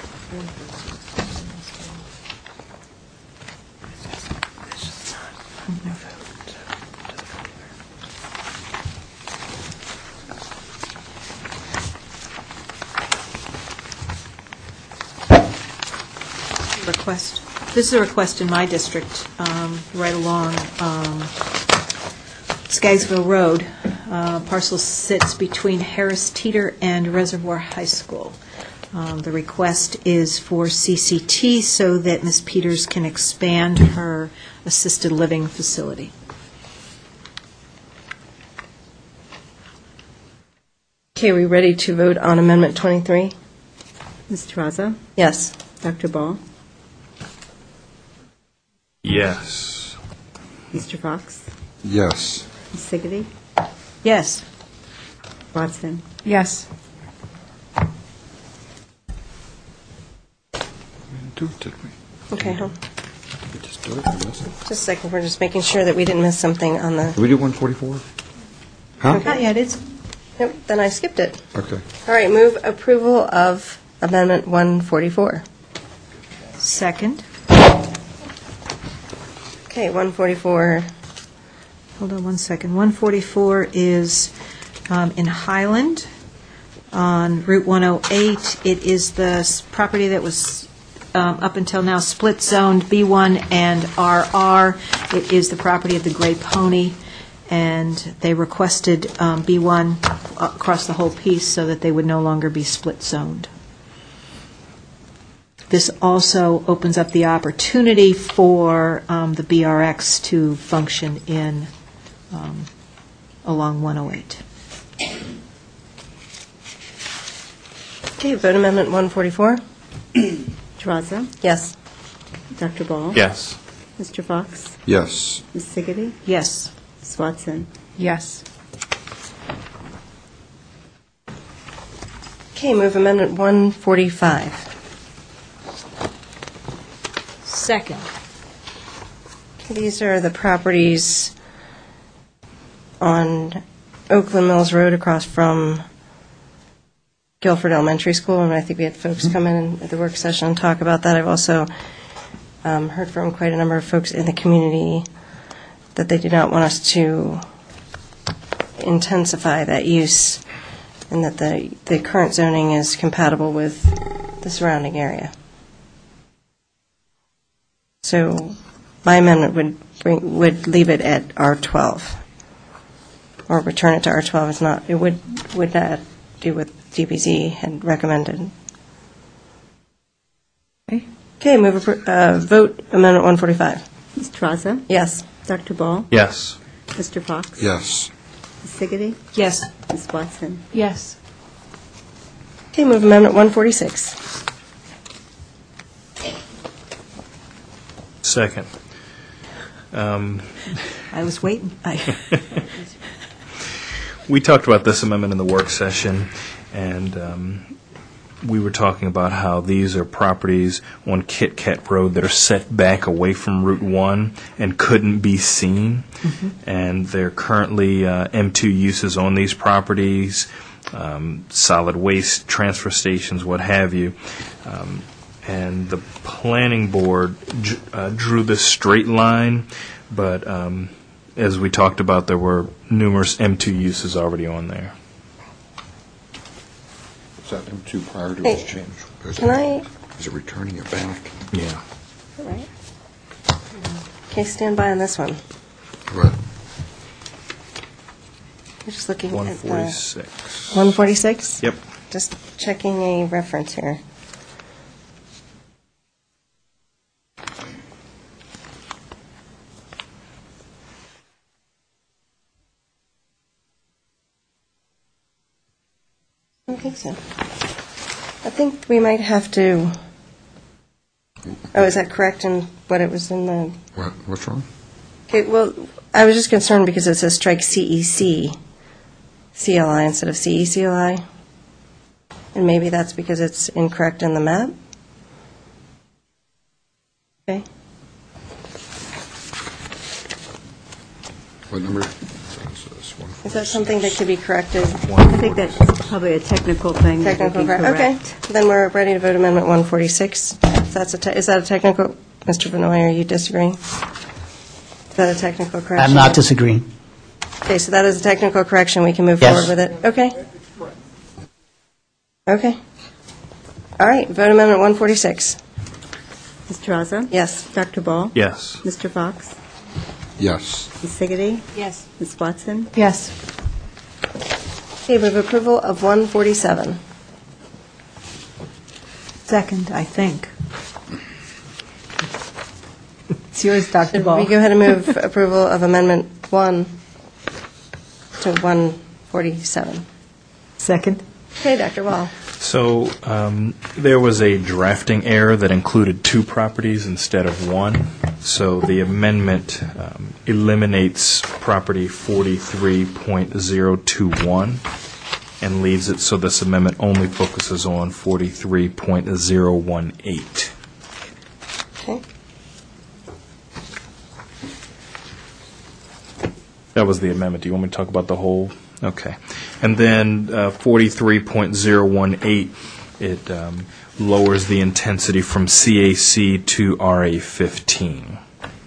Request. This is a request in my district, right along Skaggsville Road. Parcel sits between Harris Teeter and Reservoir High School. The request is for CCT so that Ms. Peters can expand her assisted living facility. Okay, are we ready to vote on Amendment 23? Ms. Tarrazza? Yes. Dr. Ball? Yes. Mr. Fox? Yes. Ms. Siggety? Yes. Watson? Yes. We didn't do it, did we? Okay, hold. We just do it, we missed it. Just a second, we're just making sure that we didn't miss something on the, Did we do 144? Huh? Not yet, it's nope, then I skipped it. Okay. All right, move approval of Amendment 144. second. Okay, 144. Hold on one second. 144 is in Highland on Route 108. It is the property that was up until now split zoned B1 and RR. It is the property of the Gray Pony, and they requested B1 across the whole piece so that they would no longer be split zoned. This also opens up the opportunity for the BRX to function in along 108. Okay, vote Amendment 144. Tarrazza? Yes. Dr. Ball? Yes. Mr. Fox? Yes. Ms. Siggety? Yes. Ms. Watson? Yes. Okay, move Amendment 145. Second. These are the properties on Oakland Mills Road across from Guilford Elementary School, and I think we had folks come in at the work session and talk about that. I've also heard from quite a number of folks in the community that they do not want us to intensify that use, and that the current zoning is compatible with the surrounding area. So my amendment would leave it at R12, or return it to R12. It's not. It would not do what DPZ had recommended. Okay, vote Amendment 145. Ms. Tarrazza? Yes. Dr. Ball? Yes. Mr. Fox? Yes. Ms. Siggety? Yes. Ms. Watson? Yes. Okay, move Amendment 146. Second. I was waiting. We talked about this amendment in the work session, and we were talking about how these are properties on Kit Kat Road that are set back away from Route 1 and couldn't be seen. And there are currently M2 uses on these properties, solid waste transfer stations, what have you. And the planning board drew this straight line, but as we talked about, there were numerous M2 uses already on there. Is that M2 prior to this change? Can I? Is it returning it back? Yeah. Right. Okay, stand by on this one. Right. We're just looking at 146. 146? Yep. Just checking a reference here. I don't think so. I think we might have to. Oh, is that correct in what it was in the? What's wrong? Okay, well, I was just concerned because it says strike CEC, CLI instead of CECLI. And maybe that's because it's incorrect in the map? Okay. What number? Is that something that could be corrected? I think that's probably a technical thing. that would Technical be correct? Okay. correct. Then we're ready to vote Amendment 146. Is that a technical, Mr. Benoit, are you disagreeing? Is that a technical correction? I'm not disagreeing. Okay, so that is a technical correction. We can move Yes. forward with it. Okay. Okay. All right, vote Amendment 146. Ms. Tarrazza? Yes. Dr. Ball? Yes. Mr. Fox? Yes. Ms. Siggety? Yes. Ms. Watson? Yes. Okay, we have approval of 147. second, I think. It's yours, Dr. Should Ball. we go ahead and move approval of Amendment 1 to 147? Second. Okay, Dr. Wall. So there was a drafting error that included two properties instead of one. So the amendment eliminates property 43.021 and leaves it so this amendment only focuses on 43.018. Okay. That was the amendment. Do you want me to talk about the whole? Okay. And then 43.018, it lowers the intensity from CAC to RA15.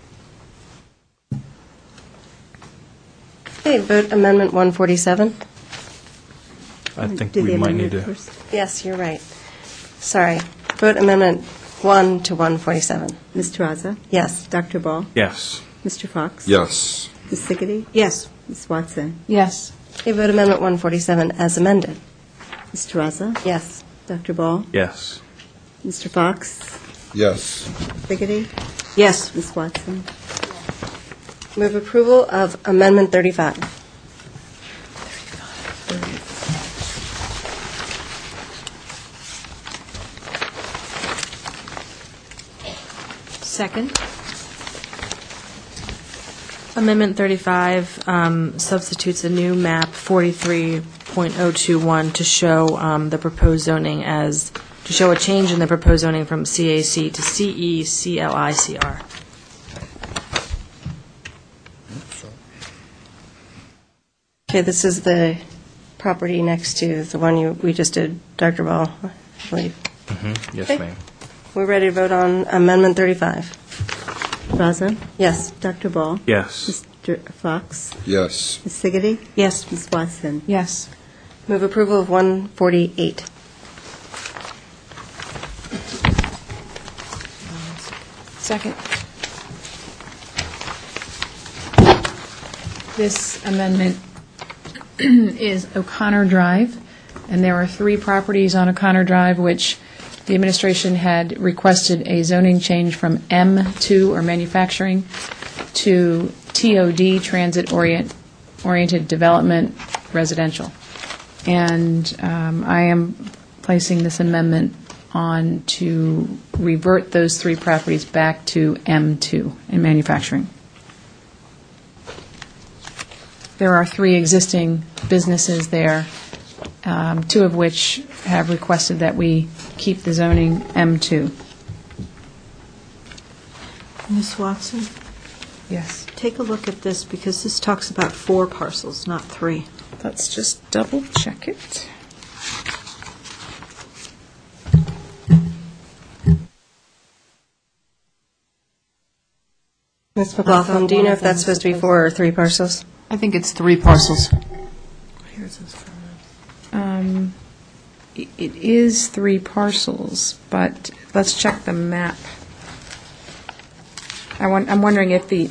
Okay, vote Amendment 147. I think Do the we might need amendment to. first. Yes, you're right. Sorry. Vote Amendment 1 to 147. Ms. Tarrazza? Yes. Dr. Ball? Yes. Mr. Fox? Yes. Ms. Siggety? Yes. Ms. Watson? Yes. Okay, vote Amendment 147 as amended. Ms. Tarrazza? Yes. Dr. Ball? Yes. Mr. Fox? Yes. Siggety? Yes. Ms. Watson? Move approval of Amendment 35. Second. Amendment 35 substitutes a new map 43.021 to show the proposed zoning as, to show a change in the proposed zoning from CAC to CECLICR. Okay, this is the property next to the one we just did, Dr. Ball, I believe. Yes, Okay. ma'am. We're ready to vote on Amendment 35. Tarrazza? Yes. Dr. Ball? Yes. Mr. Fox? Yes. Ms. Siggety? Yes. Ms. Watson? Yes. Move approval of 148. Second. This amendment is O'Connor Drive, and there are three properties on O'Connor Drive which the administration had requested a zoning change from M2, or manufacturing, to TOD, transit-oriented development residential. And I am placing this amendment on to revert those three properties back to M2 in manufacturing. There are three existing businesses there, two of which have requested that we keep the zoning M2. Ms. Watson, Yes. take a look at this, because this talks about 4 parcels, not 3. Let's just double check it. Ms. McLaughlin, do you know if that's supposed to be 4 or 3 parcels? I think it's 3 parcels. It is 3 parcels, but let's check the map. I'm wondering if the,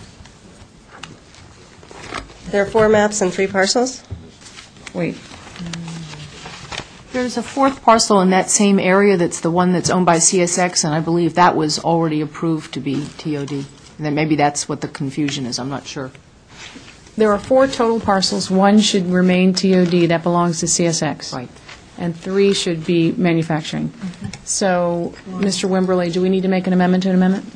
There are 4 maps and 3 parcels? wait, There's a 4th parcel in that same area that's the one that's owned by CSX, and I believe that was already approved to be TOD. And then maybe that's what the confusion is, I'm not sure. there are 4 total parcels. 1 should remain TOD, that belongs to CSX. Right. And 3 should be manufacturing. So, Mr. Wimberly, do we need to make an amendment to an amendment?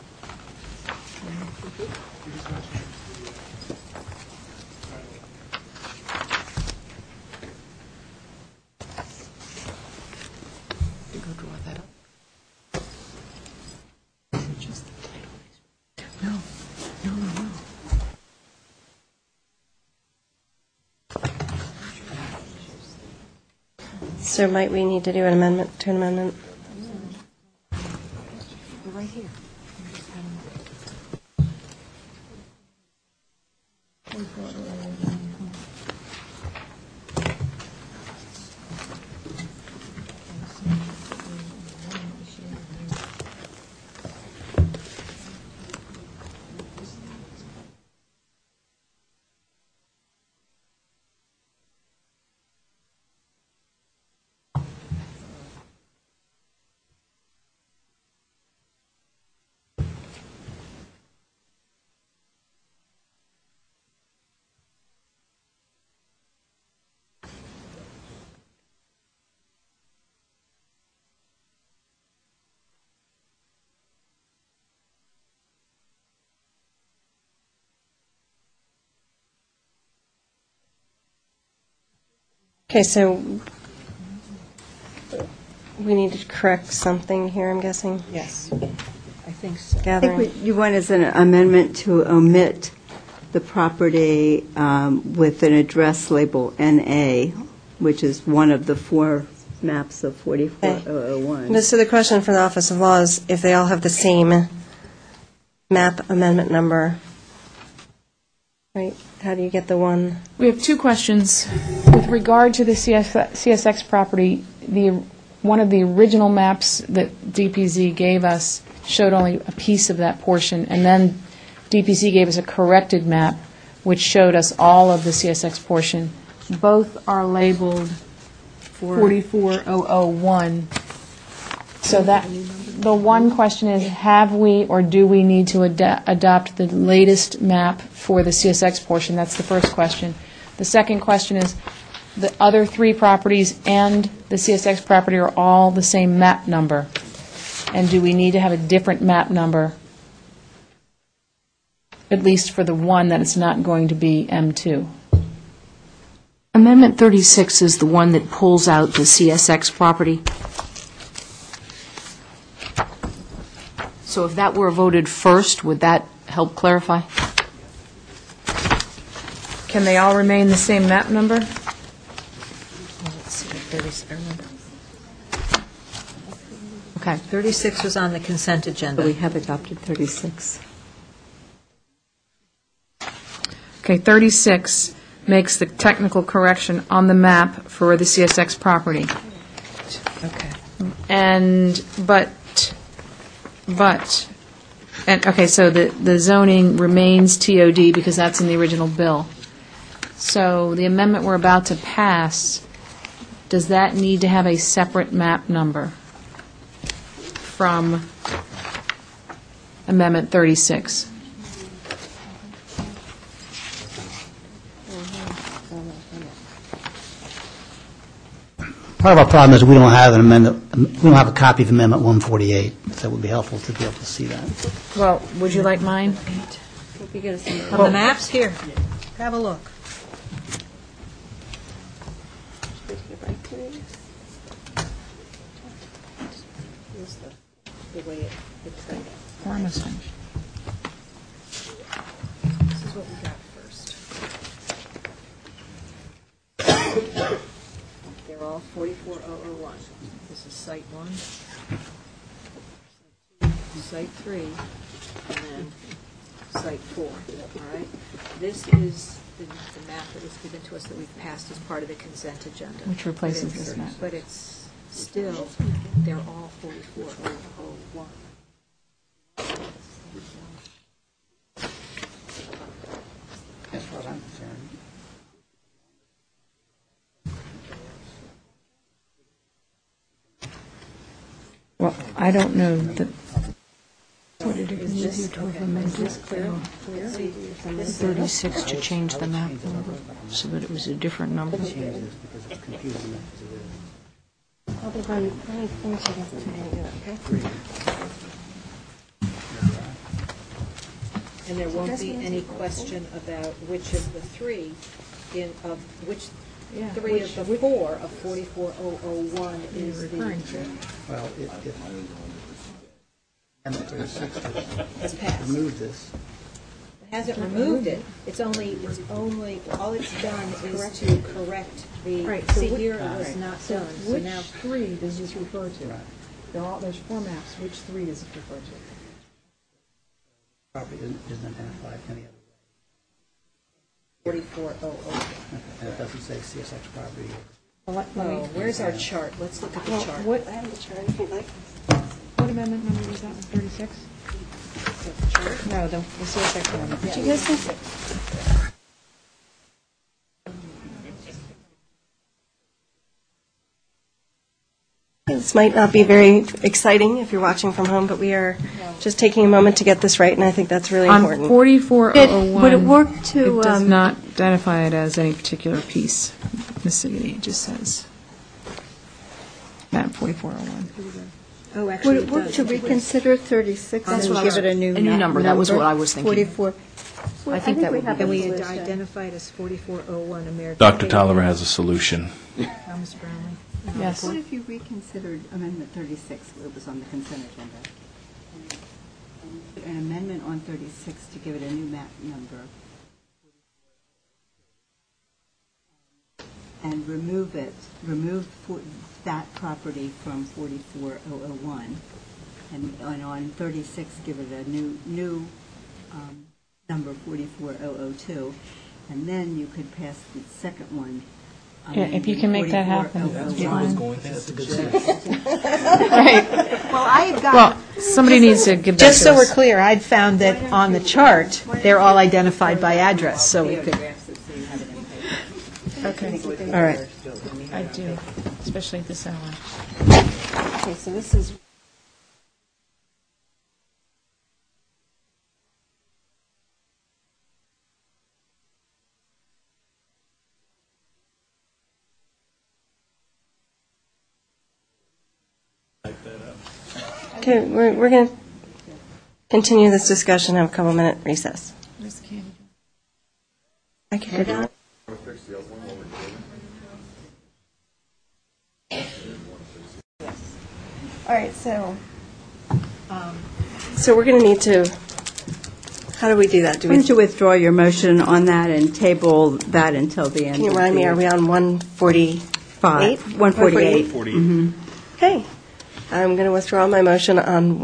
So might we need to do an amendment to an amendment? Right here. Okay, so we need to correct something here, I'm guessing. Yes, I think so. I Gathering. think you want as an amendment to omit the property with an address label NA, which is one of the 4 maps of 44001. So the question for the Office of Law is if they all have the same map amendment number, right? How do you get the one? We have 2 questions. With regard to the CSX property, one of the original maps that DPZ gave us showed only a piece of that portion, and then DPZ gave us a corrected map which showed us all of the CSX portion. Both are labeled 44001. So that, the one question is, have we or do we need to adopt the latest map for the CSX portion? That's the first question. The second question is, the other 3 properties and the CSX property are all the same map number. And do we need to have a different map number, at least for the one that it's not going to be M2? Amendment 36 is the one that pulls out the CSX property. So if that were voted first, would that help clarify? Can they all remain the same map number? Okay, 36 was on the consent agenda. We have adopted 36. Okay, 36 makes the technical correction on the map for the CSX property. Okay. Okay, so the zoning remains TOD because that's in the original bill. So the amendment we're about to pass, does that need to have a separate map number from Amendment 36? Part of our problem is we don't have an amendment, we don't have a copy of Amendment 148, so it would be helpful to be able to see that. Well, would you like mine? On the maps, here, have a look. Pharmacy. This is what we got first. They're all 44001. This is Site 1, Site 3, and then Site 4. All right? This is the map that was given to us that we've passed as part of the consent agenda. Which replaces But it's- this map. But it's still, they're all 44001. As far as I'm concerned. Well, I don't know that. Is this clear? 36 to change the map number so that it was a different number. And there won't be any question about which of the 3 of the 4 of 44001 is the Well, if Amendment 36 has passed. remove this, It hasn't removed it. It's only all it's done is to correct the. See, here it was not done. So now 3 does this refer to? There's 4 maps. Which 3 does it refer to? property isn't identified any other 44001. way. And it doesn't say CSX property. Oh, where's our chart? Let's look at the chart. What amendment number was that, 36? No, the CSX amendment. Did you guys think it? This might not be very exciting if you're watching from home, but we are just taking a moment to get this right, and I think that's really On important. 44001. Would it work to, It does not identify it as any particular piece. Mississippi, it just says map 4401. Oh, would actually, it work to reconsider 36 That's and what I give was- it a new a new number. That was what I was thinking. 44. I think that would be have and a we solution. identified as 4401 American. Dr. Tolliver has a solution. Mr. Brownlee? Yes. What if you reconsidered Amendment 36, it was on the consent agenda? An amendment on 36 to give it a new map number. And remove that property from 44001. And on 36, give it a new number 44002. And then you could pass the second one. Yeah, if you can make that happen, that's fine. Well, I had got, Well, somebody needs to give that just to so we're us. clear, I'd found that on the chart, they're all identified by address, so we could. Okay. All right. I do, especially at this hour. Okay, so this is. Okay, we're going to continue this discussion, have a couple-minute recess. Where's the candy? I can go down. All right, so we're going to need to, how do we do that? Do Why we, don't you withdraw your motion on that and table that until the end? can you of remind me, the- are we on 148? 148. 48. Okay, I'm going to withdraw my motion on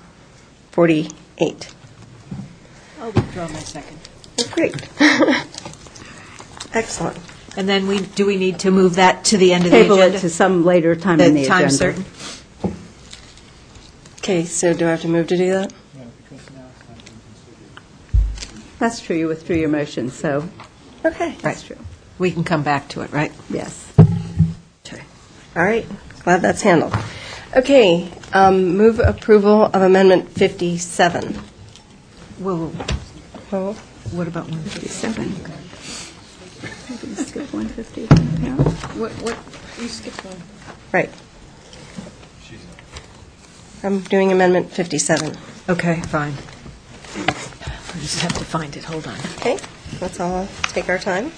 148. I'll withdraw my second. Great. Excellent. And then do we need to move that to the end of the agenda? Table it to some later time in the agenda. Time certain? Okay, so do I have to move to do that? That's true, you withdrew your motion, so Okay. that's true. We can come back to it, right? Yes. Okay. All right, glad that's handled. Okay, move approval of Amendment 57. Whoa, Oh, what about 157? 57. I'm going to skip 150. What, you skipped one. right. I'm doing Amendment 57. Okay, fine. I just have to find it, hold on. Okay, let's all take our time.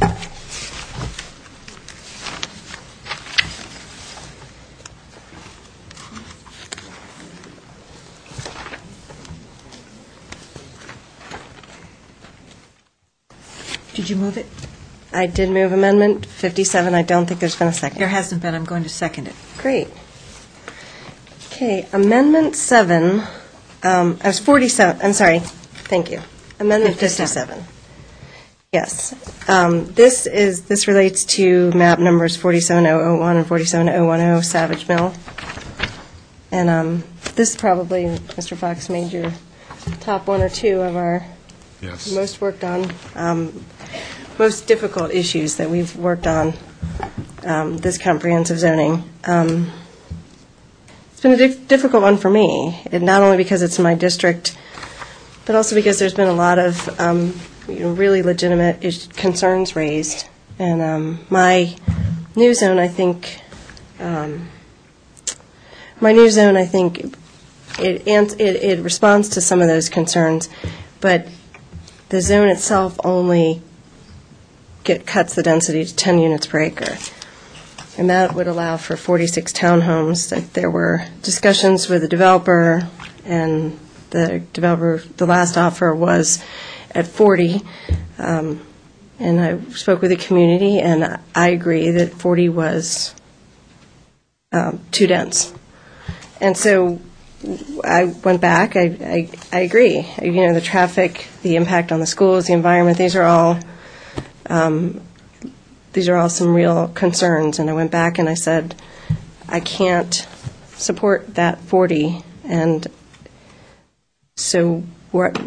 Did you move it? I did move Amendment 57. I don't think there's been a second. There hasn't been, I'm going to second it. Great. Okay, Amendment 7, I was 47, I'm sorry, thank you. Amendment 57. Yes. This relates to map numbers 47001 and 47010 Savage Mill. And this probably, Mr. Fox, made your top one or two of our Yes. most worked on, most difficult issues that we've worked on, this comprehensive zoning. It's been a difficult one for me, and not only because it's my district, but also because there's been a lot of really legitimate concerns raised. And my new zone, I think, it responds to some of those concerns, but the zone itself only cuts the density to 10 units per acre. And that would allow for 46 townhomes. That there were discussions with the developer, and the last offer was at 40. And I spoke with the community, and I agree that 40 was too dense. And so I went back. I agree. You know, the traffic, the impact on the schools, the environment, these are all some real concerns. And I went back and I said, I can't support that 40. And so what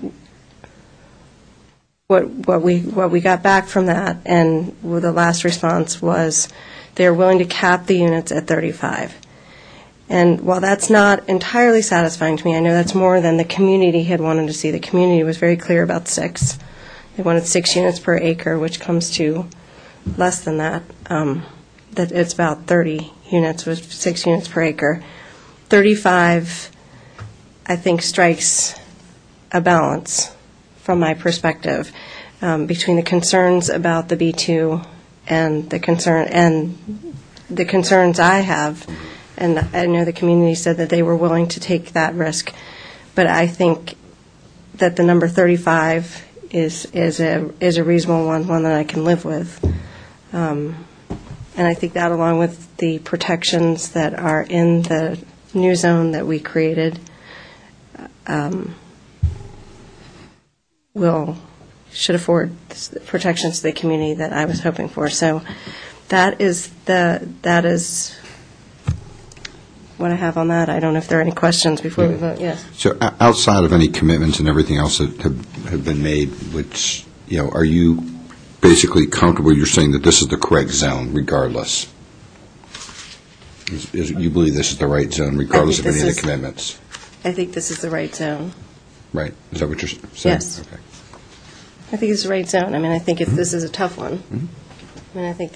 we got back from that, and the last response was they're willing to cap the units at 35. And while that's not entirely satisfying to me, I know that's more than the community had wanted to see. The community was very clear about 6. They wanted 6 units per acre, which comes to less than that. That it's about 30 units with 6 units per acre. 35, I think, strikes a balance from my perspective between the concerns about the B2 and the concerns I have, and I know the community said that they were willing to take that risk, but I think that the number 35 is a reasonable one that I can live with. And I think that, along with the protections that are in the new zone that we created, should afford the protections to the community that I was hoping for. So that is what I have on that. I don't know if there are any questions before we vote. Yes. So outside of any commitments and everything else that have been made, which, are you basically comfortable, you're saying that this is the correct zone regardless? You believe this is the right zone regardless of any of the commitments? I think this is the right zone. Right. Is that what you're saying? Yes. Okay. I think it's the right zone. I mean, I think this is a tough one. I mean, I think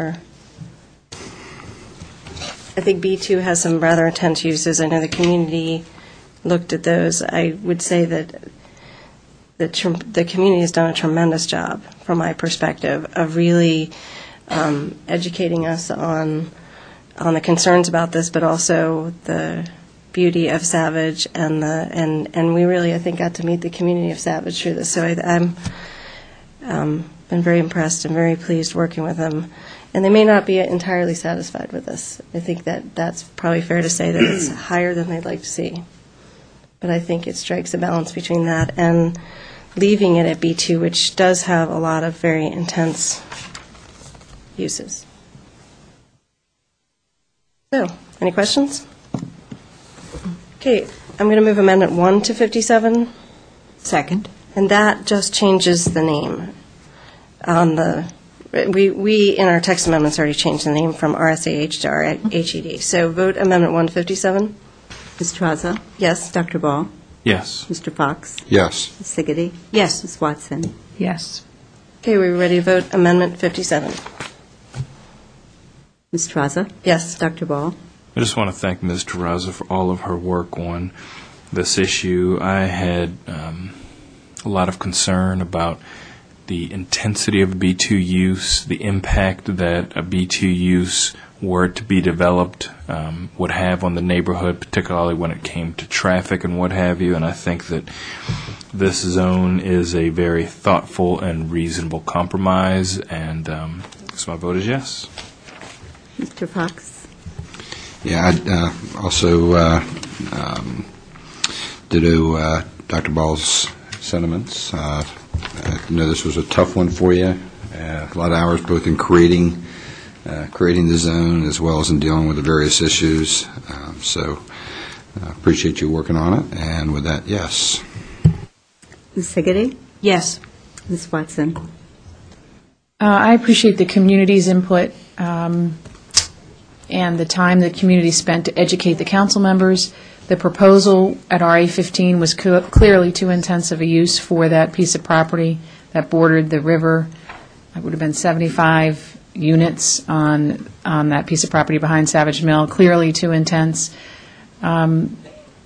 I think B2 has some rather intense uses. I know the community looked at those. I would say that the community has done a tremendous job, from my perspective, of really educating us on the concerns about this, but also the beauty of Savage, and we really, I think, got to meet the community of Savage through this. So I'm been very impressed and very pleased working with them. And they may not be entirely satisfied with this. I think that's probably fair to say that it's higher than they'd like to see. But I think it strikes a balance between that and leaving it at B2, which does have a lot of very intense uses. So, any questions? Okay, I'm going to move Amendment 1 to 57. Second. And that just changes the name. We in our text amendments already changed the name from RSAH to RHED. So vote Amendment 1 to 57. Ms. Trezza? Yes. Dr. Ball? Yes. Mr. Fox? Yes. Ms. Siggety? Yes. Ms. Watson? Yes. Okay, we're ready to vote Amendment 57. Ms. Trezza? Yes. Dr. Ball? I just want to thank Ms. Terrazza for all of her work on this issue. I had a lot of concern about the intensity of B2 use, the impact that a B2 use, were to be developed, would have on the neighborhood, particularly when it came to traffic and what have you. And I think that this zone is a very thoughtful and reasonable compromise, and so my vote is yes. Mr. Fox? Yeah, I also ditto Dr. Ball's sentiments. I know this was a tough one for you. A lot of hours both in creating the zone as well as in dealing with the various issues. So appreciate you working on it. And with that, yes. Ms. Siggety? Yes. Ms. Watson? I appreciate the community's input and the time the community spent to educate the council members. The proposal at RA15 was clearly too intense of a use for that piece of property that bordered the river. It would have been 75 units on that piece of property behind Savage Mill, clearly too intense. When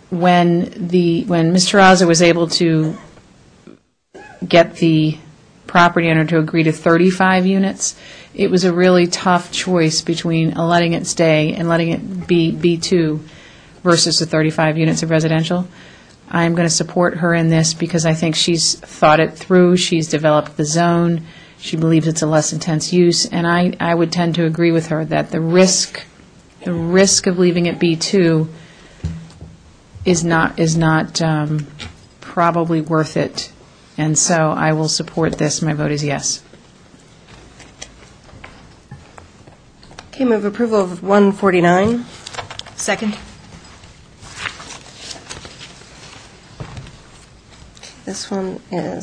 Ms. Terrazza was able to get the property owner to agree to 35 units, it was a really tough choice between letting it stay and letting it be B2 versus the 35 units of residential. I'm going to support her in this because I think she's thought it through. She's developed the zone. She believes it's a less intense use, and I would tend to agree with her that the risk of leaving it B2 is not probably worth it. And so I will support this. My vote is yes. Okay, move approval of 149. Second. This one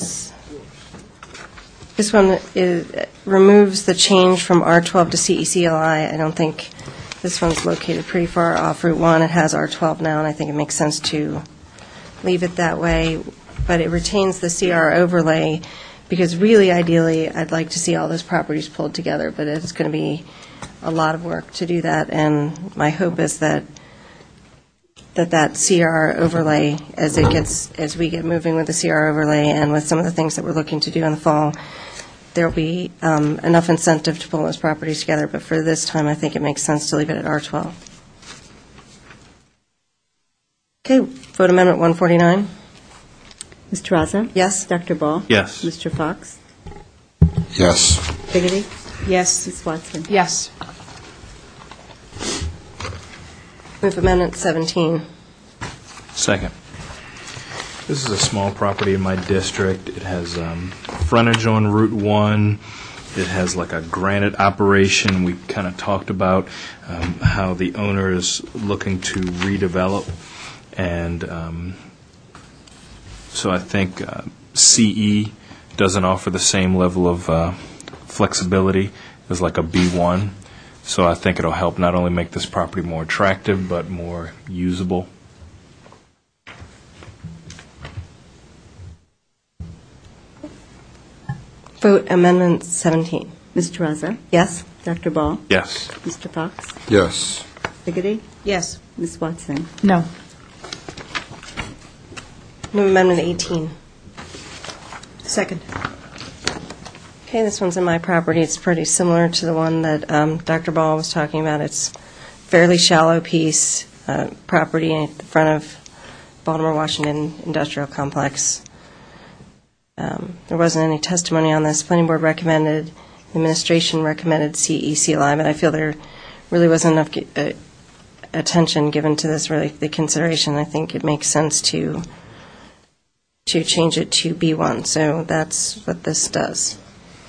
removes the change from R12 to CECLI. I don't think this one's located pretty far off Route 1. It has R12 now, and I think it makes sense to leave it that way. But it retains the CR overlay because really, ideally, I'd like to see all those properties pulled together, but it's going to be a lot of work to do that, and my hope is that CR overlay, as we get moving with the CR overlay and with some of the things that we're looking to do in the fall, there'll be enough incentive to pull those properties together, but for this time, I think it makes sense to leave it at R12. Okay, vote Amendment 149. Mr. Raza? Yes? Dr. Ball? Yes. Mr. Fox? Yes. Biggity? Yes. Ms. Watson? Yes. Move Amendment 17. Second. This is a small property in my district. It has frontage on Route 1. It has like a granite operation. We kind of talked about how the owner is looking to redevelop. And so I think CE doesn't offer the same level of flexibility as like a B1. So I think it'll help not only make this property more attractive, but more usable. Vote Amendment 17. Mr. Raza? Yes? Dr. Ball? Yes. Mr. Fox? Yes. Biggity? Yes. Ms. Watson? No. Move Amendment 18. Second. Okay, this one's in my property. It's pretty similar to the one that Dr. Ball was talking about. It's fairly shallow piece, property at the front of Baltimore Washington Industrial Complex. There wasn't any testimony on this. Planning Board recommended, administration recommended CECLI, but I feel there really wasn't enough attention given to this, really, the consideration. I think it makes sense to change it to B1. So that's what this does.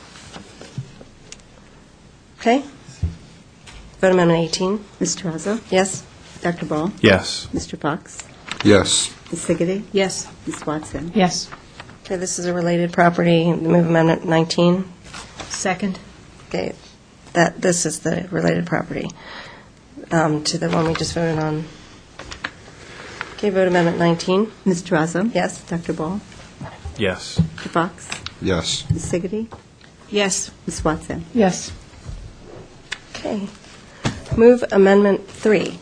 Okay. Vote Amendment 18. Mr. Raza? Yes? Dr. Ball? Yes. Mr. Fox? Yes. Ms. Biggity? Yes. Ms. Watson? Yes. Okay, this is a related property. Move Amendment 19. Second. Okay, this is the related property to the one we just voted on. Okay, vote Amendment 19. Mr. Raza? Yes? Dr. Ball? Yes. Mr. Fox? Yes. Ms. Biggity? Yes. Ms. Watson? Yes. Okay. Move Amendment 3.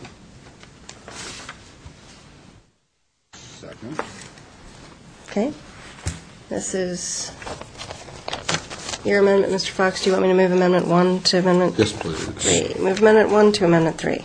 Second. Okay. This is your amendment, Mr. Fox. Do you want me to move Amendment 1 to Amendment Yes, please. 3? Move Amendment 1 to Amendment 3.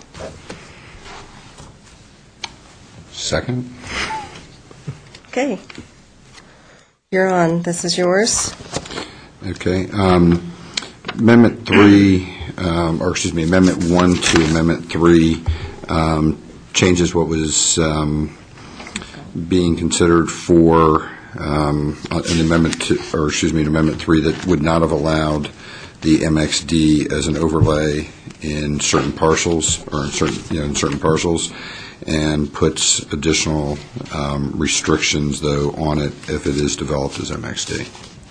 Second. Okay. You're on. This is yours. Okay. Amendment 3, Amendment 1 to Amendment 3 changes what was being considered for an amendment to, Amendment 3 that would not have allowed the MXD as an overlay in certain parcels or in certain parcels, and puts additional restrictions though on it if it is developed as MXD.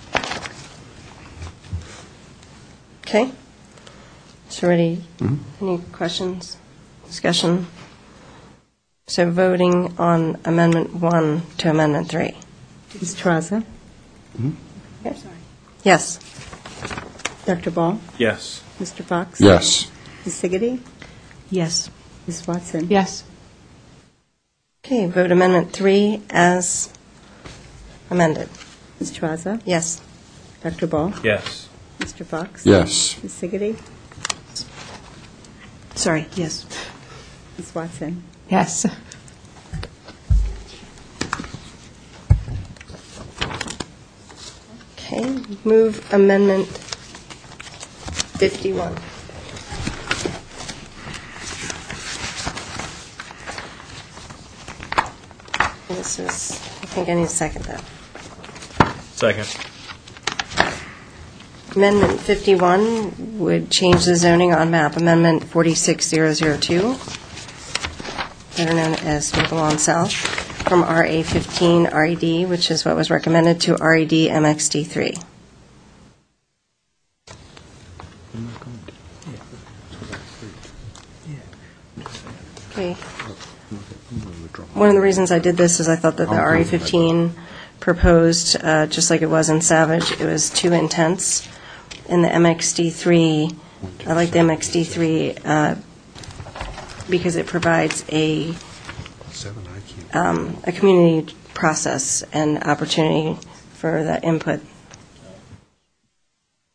Okay. So ready? Any questions? Discussion? So voting on Amendment 1 to Amendment 3. Mr. Raza? Yes. Yes. Dr. Ball? Yes. Mr. Fox? Yes. Ms. Biggity? Yes. Ms. Watson? Yes. Okay, vote Amendment 3 as amended. Mr. Raza? Yes. Dr. Ball? Yes. Mr. Fox? Yes. Ms. Biggity? Sorry. Yes. Ms. Watson? Yes. Okay, move Amendment 51. This is, I think I need to second that. Second. Amendment 51 would change the zoning on map Amendment 46002, better known as Maple Lawn South, from RA15 RED, which is what was recommended, to RED MXD3. Okay. One of the reasons I did this is I thought that the RA15 proposed, just like it was in Savage, it was too intense. In the MXD3, I like the MXD3 because it provides a community process and opportunity for the input.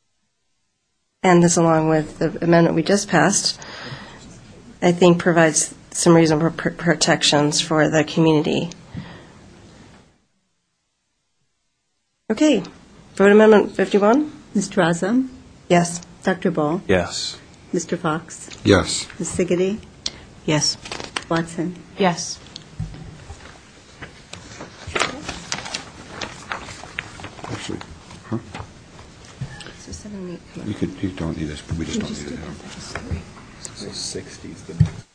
and this along with the amendment we just passed, I think provides some reasonable protections for the community. Okay, vote Amendment 51? Ms. Traza? Yes. Dr. Ball? Yes. Mr. Fox? Yes. Ms. Siggety? Yes. Watson? Yes. Actually, huh? You don't need this, but we just don't need it now. So 60 is the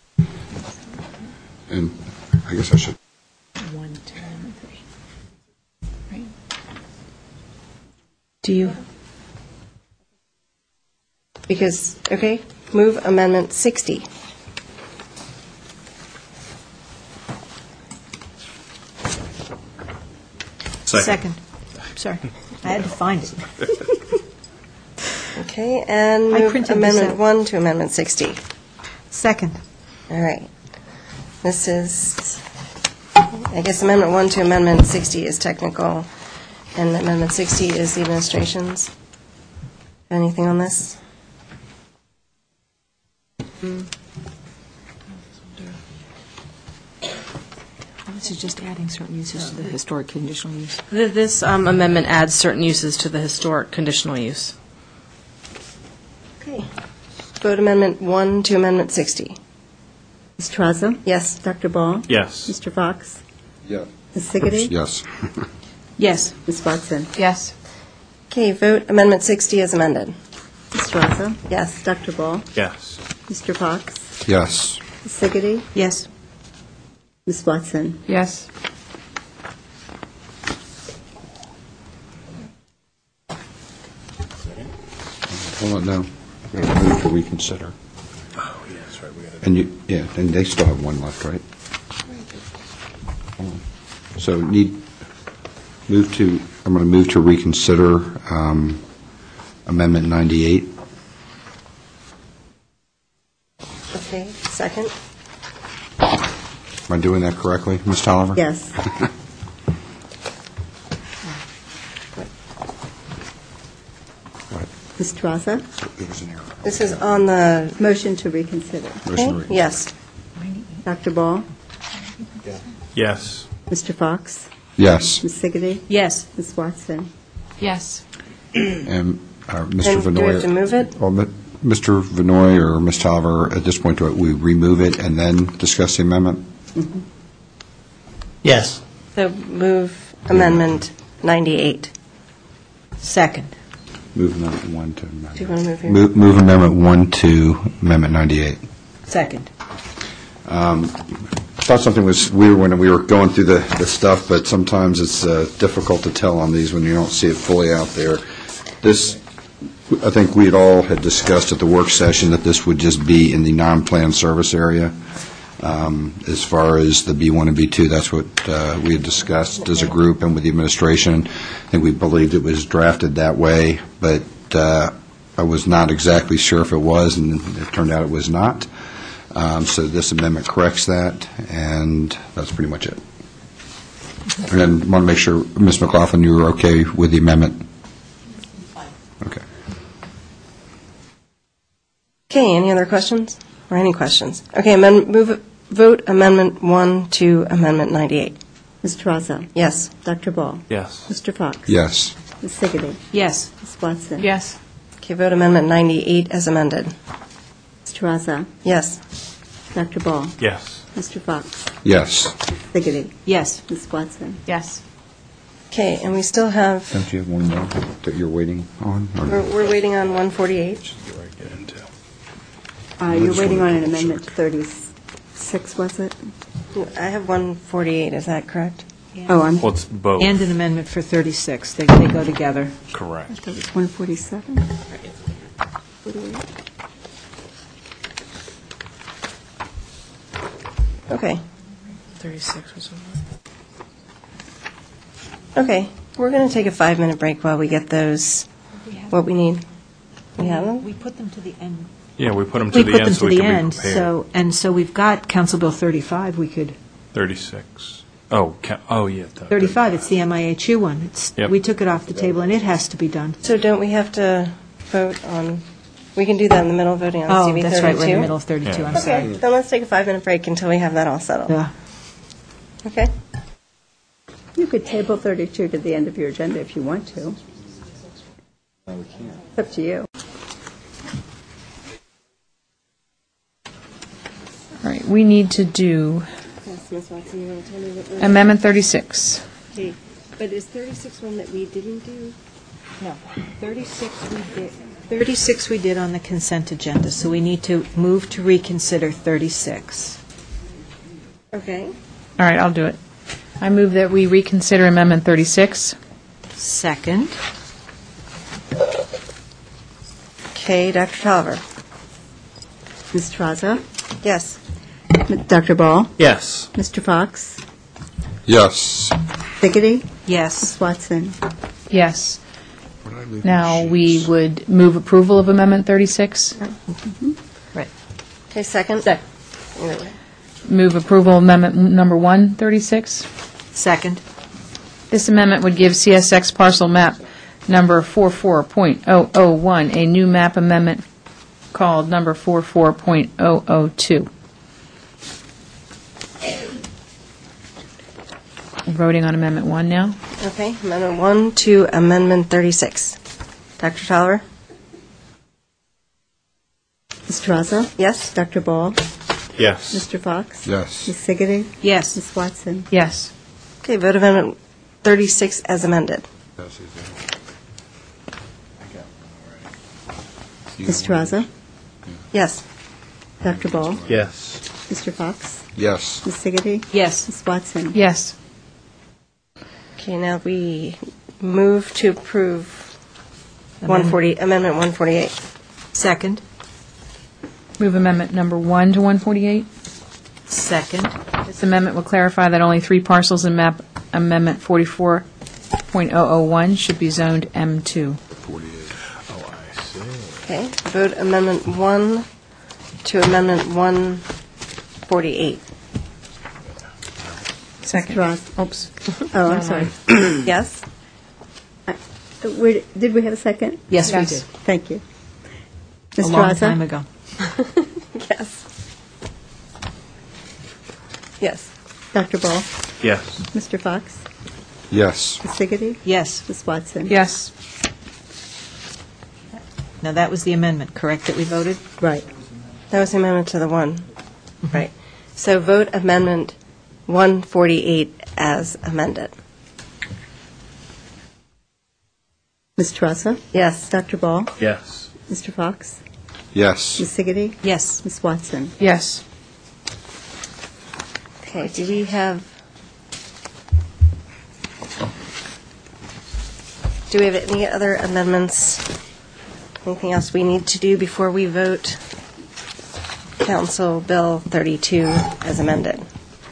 And I guess I should. 1, 2, and 3. Right? Do you? Because, okay, move Amendment 60. Second. Sorry. I had to find it. Okay, and I move printed this Amendment out. 1 to Amendment 60. Second. All right. This is, I guess Amendment 1 to Amendment 60 is technical, and Amendment 60 is the administration's. Anything on this? This is just adding certain uses to the historic conditional use. This amendment adds certain uses to the historic conditional use. Okay. Vote Amendment 1 to Amendment 60. Ms. Traza? Yes. Dr. Ball? Yes. Mr. Fox? Yeah. Ms. Siggety? Yes. Yes. Ms. Watson? Yes. Okay, vote Amendment 60 as amended. Ms. Traza? Yes. Dr. Ball? Yes. Mr. Fox? Yes. Ms. Siggety? Yes. Ms. Watson? Yes. Hold on, no. We gotta move to reconsider. Oh, yeah, that's right. We got And you, yeah, and they still have one left, right? Hold on. So I'm going to move to reconsider Amendment 98. Okay, second. Am I doing that correctly, Ms. Tolliver? Yes. Right. Ms. Traza? There was an error. This is on the, Motion to reconsider. Motion to okay, reconsider. yes. Dr. Ball? Yes. Mr. Fox? Yes. Ms. Siggety? Yes. Ms. Watson? Yes. And Mr. And do we have Vinoy. to move it? Well, Mr. Vinoy or Ms. Tolliver, at this point, do we remove it and then discuss the amendment? Yes. So move Amendment 98. Second. Move Amendment 1 to Amendment. Do you want to move your? Move Amendment 1 to Amendment 98. Second. I thought something was weird when we were going through the stuff, but sometimes it's difficult to tell on these when you don't see it fully out there. This, I think we had discussed at the work session that this would just be in the non-planned service area. As far as the B1 and B2, that's what we had discussed as a group and with the administration. I think we believed it was drafted that way, but I was not exactly sure if it was, and it turned out it was not. So this amendment corrects that, and that's pretty much it. And then want to make sure, Ms. McLaughlin, you were okay with the amendment? Okay. Okay, any other questions? Or any questions? Okay, vote Amendment 1 to Amendment 98. Ms. Traza? Yes. Dr. Ball? Yes. Mr. Fox? Yes. Ms. Siggety? Yes. Ms. Watson? Yes. Okay, vote Amendment 98 as amended. Ms. Traza? Yes. Dr. Ball? Yes. Mr. Fox? Yes. Siggety? Yes. Ms. Watson? Yes. Okay, and we still have, Don't you have one more that you're waiting on? or no? we're waiting on 148. Get into. You're waiting on an amendment 36, was it? I have 148, is that correct? Oh, I'm, Well, it's both. And an amendment for 36. They go together. Correct. that was 147? 48? Okay. 36 was Okay, we're going to take a 5-minute break while we get those, what we need. We have them? We put them to the end. Yeah, we put them to We the put them end to so we the can be end, prepared. so we've got Council Bill 35, we could, 36. Oh, yeah. 35, it's the MIHU one. Yep. We took it off the table, and it has to be done. So don't we have to vote on We can do that in the middle of voting on Oh, CB 32. that's right, we're in the middle of 32, I'm sorry. Okay, then let's take a 5-minute break until we have that all settled. Yeah. Okay? You could table 32 to the end of your agenda if you want to. It's up to you. All right, we need to do Yes, Ms. Watson, you want to tell me what we're... Amendment 36. Okay, but is 36 one that we didn't do? No, 36 we did. 36 we did on the consent agenda, so we need to move to reconsider 36. Okay. All right, I'll do it. I move that we reconsider Amendment 36. Second. Okay, Dr. Tolliver. Ms. Traza? Yes. Dr. Ball? Yes. Mr. Fox? Yes. Siggety? Yes. Ms. Watson? Yes. Now, we would move approval of Amendment 36. Right. Okay, second? Second. Either way. Move approval of Amendment number 136. Second. This amendment would give CSX parcel map number 44.001 a new map amendment called number 44.002. We're voting on Amendment 1 now. Okay, Amendment 1 to Amendment 36. Dr. Tolliver? Ms. Traza? Yes? Dr. Ball? Yes. Mr. Fox? Yes. Ms. Siggety? Yes. Ms. Watson? Yes. Okay, vote Amendment 36 as amended. Ms. Traza? Yes. Dr. Ball? Yes. Mr. Fox? Yes. Ms. Siggety? Yes. Ms. Watson? Yes. Okay, now we move to approve Amendment 148. Second. Move amendment number 1 to 148. Second. This amendment will clarify that only 3 parcels in map amendment 44.001 should be zoned M2. Okay, vote Amendment 1 to Amendment 148. Second. Oops. Oh, I'm sorry. Yes? Did we have a second? Yes, we Yes. did. Thank you. A Ms. long Traza? time ago. Yes. Yes. Dr. Ball? Yes. Mr. Fox? Yes. Ms. Siggety? Yes. Ms. Watson? Yes. Now, that was the amendment, correct, that we voted? Right. That was the amendment to the 1. Right. So vote Amendment 148 as amended. Ms. Traza? Yes. Dr. Ball? Yes. Mr. Fox? Yes. Ms. Siggety? Yes. Ms. Watson? Yes. Okay, do we have any other amendments? Anything else we need to do before we vote Council Bill 32 as amended?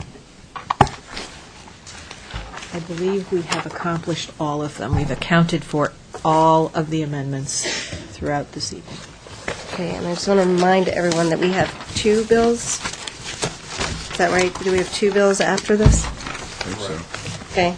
I believe we have accomplished all of them. We've accounted for all of the amendments throughout this evening. Okay, and I just want to remind everyone that we have 2 bills. Is that right? Do we have 2 bills after this? I think so. Okay.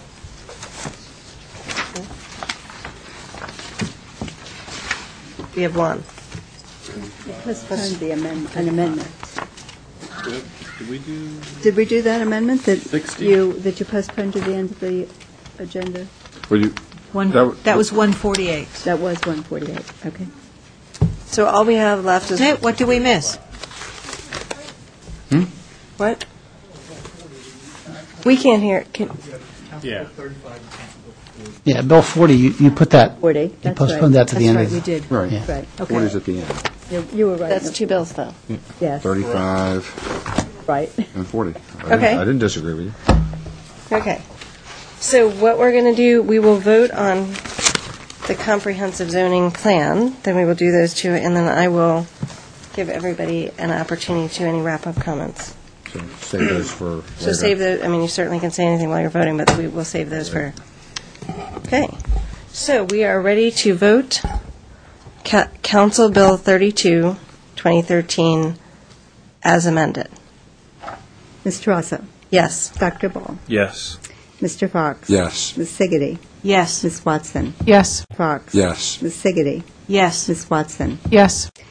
We have 1. Postpone the amendment, an amendment. Did we do? Did we do that amendment that 60? you postponed to the end of the agenda? Well, you, That was 148. That was 148, okay. So all we have left is... Hey, what did we miss? What? We can't hear. Yeah. Yeah, Bill 40, you put that, 40, you that's postponed right. that to the end of... We did. right. Yeah. Right, What is at the end? you were right. That's 2 bills, though. Yes, 35 right. and 40. Okay. I didn't disagree with you. Okay. So what we're going to do, we will vote on the comprehensive zoning plan, then we will do those 2, and then I will give everybody an opportunity to any wrap-up comments. So save those for So later. save those, I mean, you certainly can say anything while you're voting, but we will save those for... Okay. So we are ready to vote Council Bill 32, 2013, as amended. Ms. Tarassa? Yes. Dr. Ball? Yes. Mr. Fox? Yes. Ms. Siggety? Yes. Ms. Watson? Yes. Fox? Yes. Ms. Siggety? Yes. Ms. Watson? Yes.